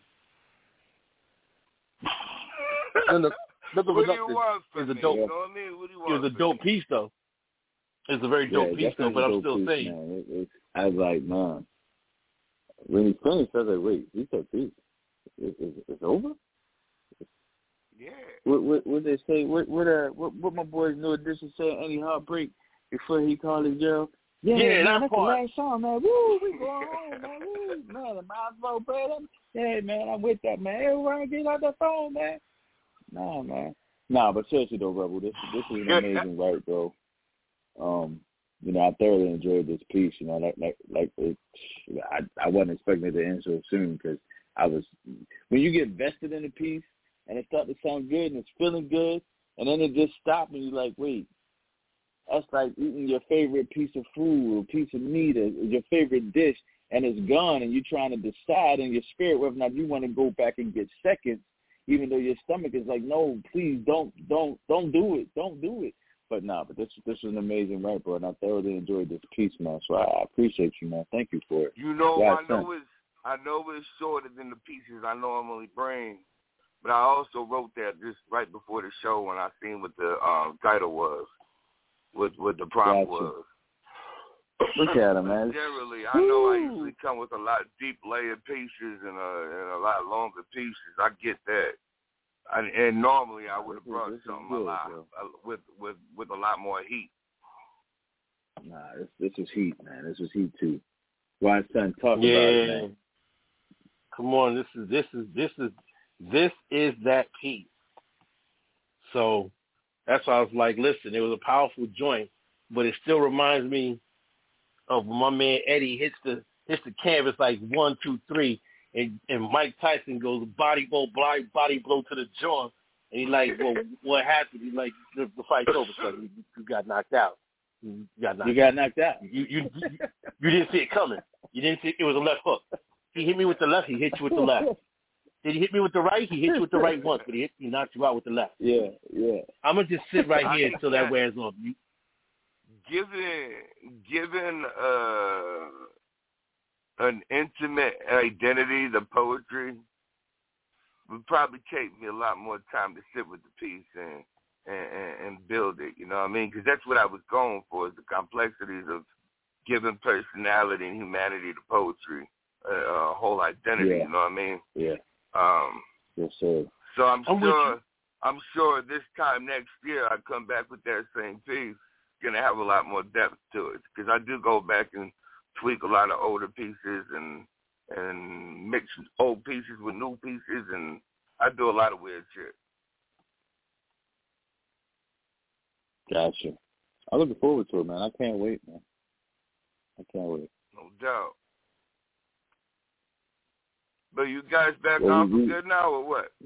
And the, what do you want from me? me? Dope, you know what I mean? What do you want it was a dope me? piece, though. It's a very dope yeah, piece, though, but I'm still piece, saying. Man. It, it, I was like, man. When he finished, I was like, wait, he said peace. It, it, it's over? Yeah. What what what they say? What what uh what, what my boy New Edition said? Any heartbreak before he called his girl? Yeah, yeah, man, that that's part. the last song, man. Woo, we going home, man. Woo, man, the Miles brother. Yeah, man, I'm with that, man. Everyone get out that phone, man. Nah, man. Nah, but seriously though, Rebel, this this is an amazing right, bro. Um, you know, I thoroughly enjoyed this piece. You know, like like like it, I I wasn't expecting it to end so soon because I was when you get vested in a piece. And it started to sound good, and it's feeling good, and then it just stopped, and you're like, wait, that's like eating your favorite piece of food or piece of meat or your favorite dish, and it's gone, and you're trying to decide in your spirit whether or not you want to go back and get seconds, even though your stomach is like, no, please don't, don't, don't do it, don't do it. But nah, but this this was an amazing rap, bro, and I thoroughly enjoyed this piece, man. So I, I appreciate you, man. Thank you for it. You know, yeah, I know it's I know it's shorter than the pieces I normally bring. But I also wrote that just right before the show when I seen what the um, title was, what what the prompt gotcha. was. Look at him, man. Generally, I know I usually come with a lot of deep layered pieces and a, and a lot longer pieces. I get that. I, and normally I would have brought something good, a lot uh, with with with a lot more heat. Nah, this this is heat, man. This is heat too. Why son talk yeah. about it, man? Come on, this is this is this is this is that piece. So that's why I was like, listen, it was a powerful joint, but it still reminds me of when my man Eddie hits the hits the canvas like one, two, three, and, and Mike Tyson goes body blow, body, body blow to the jaw, and he's like, well, what happened? He's like, the, the fight's over, son. You, you got knocked out. You got knocked, you got knocked out. You, you you you didn't see it coming. You didn't see it. It was a left hook. He hit me with the left. He hit you with the left. Did he hit me with the right? He hit you with the right once, but he hit, he knocked you out with the left. Yeah, yeah. I'm gonna just sit right here until that wears off. You, Given given uh, an intimate identity to poetry, would probably take me a lot more time to sit with the piece and and, and build it. You know what I mean? Because that's what I was going for: is the complexities of giving personality and humanity to poetry, a uh, uh, whole identity. Yeah. You know what I mean? Yeah. Um, yes, sir. So I'm, I'm sure. I'm sure this time next year I come back with that same piece. Gonna have a lot more depth to it because I do go back and tweak a lot of older pieces and and mix old pieces with new pieces, and I do a lot of weird shit. Gotcha. I'm looking forward to it, man. I can't wait, man. I can't wait. No doubt. But you guys back well, on we, for good now or what?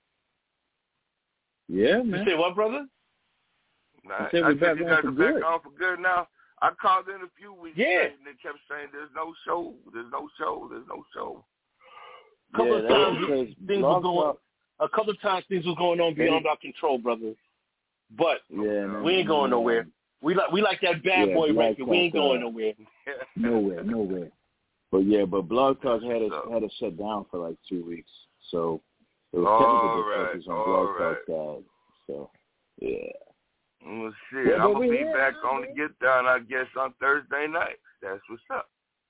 Yeah, man. You say what, brother? Nah, I I said, said back you on guys for are back good. on for good now. I called in a few weeks yeah. and they kept saying there's no show, there's no show, there's no show. A couple yeah, of times things were going. Talk. A couple of times things was going on beyond our control, brother. But yeah, man, we ain't going nowhere. We like we like that bad yeah, boy Black record. We ain't Talk, going uh, nowhere. nowhere, nowhere. But yeah, but Blog Talk had us had us shut down for like two weeks, so there was technical difficulties on Blog right. Talk side. So yeah. Well, shit, yeah, I'm gonna be here, back on the Get Down, I guess, on Thursday night. That's what's up.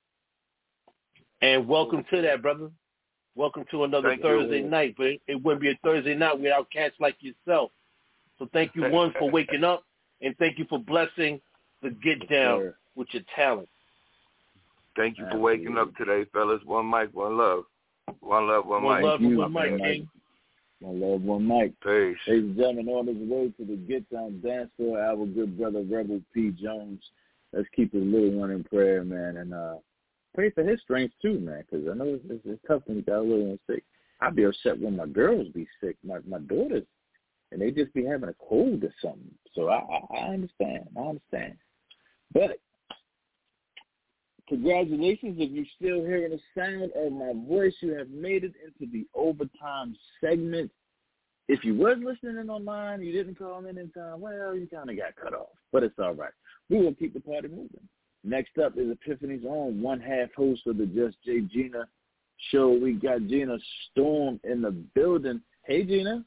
And welcome to that, brother. Welcome to another thank Thursday you. night, but it, it wouldn't be a Thursday night without cats like yourself. So thank you, one, for waking up, and thank you for blessing the Get Down yes, with your talent. Thank you for Absolutely. waking up today, fellas. One mic, one love. One love, one, one mic. Love, you, one mic, King. One love, one mic. Peace. Ladies and gentlemen, on his way to the Get Down dance floor, our good brother Rebel P. Jones. Let's keep his little one in prayer, man, and uh, pray for his strength too, man, because I know it's, it's, it's tough when you got a little one sick. I'd be upset when my girls be sick, my my daughters, and they just be having a cold or something. So I, I, I understand. I understand. But congratulations, if you're still hearing the sound of my voice, you have made it into the overtime segment. If you was listening in online, you didn't call in in time, well, you kind of got cut off. But it's all right. We will keep the party moving. Next up is Epiphany's own one-half host of the Just J Gina show. We got Gina Storm in the building. Hey, Gina.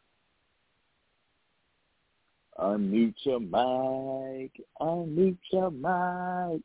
Unmute your mic. Unmute your mic.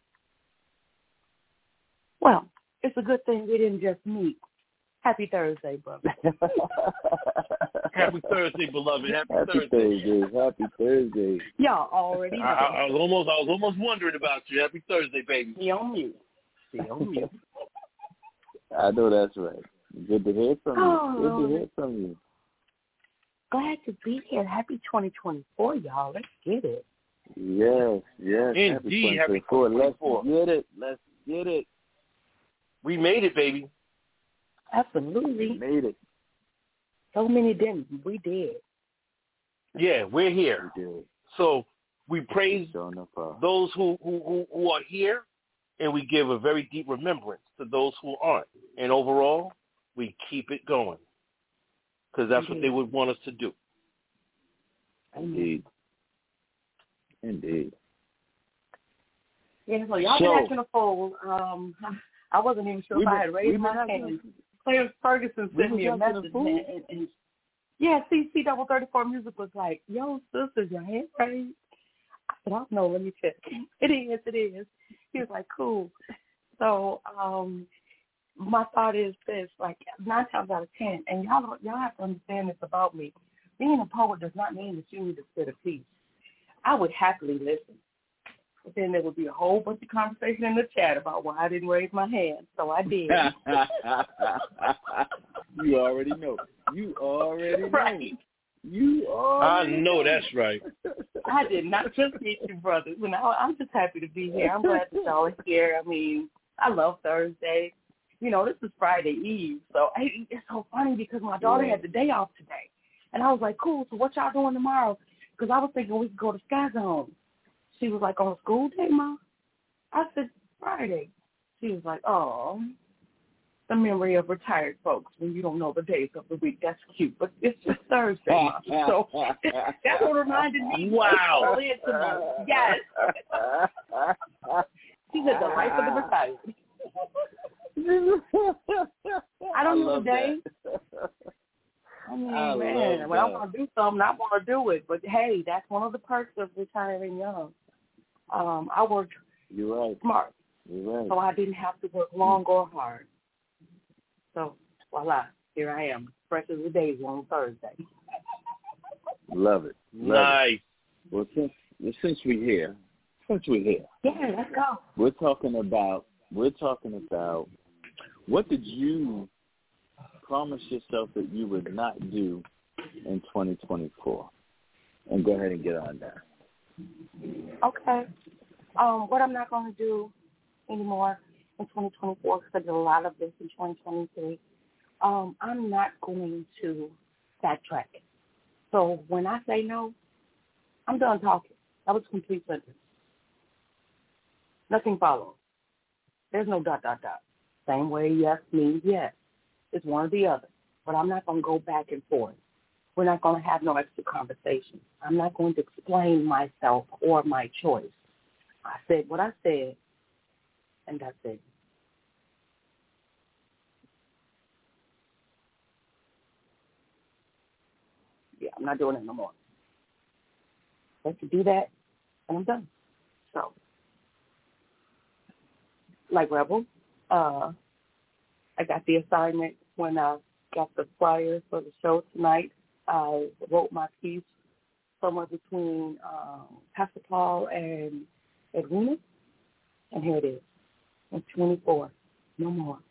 Well, it's a good thing we didn't just meet. Happy Thursday, brother. Happy Thursday, beloved. Happy, Happy Thursday. Thursday. Happy Thursday. Y'all already know. I, I was almost, I was almost wondering about you. Happy Thursday, baby. Be on mute. Be on mute. I know that's right. Good to hear from you. Oh, Good to hear from you. Glad to be here. Happy twenty twenty-four, y'all. Let's get it. Yes, yes. Indeed. Happy twenty twenty-four. Let's get it. Let's get it. We made it, baby. Absolutely. We made it. So many didn't. We did. Yeah, we're here. We did. So we praise those who, who, who are here, and we give a very deep remembrance to those who aren't. And overall, we keep it going because that's Indeed. what they would want us to do. Indeed. Indeed. Yeah, so y'all so, been acting a fool. Um, I wasn't even sure if I had raised my hand. Claire Ferguson sent me a message, and, and, and yeah, C C double thirty four music was like, "Yo, sisters, your hand raised." I said, oh, no, let me check. It is, it is. He was like, cool. So um, my thought is this, like nine times out of ten, and y'all y'all have to understand this about me. Being a poet does not mean that you need to spit a piece. I would happily listen. But then there would be a whole bunch of conversation in the chat about why I didn't raise my hand. So I did. You already know. You already know. Right. You already I know that's right. I did not just meet you, brothers. And I, I'm just happy to be here. I'm glad that y'all are here. I mean, I love Thursday. You know, this is Friday Eve. So I, it's so funny because my daughter yeah. had the day off today. And I was like, cool, so what y'all doing tomorrow? Because I was thinking we could go to Sky Zone. She was like, on a school day, Mom? I said, Friday. She was like, oh, the memory of retired folks when you don't know the days of the week. That's cute. But it's just Thursday, Mom. So that's what reminded me. Wow. Yes. She said the life of the retired. I don't I know the day. That. I mean, I man, love when I that. want to do something, I want to do it. But, hey, that's one of the perks of retiring young. Um, I worked You're right. smart, You're right. so I didn't have to work long or hard. So, voila, here I am, fresh as the daisy on Thursday. Love it. Love nice. It. Well, since since we're here, since we're here, yeah, let's go. We're talking about we're talking about what did you promise yourself that you would not do in twenty twenty-four, and go ahead and get on that. Okay. Um, what I'm not going to do anymore in twenty twenty-four, because I did a lot of this in twenty twenty-three, um, I'm not going to backtrack. So when I say no, I'm done talking. That was a complete sentence. Nothing follows. There's no dot, dot, dot. Same way yes means yes. It's one or the other. But I'm not going to go back and forth. We're not going to have no extra conversation. I'm not going to explain myself or my choice. I said what I said, and that's it. Yeah, I'm not doing it no more. Let you do that, and I'm done. So, like Rebel, uh, I got the assignment when I got the flyer for the show tonight. I wrote my piece somewhere between um, Pastor Paul and Edwina, and here it is. I'm twenty-four, no more.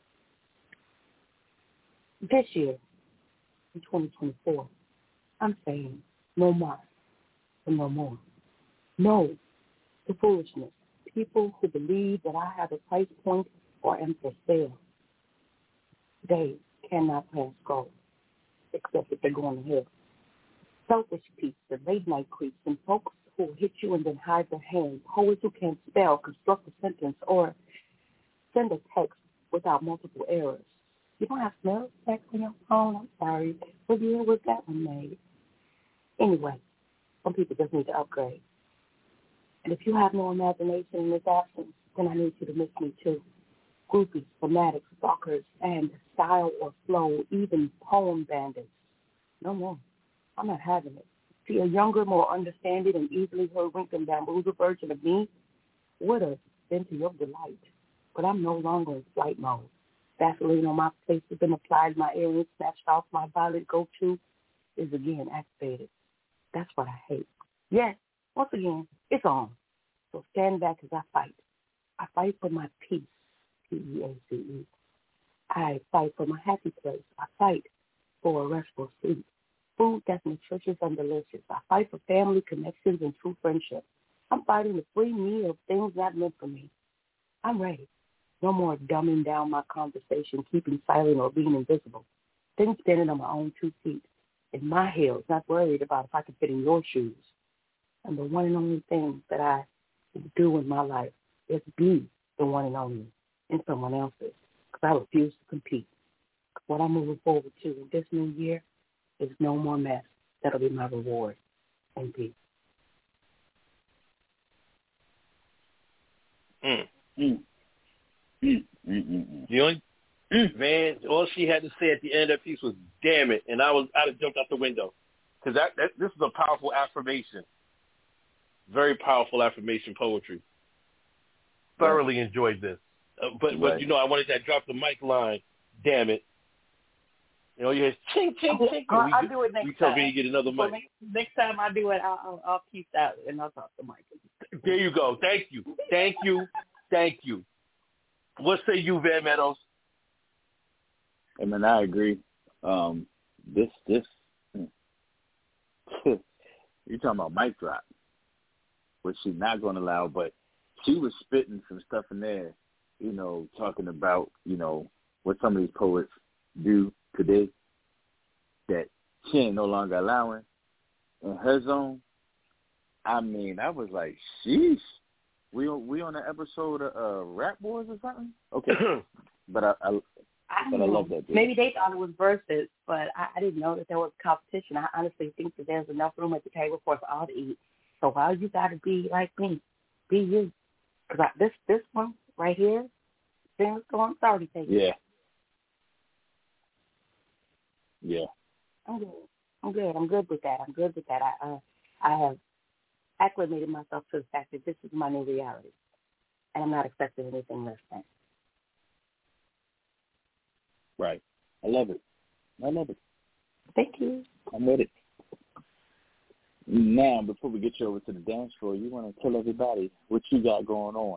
This year, in twenty twenty-four, I'm saying no more and no more. No to foolishness. People who believe that I have a price point or am for sale, they cannot pass go, except if they're going to hell. Selfish peeps and late night creeps and folks who will hit you and then hide their hand, poets who can't spell, construct a sentence, or send a text without multiple errors. You don't have smell text on your phone? I'm sorry. What year was that one made? Anyway, some people just need to upgrade. And if you have no imagination in this absence, then I need you to miss me too. Groupies, fanatics, stalkers, and style or flow, even poem bandits. No more. I'm not having it. See, a younger, more understanding and easily hoodwinked and bamboozled version of me would have been to your delight. But I'm no longer in flight mode. Vaseline on my face has been applied. My earrings snatched off. My violet go-to is again activated. That's what I hate. Yes, once again, it's on. So stand back as I fight. I fight for my peace, P E A C E. I fight for my happy place. I fight for a restful sleep. Food that's nutritious and delicious. I fight for family connections and true friendship. I'm fighting to free me of things not meant for me. I'm ready. No more dumbing down my conversation, keeping silent or being invisible. Then standing on my own two feet, in my heels, not worried about if I can fit in your shoes. And the one and only thing that I do in my life is be the one and only in someone else's, because I refuse to compete. What I'm moving forward to in this new year is no more mess. That'll be my reward and peace. Mm. Mm. Mm. Mm. Mm. The only mm. man, all she had to say at the end of that piece was "damn it," and I was I'd have jumped out the window because that, that this is a powerful affirmation. Very powerful affirmation poetry. Thoroughly right. enjoyed this. Uh, but, right. but, you know, I wanted that drop the mic line. Damn it. You know, you hear ching, ching, ching. I'll, we, I'll do it next we time. We tell me you get another mic. Next, next time I do it, I'll, I'll, I'll keep that and I'll talk to Mike. There you go. Thank you. Thank you. Thank you. What say you, Van Meadows? I mean, I agree. Um, this, this, you're talking about mic drop, which she's not going to allow, but she was spitting some stuff in there, you know, talking about, you know, what some of these poets do today that she ain't no longer allowing in her zone. I mean, I was like, sheesh. We on, we on an episode of uh, Rap Wars or something? Okay. but I, I, I, but I love that. Dude. Maybe they thought it was versus, but I, I didn't know that there was competition. I honestly think that there's enough room at the table for us all to eat. So why you got to be like me? Be you. Because this, this one right here, things going sorry things. Yeah. Yeah. I'm good. I'm good. I'm good with that. I'm good with that. I uh, I have acclimated myself to the fact that this is my new reality, and I'm not expecting anything less than. Right. I love it. I love it. Thank you. I'm with it. Now, before we get you over to the dance floor, you want to tell everybody what you got going on.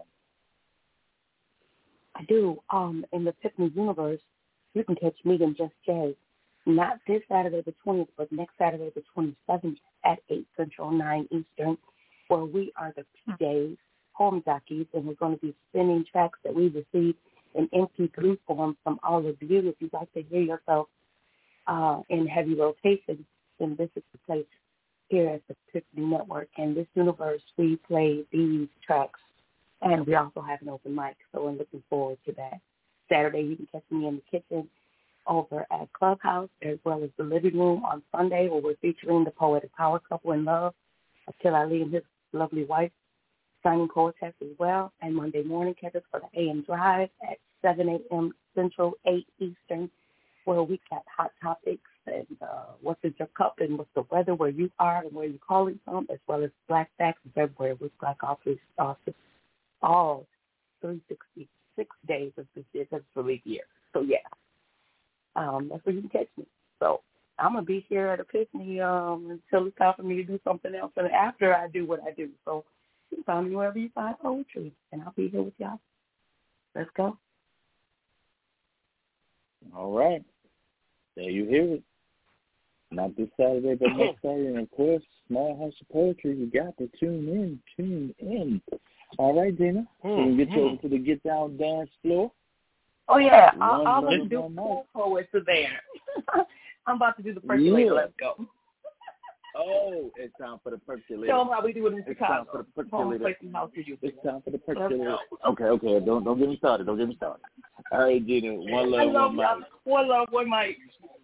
I do. Um, in the Tiffany universe, you can catch me and Just Jay. Not this Saturday the twentieth, but next Saturday the twenty-seventh at eight Central, nine Eastern, where we are the P Js, home jockeys, and we're going to be spinning tracks that we received in M P three form from all of you. If you'd like to hear yourself uh, in heavy rotation, then this is the place here at the Tiffany Network. And this universe, we play these tracks, and we also have an open mic, so I'm looking forward to that. Saturday, you can catch me in the kitchen over at Clubhouse, as well as the living room on Sunday, where we're featuring the Poetic Power Couple in Love, Until I Leave His Lovely Wife, signing quartet as well. And Monday morning, catch us for the A M Drive at seven a.m. Central, eight Eastern, where we got hot topics and uh, what's in your cup and what's the weather where you are and where you're calling from, as well as Black Facts in February with Black Authors, authors all three hundred sixty-six days of this year, because it's a leap year. So, yeah. Um, that's where you can catch me. So I'm going to be here at Epiphany um, until it's time for me to do something else, and after I do what I do. So you can find me wherever you find poetry, and I'll be here with y'all. Let's go. All right. There you hear it. Not this Saturday, but next Saturday. And, of course, Small House of Poetry. You got to tune in. Tune in. All right, Dina. Mm-hmm. So we can get you over to the Get Down dance floor. Oh, yeah. I'll, I'll let you do four poets are there. I'm about to do the percolator. Yeah. Let's go. Oh, it's time for the percolator. Show them how we do it in it's Chicago. Time for the percolator. House for you. It's time for the percolator. Okay, okay. Don't don't get me started. Don't get me started. All right, Gina. One love, I love one mic. One love, one mic.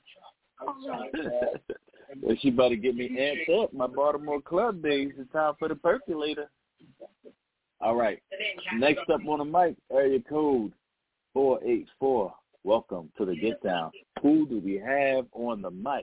Well, she about to get me amped up. My Baltimore club days. It's time for the percolator. All right. Next up on the mic, area code four eight four. Welcome to the Get Down. Who do we have on the mic?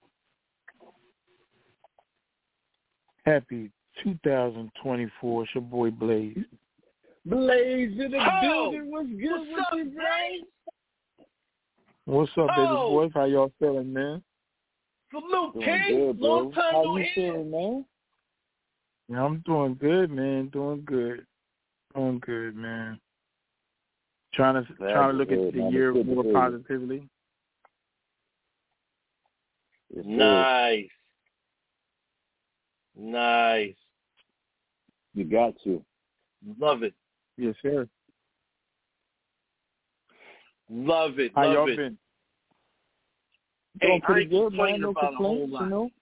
Happy two thousand twenty-four. It's your boy Blaze. Blaze in the oh, building. What's good what's with up, you, Blaze? What's up, baby oh. boys? How y'all feeling, man? Salute, doing King. Good, bro. Long time How no you hear. feeling, man? Yeah, I'm doing good, man. Doing good. Doing good, man. Trying to That's trying to look good, at the man. year Good more positively. Yes, nice. Nice. You got to. Love it. Yes, sir. Love it. How love y'all it. been? Hey, Doing pretty I good, man. No about complaints, a whole lot. you know?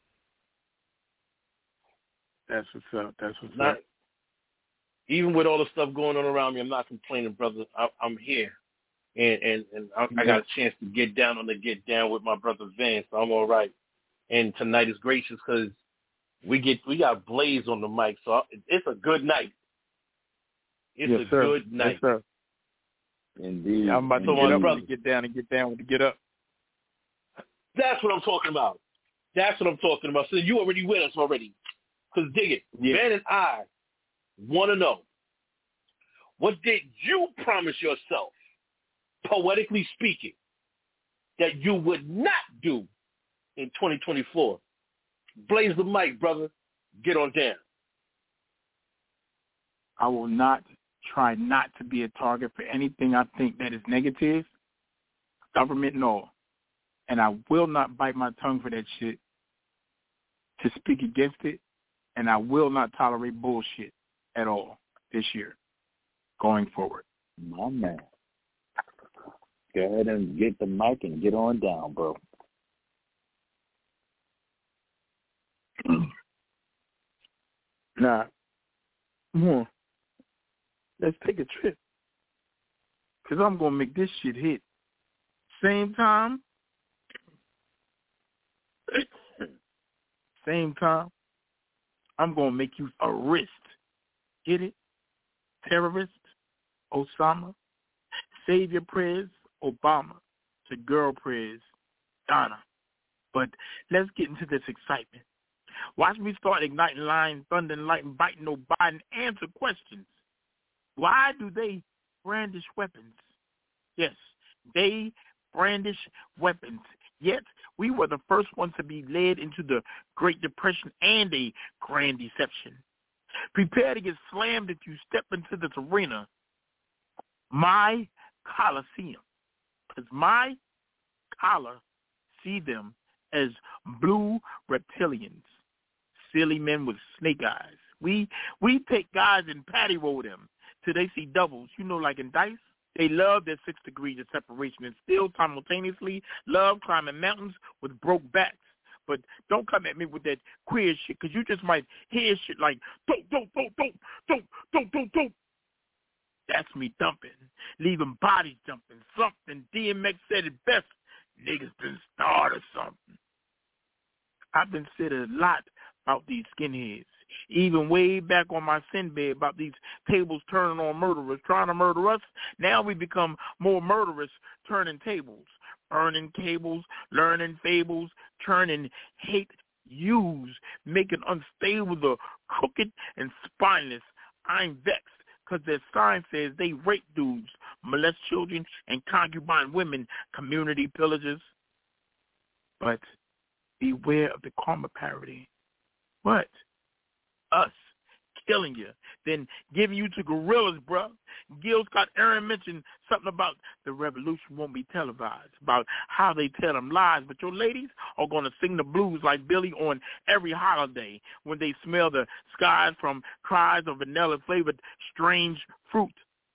That's what's up. That's what's Not, up. Even with all the stuff going on around me, I'm not complaining, brother. I, I'm here. And and, and I, I got a chance to get down on the Get Down with my brother Van, so I'm all right. And tonight is gracious because we get we got Blaze on the mic, so it's a good night. It's yes, a sir. good night. Yes, sir. Indeed. Yeah, I'm about Indeed. to get up brother. Get down and get down with the get up. That's what I'm talking about. That's what I'm talking about. So you already with us already. Because dig it, Yeah. Ben and I want to know, what did you promise yourself, poetically speaking, that you would not do in twenty twenty-four? Blaze the mic, brother. Get on down. I will not try not to be a target for anything I think that is negative, government and all. And I will not bite my tongue for that shit to speak against it. And I will not tolerate bullshit at all this year going forward. My man. Go ahead and get the mic and get on down, bro. Nah. Come on. Let's take a trip. Because I'm going to make this shit hit. Same time. Same time. I'm going to make you a wrist. Get it? Terrorist, Osama. Savior prayers, Obama. To girl prayers, Donna. But let's get into this excitement. Watch me start igniting lines, thunder and lightning, biting no Biden. Answer questions. Why do they brandish weapons? Yes, they brandish weapons. Yet, we were the first ones to be led into the Great Depression and a grand deception. Prepare to get slammed if you step into this arena. My Coliseum. Because my collar see them as blue reptilians, silly men with snake eyes. We we take guys and patty roll them till they see doubles. You know, like in dice, they love their six degrees of separation and still simultaneously love climbing mountains with broke backs. But don't come at me with that queer shit, because you just might hear shit like, don't, don't, don't, don't, don't, don't, don't, don't. That's me dumping, leaving bodies jumping, something. D M X said it best, niggas been started or something. I've been said a lot about these skinheads, even way back on my sin bed about these tables turning on murderers, trying to murder us. Now we become more murderous, turning tables, burning cables, learning fables, churning hate use, making unstable the crooked and spineless. I'm vexed because their sign says they rape dudes, molest children, and concubine women, community pillagers. But beware of the karma parody. What? Us killing you, then giving you to gorillas, bro. Gil Scott Aaron mentioned something about the revolution won't be televised, about how they tell them lies, but your ladies are going to sing the blues like Billy on every holiday when they smell the skies from cries of vanilla-flavored strange fruit.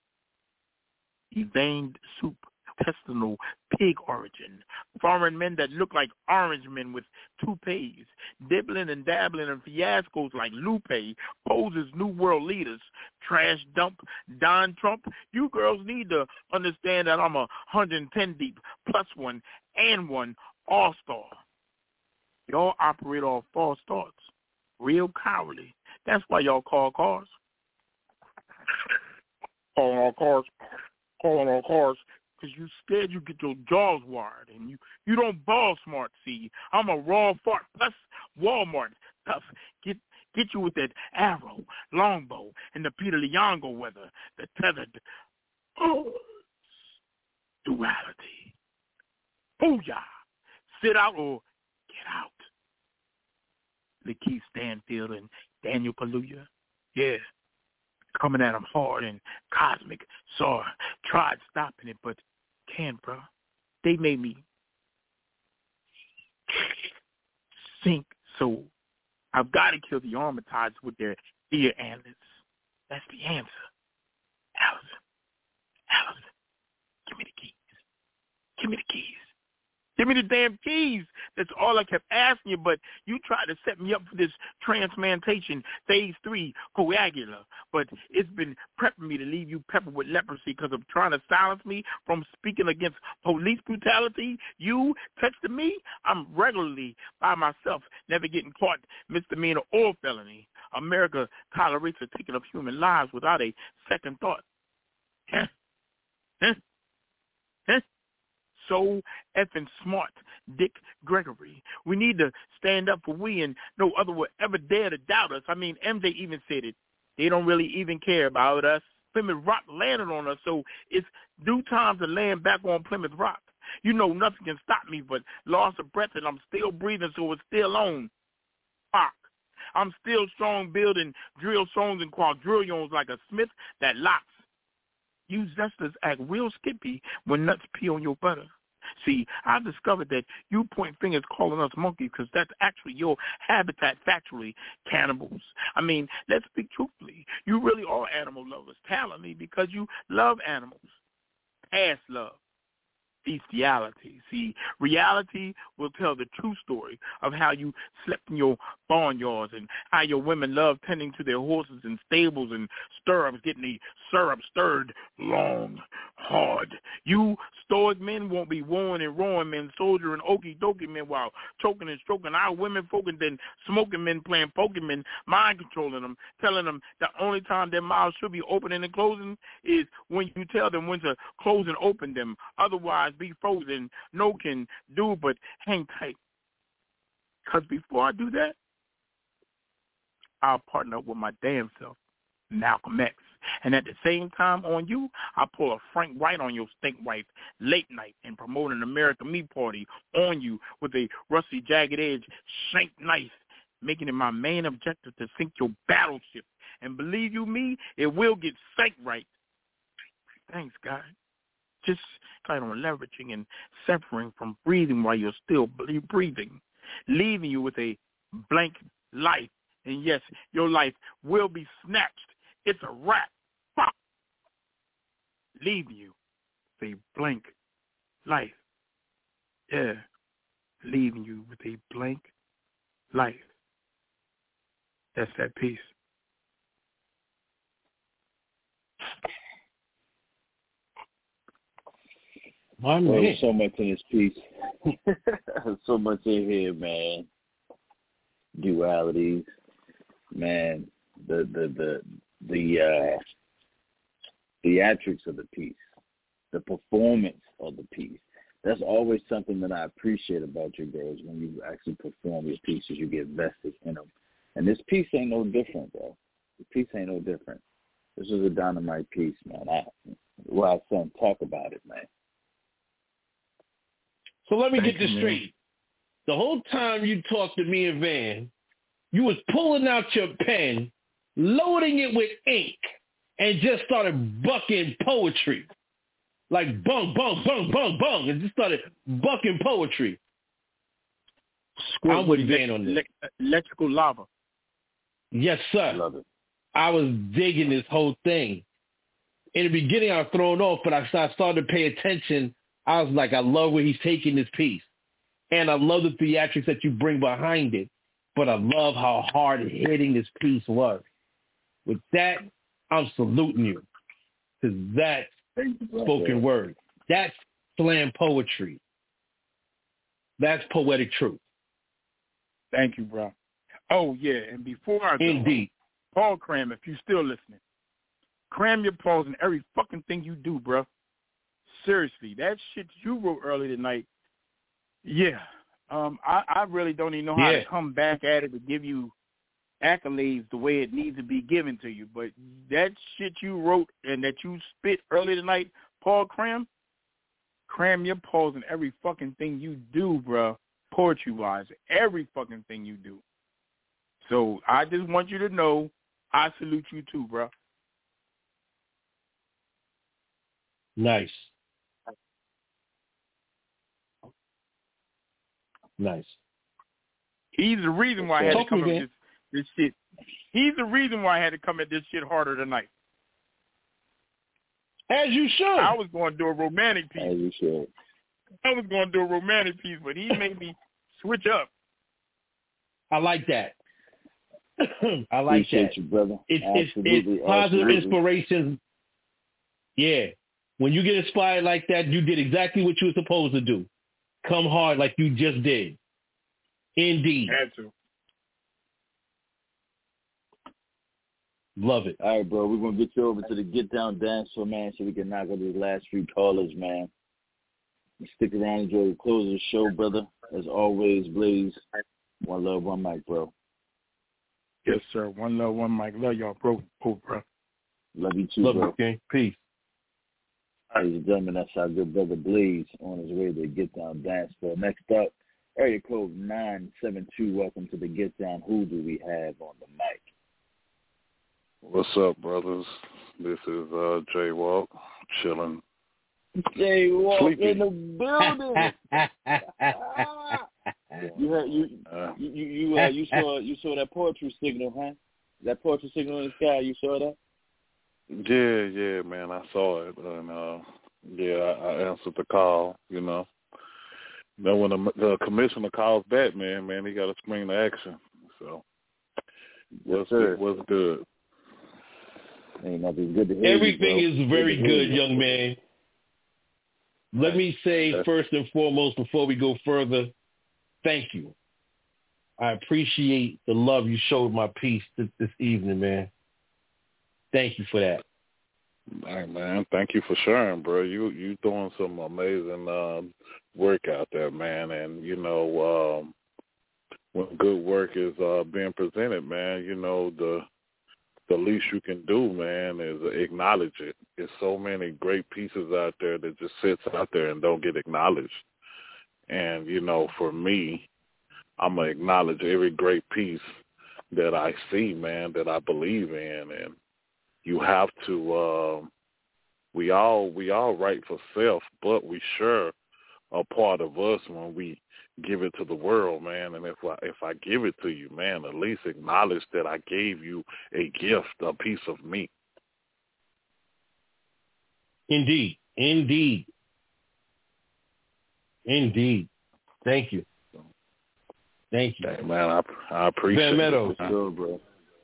Veined soup, intestinal pig origin, foreign men that look like orange men with toupees, dibbling and dabbling in fiascos like Lupe, poses new world leaders, trash dump, Don Trump. You girls need to understand that I'm a one hundred ten deep, plus one, and one all-star. Y'all operate off false thoughts, real cowardly. That's why y'all call cars. Calling all cars, calling all cars. Because you scared you get your jaws wired, and you, you don't ball smart, see. I'm a raw fart, plus Walmart stuff. Get get you with that arrow, longbow, and the Peter Leongo weather, the tethered oh, duality. Booyah! Sit out or get out. Lakeith Stanfield and Daniel Kaluuya, yeah, coming at him hard and cosmic. Saw, tried stopping it, but can't, bro. They made me sink, so I've got to kill the Armitages with their ear antlers. That's the answer. Allison, Allison, give me the keys. Give me the keys. Give me the damn keys. That's all I kept asking you, but you tried to set me up for this transplantation, phase three, coagula. But it's been prepping me to leave you peppered with leprosy because of trying to silence me from speaking against police brutality. You texted me. I'm regularly by myself, never getting caught misdemeanor or felony. America tolerates the taking of human lives without a second thought. Huh? Huh? Huh? so effing smart, Dick Gregory. We need to stand up for we, and no other will ever dare to doubt us. I mean, M J even said it. They don't really even care about us. Plymouth Rock landed on us, so it's due time to land back on Plymouth Rock. You know nothing can stop me but loss of breath, and I'm still breathing, so it's still on. Fuck. I'm still strong building drill songs and quadrillions like a smith that locks. You zesters act real skippy when nuts pee on your butter. See, I discovered that you point fingers calling us monkeys because that's actually your habitat factually, cannibals. I mean, let's speak truthfully. You really are animal lovers, talently, because you love animals. Past love. Bestiality. See, reality will tell the true story of how you slept in your barnyards and how your women love tending to their horses in stables and stirrups, getting the syrup stirred long, hard. You stoic men won't be warring and roaring men, soldier and okie dokie men while choking and stroking our women folk, and then smoking men playing Pokemon, mind controlling them, telling them the only time their mouths should be opening and closing is when you tell them when to close and open them. Otherwise, be frozen. No can do but hang tight. Because before I do that, I'll partner up with my damn self, Malcolm X. And at the same time on you, I'll pull a Frank White on your stink wife late night and promote an American meat party on you with a rusty, jagged edge shank knife, making it my main objective to sink your battleship. And believe you me, it will get sank right. Thanks, God. Just kind of leveraging and suffering from breathing while you're still breathing, leaving you with a blank life. And yes, your life will be snatched. It's a wrap. Fuck. Leaving you with a blank life. Yeah, leaving you with a blank life. That's that piece. My man. There's so much in this piece. So much in here, man. Dualities, man. The the the the uh, theatrics of the piece, the performance of the piece. That's always something that I appreciate about you girls when you actually perform your pieces. You get vested in them, and this piece ain't no different, bro. This piece ain't no different. This is a dynamite piece, man. I, well, I son, talk about it, man. So let me Thank get this you, straight. The whole time you talked to me and Van, you was pulling out your pen, loading it with ink, and just started bucking poetry. Like bung, bung, bung, bung, bung, and just started bucking poetry. I'm with Van on this. Electrical lava. Yes, sir. Love it. I was digging this whole thing. In the beginning, I was thrown off, but I started to pay attention. I was like, I love where he's taking this piece. And I love the theatrics that you bring behind it. But I love how hard-hitting this piece was. With that, I'm saluting you. Because that's spoken word. That's slam poetry. That's poetic truth. Thank you, bro. Oh, yeah, and before I go, Indeed. Paul Cram, if you're still listening, cram your paws in every fucking thing you do, bro. Seriously, that shit you wrote earlier tonight, yeah. Um, I, I really don't even know how yeah. to come back at it to give you accolades the way it needs to be given to you. But that shit you wrote and that you spit earlier tonight, Paul Cram, cram your paws in every fucking thing you do, bro, poetry-wise, every fucking thing you do. So I just want you to know I salute you too, bro. Nice. Nice. He's the reason why I had Talk to come me, at this, this shit. He's the reason why I had to come at this shit harder tonight. As you should. I was going to do a romantic piece. As you should. I was going to do a romantic piece, but he made me switch up. I like that. I like Appreciate that. you, brother. It's, it's, it's positive Absolutely. inspiration. Yeah. When you get inspired like that, you did exactly what you were supposed to do. Come hard like you just did. Indeed. Had to. Love it. All right, bro. We're going to get you over to the Get Down Dance Floor, man, so we can knock out these last few callers, man. Stick around, enjoy the close of the show, brother. As always, Blaze, one love, one mic, bro. Yes, sir. One love, one mic. Love y'all, bro. Oh, bro. Love you too, Love bro. you, King. Peace. Ladies and gentlemen, that's our good brother Blaze on his way to the Get Down Dance Floor. Next up, area code nine seven two. Welcome to the Get Down. Who do we have on the mic? What's up, brothers? This is uh, Jay Walk, chilling. Jay Walk Sleepy. in the building. you heard, you uh, you you uh, you saw you saw that poetry signal, huh? That poetry signal in the sky. You saw that? Yeah, yeah, man, I saw it, and uh, yeah, I, I answered the call. You know, then when the, the commissioner calls back, man, man, he got to spring the action. So, what's yes, good? What's good? Ain't nothing good to hear. Everything you, is very good, good, young man. Let me say first and foremost, before we go further, thank you. I appreciate the love you showed my piece this, this evening, man. Thank you for that. Hey, man, thank you for sharing, bro. You you doing some amazing uh, work out there, man. And, you know, um, when good work is uh, being presented, man, you know, the the least you can do, man, is acknowledge it. There's so many great pieces out there that just sits out there and don't get acknowledged. And, you know, for me, I'm going to acknowledge every great piece that I see, man, that I believe in. And you have to, uh, we all we all write for self, but we share a part of us when we give it to the world, man. And if I, if I give it to you, man, at least acknowledge that I gave you a gift, a piece of me. Indeed. Indeed. Indeed. Thank you. Thank you. Hey, man, I, I appreciate Van Meadows. it. Sure, bro.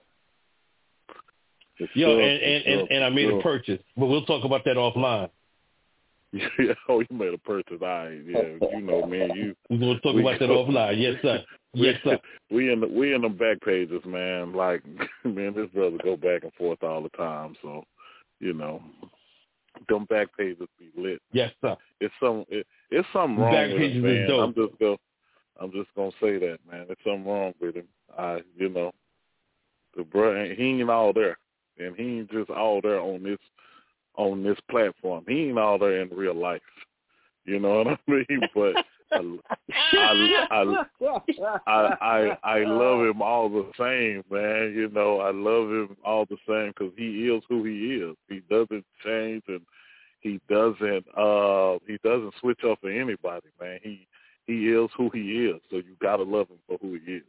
Yo, sure, and, and, sure, and, and I made sure. a purchase, but we'll talk about that offline. Yeah, oh, you made a purchase. I, yeah, you know, man, you. We're gonna talk we, about that offline. Yes, sir. Yes, sir. We in the we in the back pages, man. Like, man, this brother go back and forth all the time. So, you know, them back pages be lit. Yes, sir. It's some it, it's something wrong Back with pages him, is man. dope. I'm just go I'm just gonna say that, man. There's something wrong with him. I, you know, the bro, he ain't all there, and he ain't just all there on this on this platform. He ain't all there in real life. You know what I mean? But I, I, I, I, I, I love him all the same, man. You know, I love him all the same because he is who he is. He doesn't change, and he doesn't uh, he doesn't switch up for anybody, man. He he is who he is. So you gotta love him for who he is.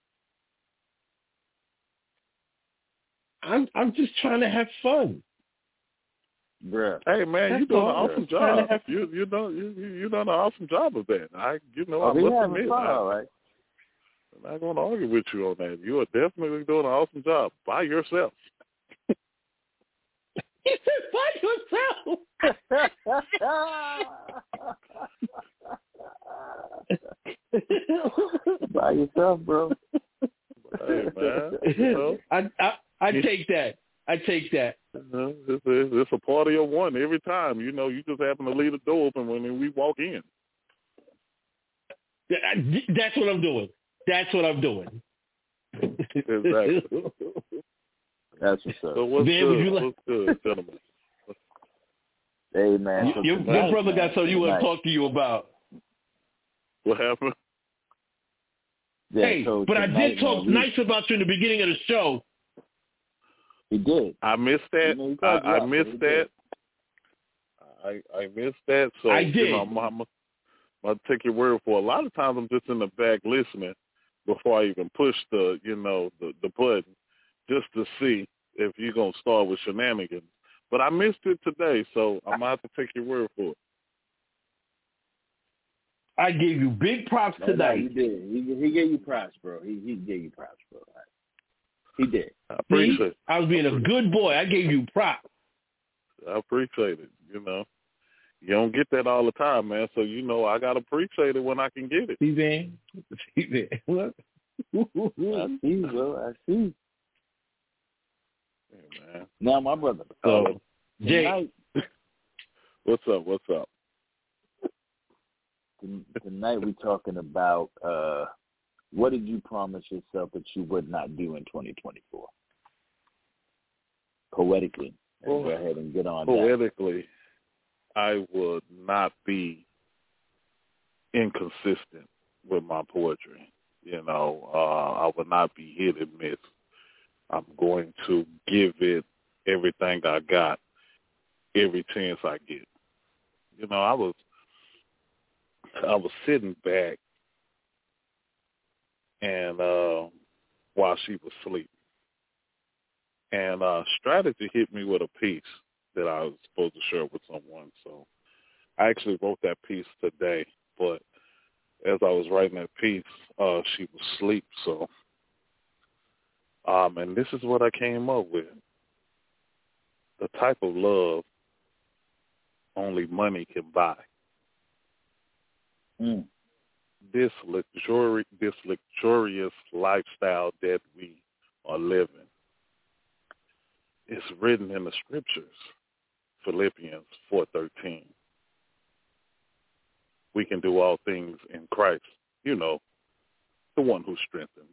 I'm I'm just trying to have fun. Bruh. Hey man, That's you doing all. an awesome job. You you done you you you done an awesome job of that. I you know Oh, I he must having admit, fun, I, all right. I'm not gonna argue with you on that. You are definitely doing an awesome job by yourself. He said by yourself. By yourself, bro. Hey man, you know, I I I take that. I take that. uh, it's, it's, it's a party of one every time. You know, you just happen to leave the door open when we walk in. That's what I'm doing. That's what I'm doing. Exactly. That's what's up. So what's Man, good? would you like- What's good, gentlemen? Hey, man. So your, tonight, your brother man, got something you want to tonight. talk to you about. What happened? Yeah, hey, so but I tonight, did talk man, we- nice about you in the beginning of the show. He did. I missed that. You know, he I, called you I out, missed he that. did. I I missed that. So I you did. know, I'm, I'm, I'll take your word for it. A lot of times I'm just in the back listening before I even push the you know the the button just to see if you're gonna start with shenanigans. But I missed it today, so I'm gonna have to take your word for it. I gave you big props No, no, tonight. he did. He, he gave you props, bro. He he gave you props, bro. He did. I appreciate See? it. I was being a good boy. I gave you props. I appreciate it. You know, you don't get that all the time, man. So you know, I gotta appreciate it when I can get it. See, man. See, man. What? I see, bro. I see. Hey, man. Now, my brother. So, Jay, tonight, What's up? What's up? tonight we're talking about uh, what did you promise yourself that you would not do in twenty twenty-four? Poetically, well, go ahead and get on poetically, that. I would not be inconsistent with my poetry. You know, uh, I would not be hit and miss. I'm going to give it everything I got, every chance I get. You know, I was I was sitting back and uh, while she was asleep. And uh, Strategy hit me with a piece that I was supposed to share with someone. So I actually wrote that piece today, but as I was writing that piece, uh, she was asleep. So, um, and this is what I came up with. The type of love only money can buy. Mm. This luxuri- this luxurious lifestyle that we are living is written in the scriptures, Philippians four thirteen. We can do all things in Christ, you know, the one who strengthens.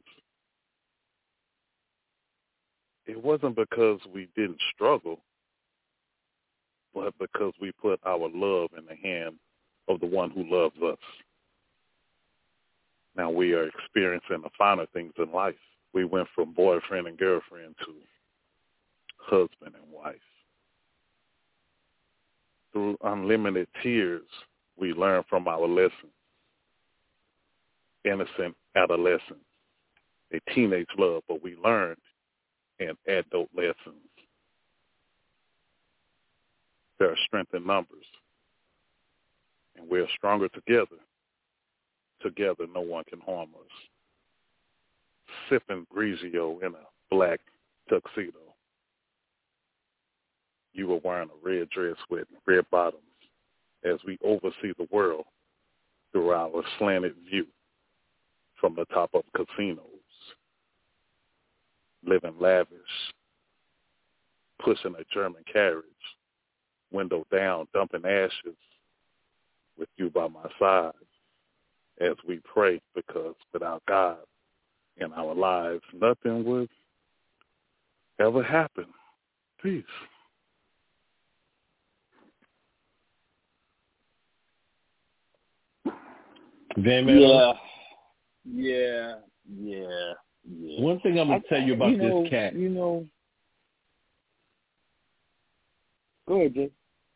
It wasn't because we didn't struggle, but because we put our love in the hand of the one who loves us. Now we are experiencing the finer things in life. We went from boyfriend and girlfriend to husband and wife. Through unlimited tears, we learn from our lessons. Innocent adolescence, a teenage love, but we learned in adult lessons. There are strength in numbers, and we're stronger together. Together, no one can harm us. Sipping Grigio in a black tuxedo. You were wearing a red dress with red bottoms as we oversee the world through our slanted view from the top of casinos. Living lavish, pushing a German carriage, window down, dumping ashes with you by my side as we pray, because without God in our lives, nothing would ever happen. Peace. Van yeah, yeah, yeah, yeah. One thing I'm going to tell you about you know, this cat. You know, go ahead, Jay.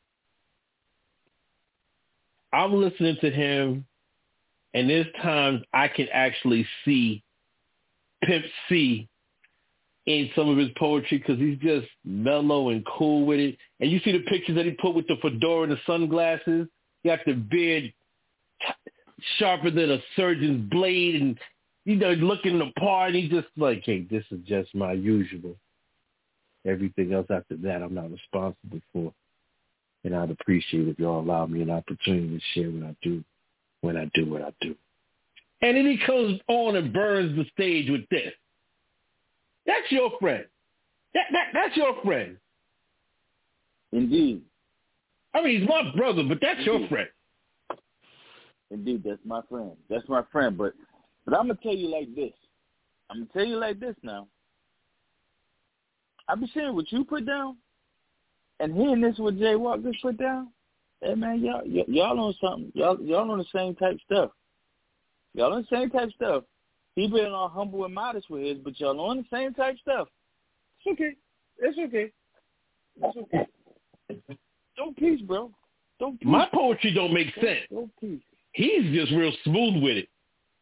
I'm listening to him, and there's times I can actually see Pimp C in some of his poetry because he's just mellow and cool with it. And you see the pictures that he put with the fedora and the sunglasses. He got the beard t- sharper than a surgeon's blade, and you know, looking the part. He's just like, hey, this is just my usual. Everything else after that, I'm not responsible for. And I'd appreciate if y'all allow me an opportunity to share what I do when I do what I do. And then he comes on and burns the stage with this. That's your friend. That, that That's your friend. Indeed. I mean, he's my brother, but that's Indeed. your friend. Indeed, that's my friend. That's my friend. But but I'm going to tell you like this. I'm going to tell you like this now. I've been seeing what you put down and hearing this what Jay Walker put down. Hey, man, y'all, y- y'all on something. Y'all, y'all on the same type stuff. Y'all on the same type stuff. He been all humble and modest with his, but y'all on the same type stuff. It's okay. It's okay. It's okay. Don't peace, bro. Don't peace. My poetry don't make Don't, sense. don't peace. He's just real smooth with it.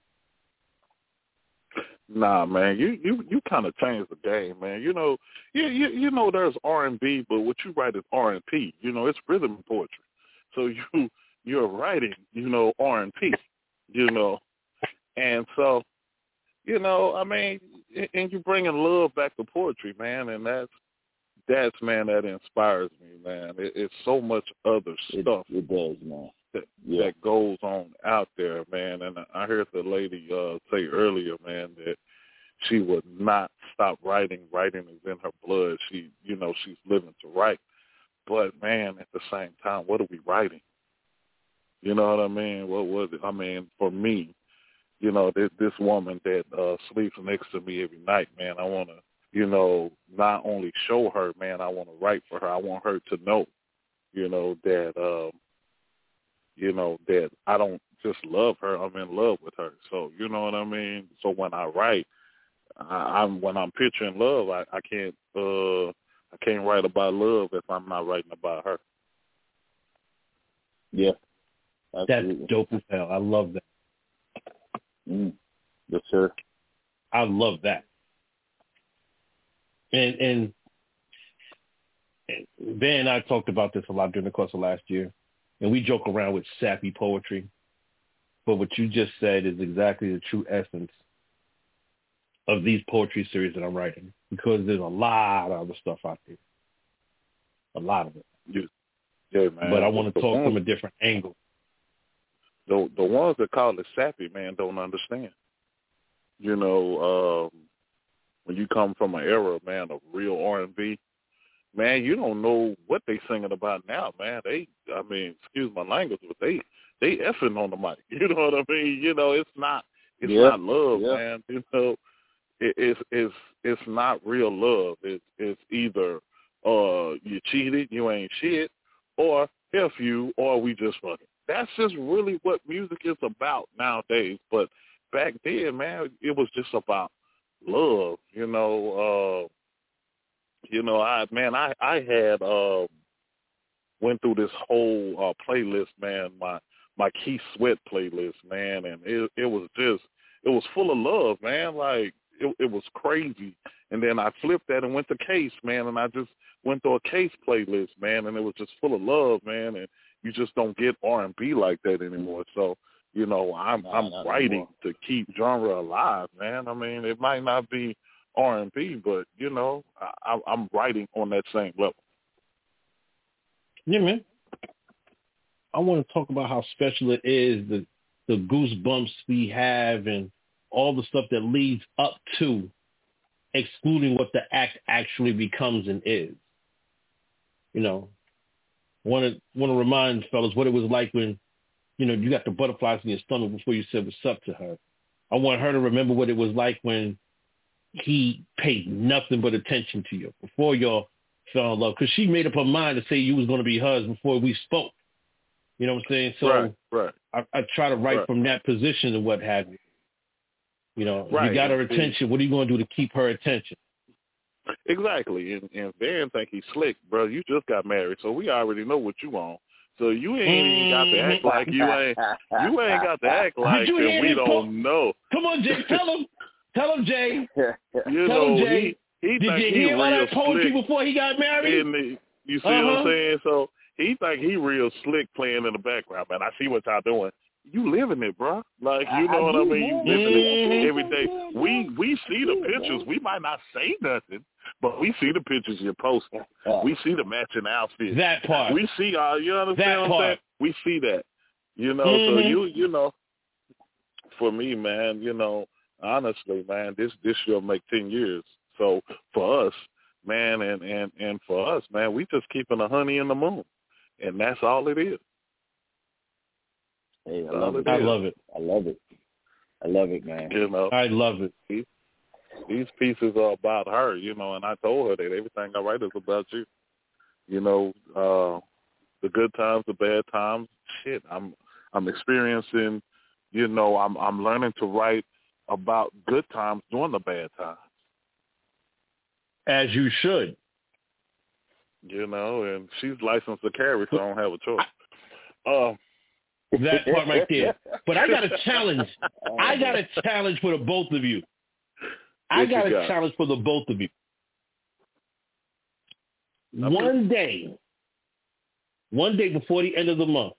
Nah, man, you you you kind of changed the game, man. You know, you you you know, there's R and B, but what you write is R and P. You know, it's rhythm poetry. So you you're writing, you know, R and P. You know, and so, you know, I mean, and you're bringing love back to poetry, man, and that's that's man, that inspires me, man. It, it's so much other stuff. It, it does, man. That, yeah. that goes on out there, man. And I heard the lady uh, say earlier, man, that she would not stop writing. Writing is in her blood. She, you know, she's living to write. But, man, at the same time, what are we writing? You know what I mean? What was it? I mean, for me, you know, this, this woman that uh, sleeps next to me every night, man, I want to, you know, not only show her, man, I want to write for her. I want her to know, you know, that, um, you know, that I don't just love her. I'm in love with her. So, you know what I mean? So when I write, I, I'm when I'm picturing love, I, I can't, uh, I can't write about love if I'm not writing about her. Yeah. Absolutely. That's dope as hell. I love that. Mm. Yes, sir. I love that. And, and and Ben and I talked about this a lot during the course of last year, and we joke around with sappy poetry. But what you just said is exactly the true essence of these poetry series that I'm writing, because there's a lot of other stuff out there. A lot of it. Yeah, yeah man. But I want to the talk ones, from a different angle. The the ones that call it sappy, man, don't understand. You know, um, when you come from an era, man, of real R and B, man, you don't know what they singing about now, man. They, I mean, excuse my language, but they they effing on the mic. You know what I mean? You know, it's not it's yeah. not love, yeah. man. You know, it, it's it's it's not real love. It's it's either uh you cheated, you ain't shit, or F you, or we just fucking. That's just really what music is about nowadays. But back then, man, it was just about love. You know, uh, you know, I man, I I had uh, went through this whole uh, playlist, man, my my Keith Sweat playlist, man, and it it was just it was full of love, man. Like it it was crazy. And then I flipped that and went to Case, man, and I just went through a Case playlist, man, and it was just full of love, man, and you just don't get R and B like that anymore. So, you know, I'm I'm not writing anymore. to keep genre alive, man. I mean, it might not be R and B, but, you know, I, I'm writing on that same level. Yeah, man. I want to talk about how special it is, the the goosebumps we have and all the stuff that leads up to, excluding what the act actually becomes and is. You know, want to want to remind fellas what it was like when, you know, you got the butterflies in your stomach before you said what's up to her. I want her to remember what it was like when he paid nothing but attention to you before y'all fell in love, because she made up her mind to say you was going to be hers before we spoke. You know what I'm saying? So right, right. I, I try to write right. from that position and what have you. You know, right. you got her attention. What are you going to do to keep her attention? Exactly. And, and Van think he's slick, bro. You just got married, so we already know what you on. So you ain't even got to act like you ain't. You ain't got to act like that we don't po- know. Come on, Jay. Tell him. Tell him, Jay. You tell know, him, Jay. he, he Did think you he hear all real that poetry slick before he got married? The, you see uh-huh. what I'm saying? So he think he real slick playing in the background, man. I see what y'all doing. You living it, bro. Like, you know I, what I, I mean? You living it every day. We we see the pictures. We might not say nothing, but we see the pictures you're posting. We see the matching outfits. That part. We see, uh, you understand that what I'm part. saying? We see that. You know, mm-hmm. so you, you know, for me, man, you know, honestly, man, this, this year make ten years. So for us, man, and, and, and for us, man, we just keeping the honey in the moon. And that's all it is. Hey, I love it. I love it. I love it. I love it, man. You know, I love it. These, these pieces are about her, you know, and I told her that everything I write is about you. You know, uh, the good times, the bad times. Shit, I'm I'm experiencing. You know, I'm I'm learning to write about good times during the bad times. As you should. You know, and she's licensed to carry, so I don't have a choice. Uh, that part right there. But I got a challenge. I got a challenge for the both of you. I got a got? challenge for the both of you. Okay. One day, one day before the end of the month,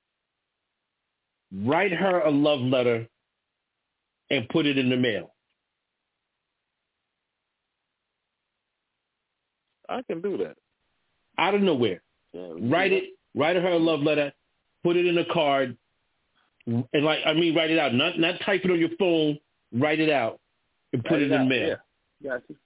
write her a love letter and put it in the mail. I can do that. Out of nowhere. Yeah, write it, write her a love letter, put it in a card, and like, I mean, write it out. Not not type it on your phone, write it out and put write it, it in out. the mail. Yeah. Got you.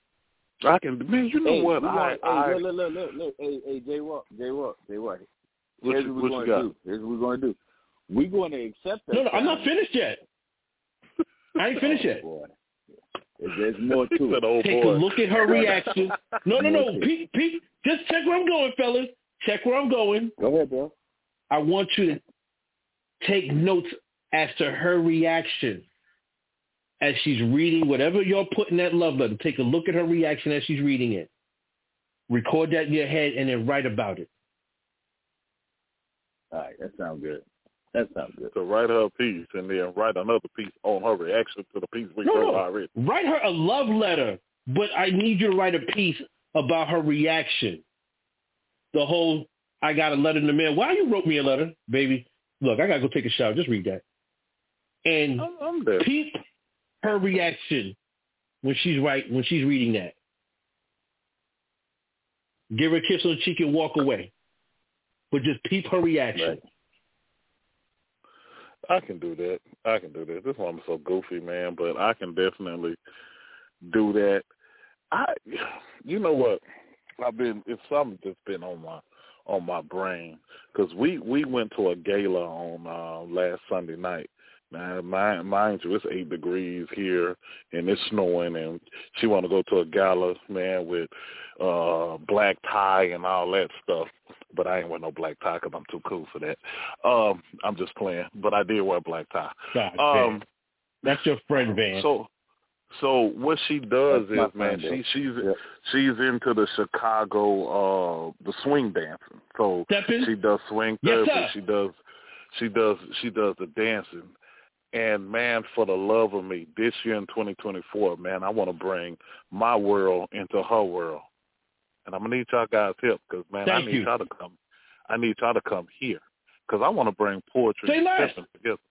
I can, man, you know hey, what? You I, want, I, hey, look, look, look, look, hey, hey, Jay Walk, Jay Walk, Jay Walk. What Here's you, what what we're you going got? to do. Here's what we're going to do. We're going to accept that. No, no, I'm not challenge. finished yet. I ain't finished oh, yet. Boy. There's more to it. Oh, Take boy. a look at her reaction. No, no, no. Pete, Pete, just check where I'm going, fellas. Check where I'm going. Go ahead, bro. I want you to take notes as to her reaction as she's reading whatever you're putting that love letter. Take a look at her reaction as she's reading it. Record that in your head and then write about it. All right, that sounds good. That sounds good. To write her a piece and then write another piece on her reaction to the piece we No, wrote no. already. Write her a love letter, but I need you to write a piece about her reaction. The whole, I got a letter in the mail. Why you wrote me a letter, baby? Look, I got to go take a shower. Just read that. And I'm, I'm there. peep her reaction when she's right, when she's reading that. Give her a kiss on the cheek and walk away. But just peep her reaction. Right. I can do that. I can do that. This one is so goofy, man, but I can definitely do that. I, you know what? I've been, it's something that's been on my on my brain because we we went to a gala on uh, last Sunday night. Now, mind, mind you, it's eight degrees here and it's snowing, and she want to go to a gala, man, with uh, black tie and all that stuff. But I ain't wear no black tie because I'm too cool for that. Um, I'm just playing, but I did wear a black tie. God, um, that's your friend, Van. So, so what she does That's is, man, friend, she she's yeah. she's into the Chicago uh, the swing dancing. So Stepping? she does swing Yes, therapy. sir. She does she does she does the dancing. And man, for the love of me, this year in twenty twenty-four, man, I want to bring my world into her world. And I'm gonna need y'all guys' help because, man, Thank I need you. y'all to come. I need y'all to come here because I want to bring poetry Say and less. stepping together.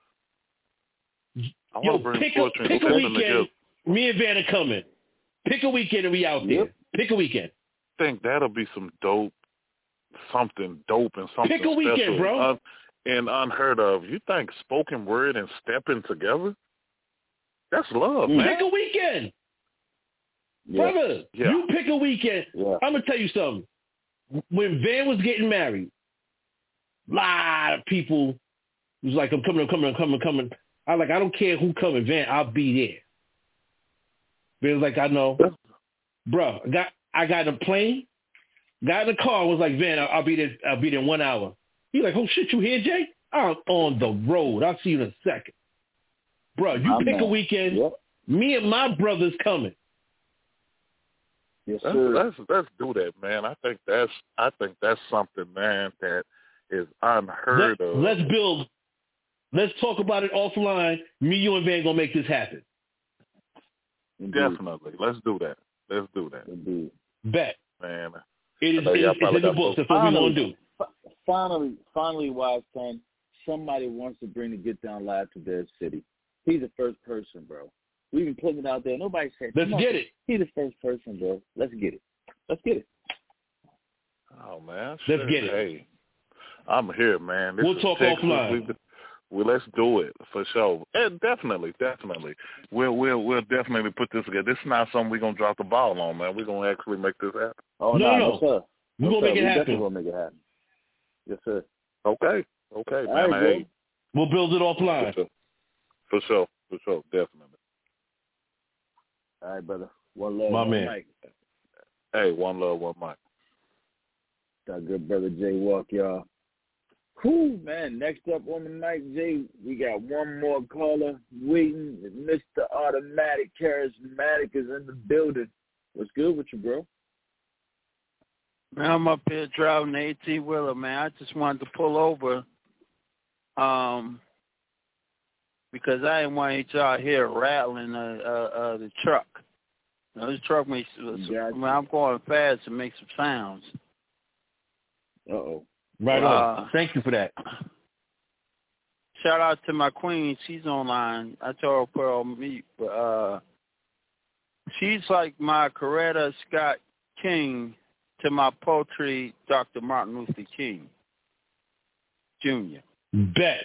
I Yo, want to bring pick a, poetry and pick a stepping weekend. together. Me and Van are coming. Pick a weekend and we out there. Yep. Pick a weekend. I think that'll be some dope, something dope and something Pick a weekend, special bro. and, un, and unheard of. You think spoken word and stepping together? That's love, man. Pick a weekend. Yeah. Brother, Yeah. you pick a weekend. Yeah. I'm going to tell you something. When Van was getting married, a lot of people was like, I'm coming, I'm coming, I'm coming, I'm coming. I like, I don't care who coming, Van, I'll be there. Van was like, I know. Bro, I got, I got in a plane, got in the car, was like, Van, I'll, I'll be there, I'll be there in one hour. He like, oh shit, you here, Jay? I'm on the road. I'll see you in a second. Bro, you My pick man. a weekend. Yep. Me and my brother's coming. Yes, Let's, sir. let's let's do that, man. I think that's I think that's something, man, that is unheard Let, of. let's build. Let's talk about it offline. Me, you, and Van gonna make this happen. Indeed. Definitely, let's do that. Let's do that, Indeed. Bet. man. It is. I know It y'all is it's probably in the got books. some- That's what we're Finally, gonna do. fi- finally, finally, wise son, somebody wants to bring the Get Down Live to their city. He's the first person, bro. We've been putting it out there. Nobody said, Let's come on. get it. He's the first person, bro. Let's get it. Let's get it. Oh man, Let's shit. get it. Hey, I'm here, man. This We'll is talk Texas. offline. We, well, let's do it for sure. And definitely, definitely, we'll we'll we'll definitely put this together. This is not something we're gonna drop the ball on, man. We're gonna actually make this happen. Oh, No, no, no. no, sir. We're No, gonna sir. make it we happen. definitely gonna make it happen. Yes, sir. Okay, okay, All man. right, hey, We'll build it offline. for sure, for sure, for sure, definitely. All right, brother. One love, My one man. mic. Hey, one love, one mic. Our good brother Jay Walk, y'all. Whew, man. Next up on the night, Jay, we got one more caller waiting. Mister Automatic Charismatic is in the building. What's good with you, bro? Man, I'm up here driving the AT Wheeler, man. I just wanted to pull over um, because I didn't want y'all here rattling uh, uh, uh, the truck. You know, this truck makes, Gotcha. when I'm going fast, it makes some sounds. Uh-oh. Right Uh, on. Thank you for that. Shout out to my queen. She's online. I told her to put her on mute, but uh, she's like my Coretta Scott King to my poetry, Doctor Martin Luther King Junior Bet.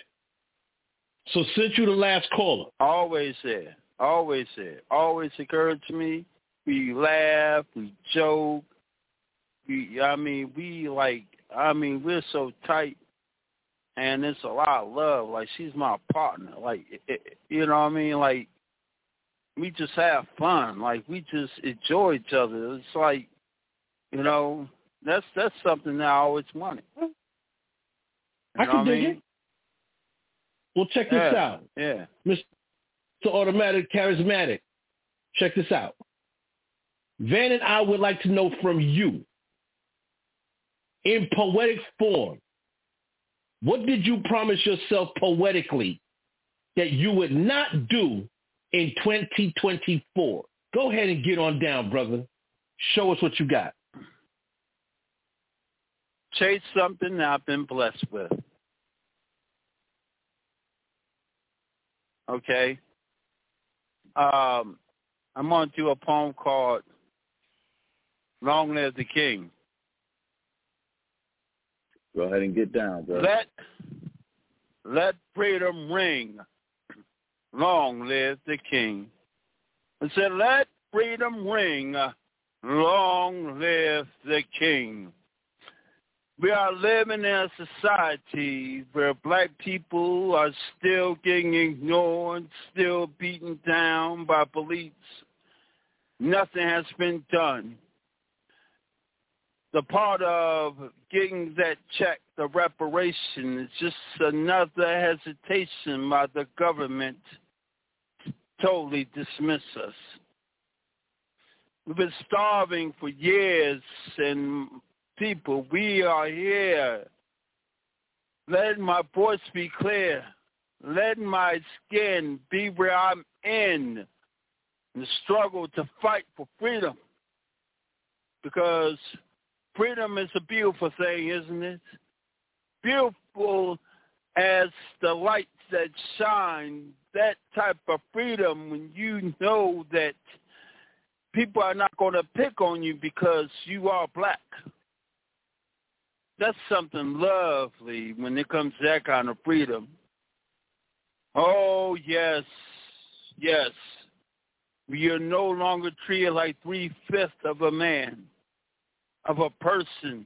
So since you the last caller, Always there. Always there. Always encourage me. We laugh. We joke. We, I mean, we like I mean, we're so tight, and it's a lot of love. Like, she's my partner. Like, it, it, you know what I mean? Like, we just have fun. Like, we just enjoy each other. It's like, you know, that's that's something that I always wanted. You I can dig it. Well, check this yeah, out. Yeah. Mister Automatic Charismatic, check this out. Van and I would like to know from you, in poetic form, what did you promise yourself poetically that you would not do in twenty twenty-four? Go ahead and get on down, brother. Show us what you got. Chase something that I've been blessed with. Okay? Um, I'm going to do a poem called Long Live the King. Go ahead and get down, bro. Let, let freedom ring. Long live the King. I said, let freedom ring. Long live the King. We are living in a society where black people are still getting ignored, still beaten down by police. Nothing has been done. The part of getting that check, the reparation, is just another hesitation by the government to totally dismiss us. We've been starving for years, and people, we are here. Let my voice be clear. Let my skin be where I'm in the struggle to fight for freedom. Because freedom is a beautiful thing, isn't it? Beautiful as the lights that shine, that type of freedom when you know that people are not going to pick on you because you are black. That's something lovely when it comes to that kind of freedom. Oh, yes, yes. We are no longer treated like three-fifths of a man, of a person.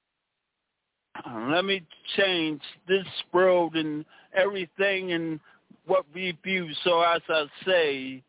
Let me change this world and everything and what we view. So as I say,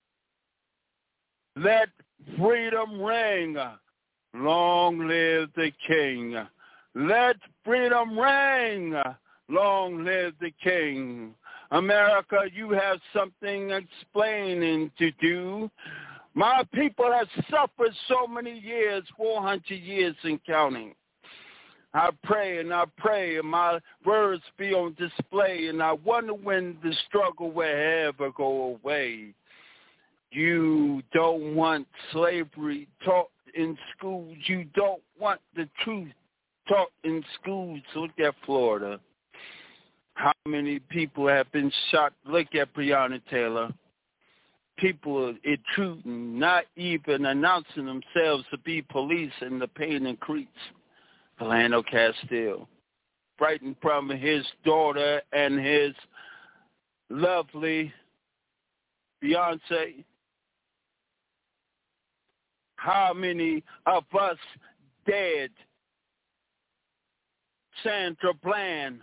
let freedom ring. Long live the King. Let freedom ring. Long live the King. America, you have something explaining to do. My people have suffered so many years, four hundred years and counting. I pray and I pray and my words be on display, and I wonder when the struggle will ever go away. You don't want slavery taught in schools. You don't want the truth taught in schools. Look at Florida. How many people have been shot? Look at Breonna Taylor. People intruding, not even announcing themselves to be police, and the pain increased. Philando Castile, frightened from his daughter and his lovely fiance. How many of us dead? Sandra Bland,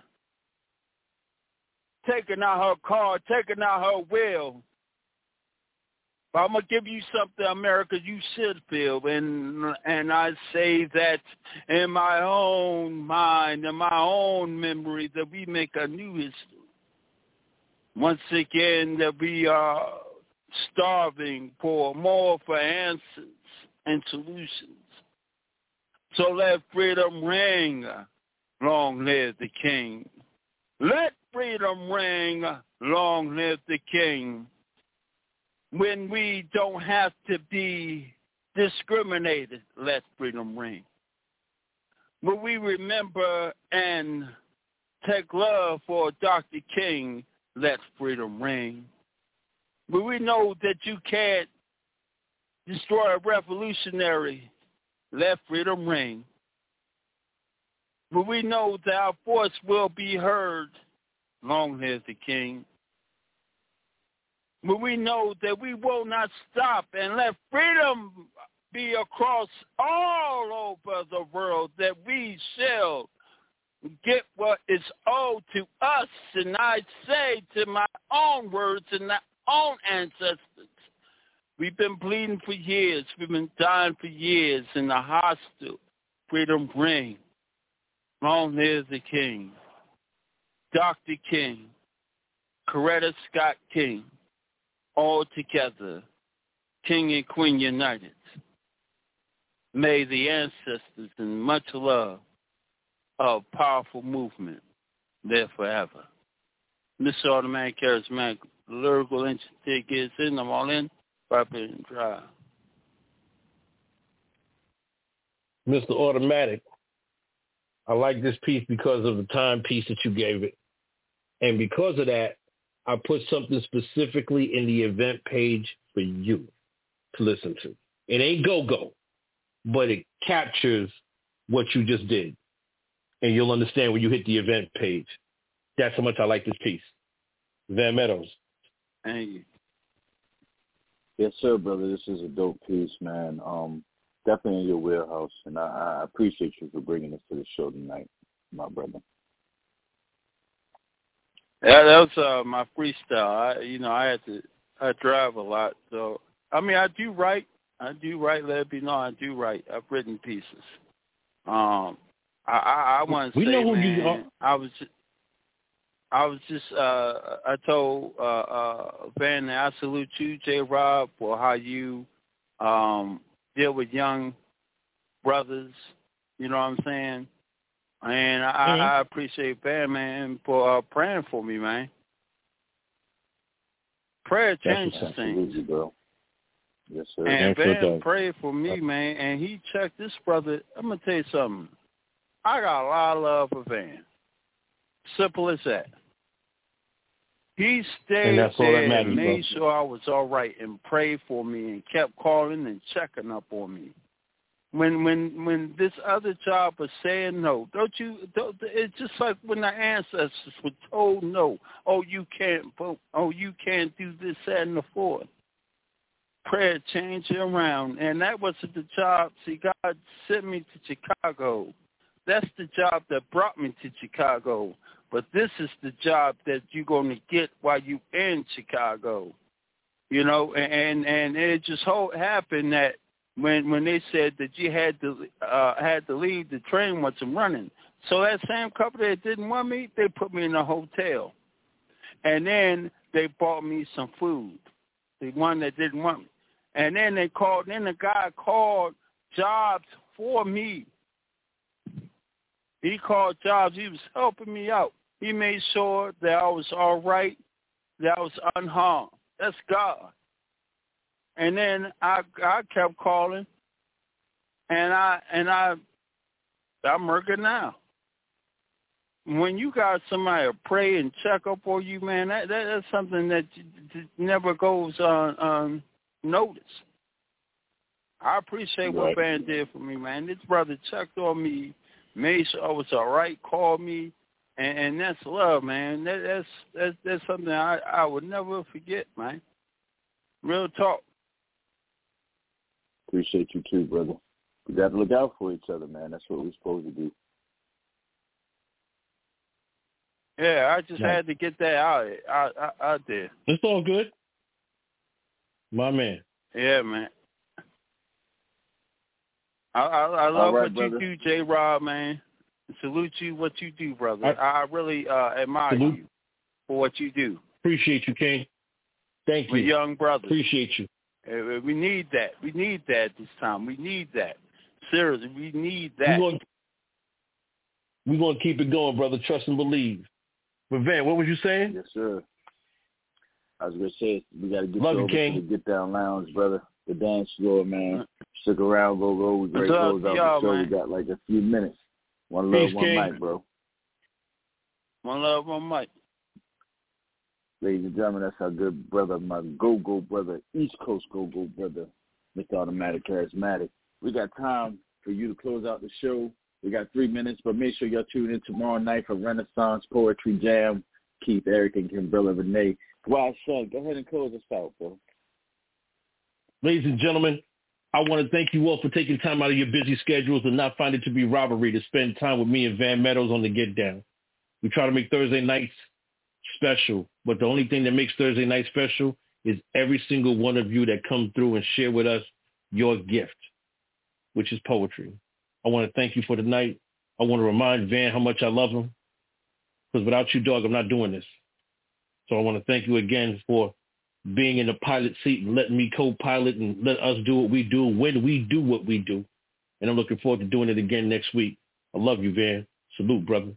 taking out her car, taking out her will. But I'm going to give you something, America, you should feel. And and I say that in my own mind, in my own memory, that we make a new history. Once again, that we are starving for more for answers and solutions. So let freedom ring. Long live the King. Let freedom ring. Long live the King. When we don't have to be discriminated, let freedom ring. When we remember and take love for Doctor King, let freedom ring. When we know that you can't destroy a revolutionary, let freedom ring. When we know that our voice will be heard, long live the King. When we know that we will not stop and let freedom be across all over the world, that we shall get what is owed to us. And I say to my own words and my own ancestors, we've been bleeding for years. We've been dying for years in the hostile freedom ring. Long live the King, Doctor King, Coretta Scott King, all together, King and Queen united. May the ancestors and much love of powerful movement live forever. Mister Automatic Charismatic Lyrical Entity gets in, I'm all in, Papa and Drive. Mister Automatic, I like this piece because of the timepiece that you gave it. And because of that, I put something specifically in the event page for you to listen to. It ain't go-go, but it captures what you just did. And you'll understand when you hit the event page. That's how much I like this piece. Van Meadows. Thank you. Yes, sir, brother. This is a dope piece, man. Um, definitely in your wheelhouse, and I, I appreciate you for bringing this to the show tonight, my brother. Yeah, that was uh, my freestyle. I, you know, I had to, I drive a lot, so I mean, I do write. I do write. Let it be known, I do write. I've written pieces. Um, I, I, I want to say, know who man, you are. I was, just, I was just, uh, I told uh, uh, Van that I salute you, J. Rob, for how you um, deal with young brothers. You know what I'm saying? And I, mm-hmm. I appreciate Van, man, for uh, praying for me, man. Prayer changes things. Bro. Yes, sir. And Van prayed for me, man, and he checked this brother. I'm going to tell you something. I got a lot of love for Van. Simple as that. He stayed and there matters, and made bro. sure I was all right and prayed for me and kept calling and checking up on me. When when when this other job was saying no, don't you? Don't, it's just like when the ancestors were told no. Oh, you can't vote. Oh, you can't do this, that, and the fourth. Prayer changed it around, and that wasn't the job. See, God sent me to Chicago. That's the job that brought me to Chicago. But this is the job that you're going to get while you in Chicago. You know, and and it just so happened that when when they said that you had to uh, had to leave, the train wasn't running. So that same couple that didn't want me, they put me in a hotel, and then they bought me some food. The one that didn't want me, and then they called. Then the guy called Jobs for me. He called Jobs. He was helping me out. He made sure that I was all right, that I was unharmed. That's God. And then I I kept calling, and I and I I'm working now. When you got somebody to pray and check up on you, man, that, that that's something that never goes on unnoticed. I appreciate right. what Van did for me, man. This brother checked on me, made sure I was all right, called me, and, and that's love, man. That, that's that's that's something I, I would never forget, man. Real talk. Appreciate you too, brother. We got to look out for each other, man. That's what we're supposed to do. Yeah, I just yeah. had to get that out, out, out, out there. It's all good. My man. Yeah, man. I, I, I love right, what brother. you do, J. Rob, man. Salute you what you do, brother. I, I really uh, admire salute. you for what you do. Appreciate you, King. Thank you. We're young brothers. Appreciate you. Uh, we need that. We need that this time. We need that. Seriously, we need that. We're going, we're going to keep it going, brother. Trust and believe. But Van, what was you saying? Yes, sir. I was going to say, we got to get Love you you, over King. to the Get Down Lounge, brother. The dance floor, man. Stick around, go, go. We great close out the show. Man. We got like a few minutes. One love, Peace, one King. mic, bro. One love, one mic. Ladies and gentlemen, that's our good brother, my go-go brother, East Coast go-go brother, Mister Automatic Charismatic. We got time for you to close out the show. We got three minutes, but make sure y'all tune in tomorrow night for Renaissance Poetry Jam. Keith, Eric, and Kimberly Renee. Wild Son, go ahead and close us out, bro. Ladies and gentlemen, I want to thank you all for taking time out of your busy schedules and not find it to be robbery to spend time with me and Van Meadows on the Get Down. We try to make Thursday nights special, but the only thing that makes Thursday night special is every single one of you that come through and share with us your gift, which is poetry. I want to thank you for tonight. I want to remind Van how much I love him, because without you, dog, I'm not doing this. So I want to thank you again for being in the pilot seat and letting me co-pilot and let us do what we do when we do what we do. And I'm looking forward to doing it again next week. I love you, Van. Salute, brother.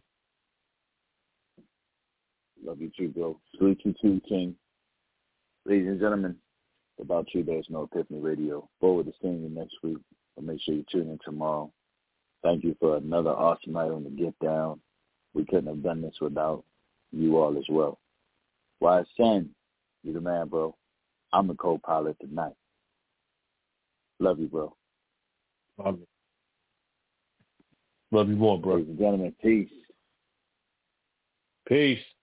Love you too, bro. three two two King. Ladies and gentlemen, about you, there's no Epiphany Radio. Forward to seeing you next week. But make sure you tune in tomorrow. Thank you for another awesome night on the Get Down. We couldn't have done this without you all as well. Wise Sen, you the man, bro. I'm the co-pilot tonight. Love you, bro. Love you. Love you more, bro. Ladies and gentlemen, peace. Peace.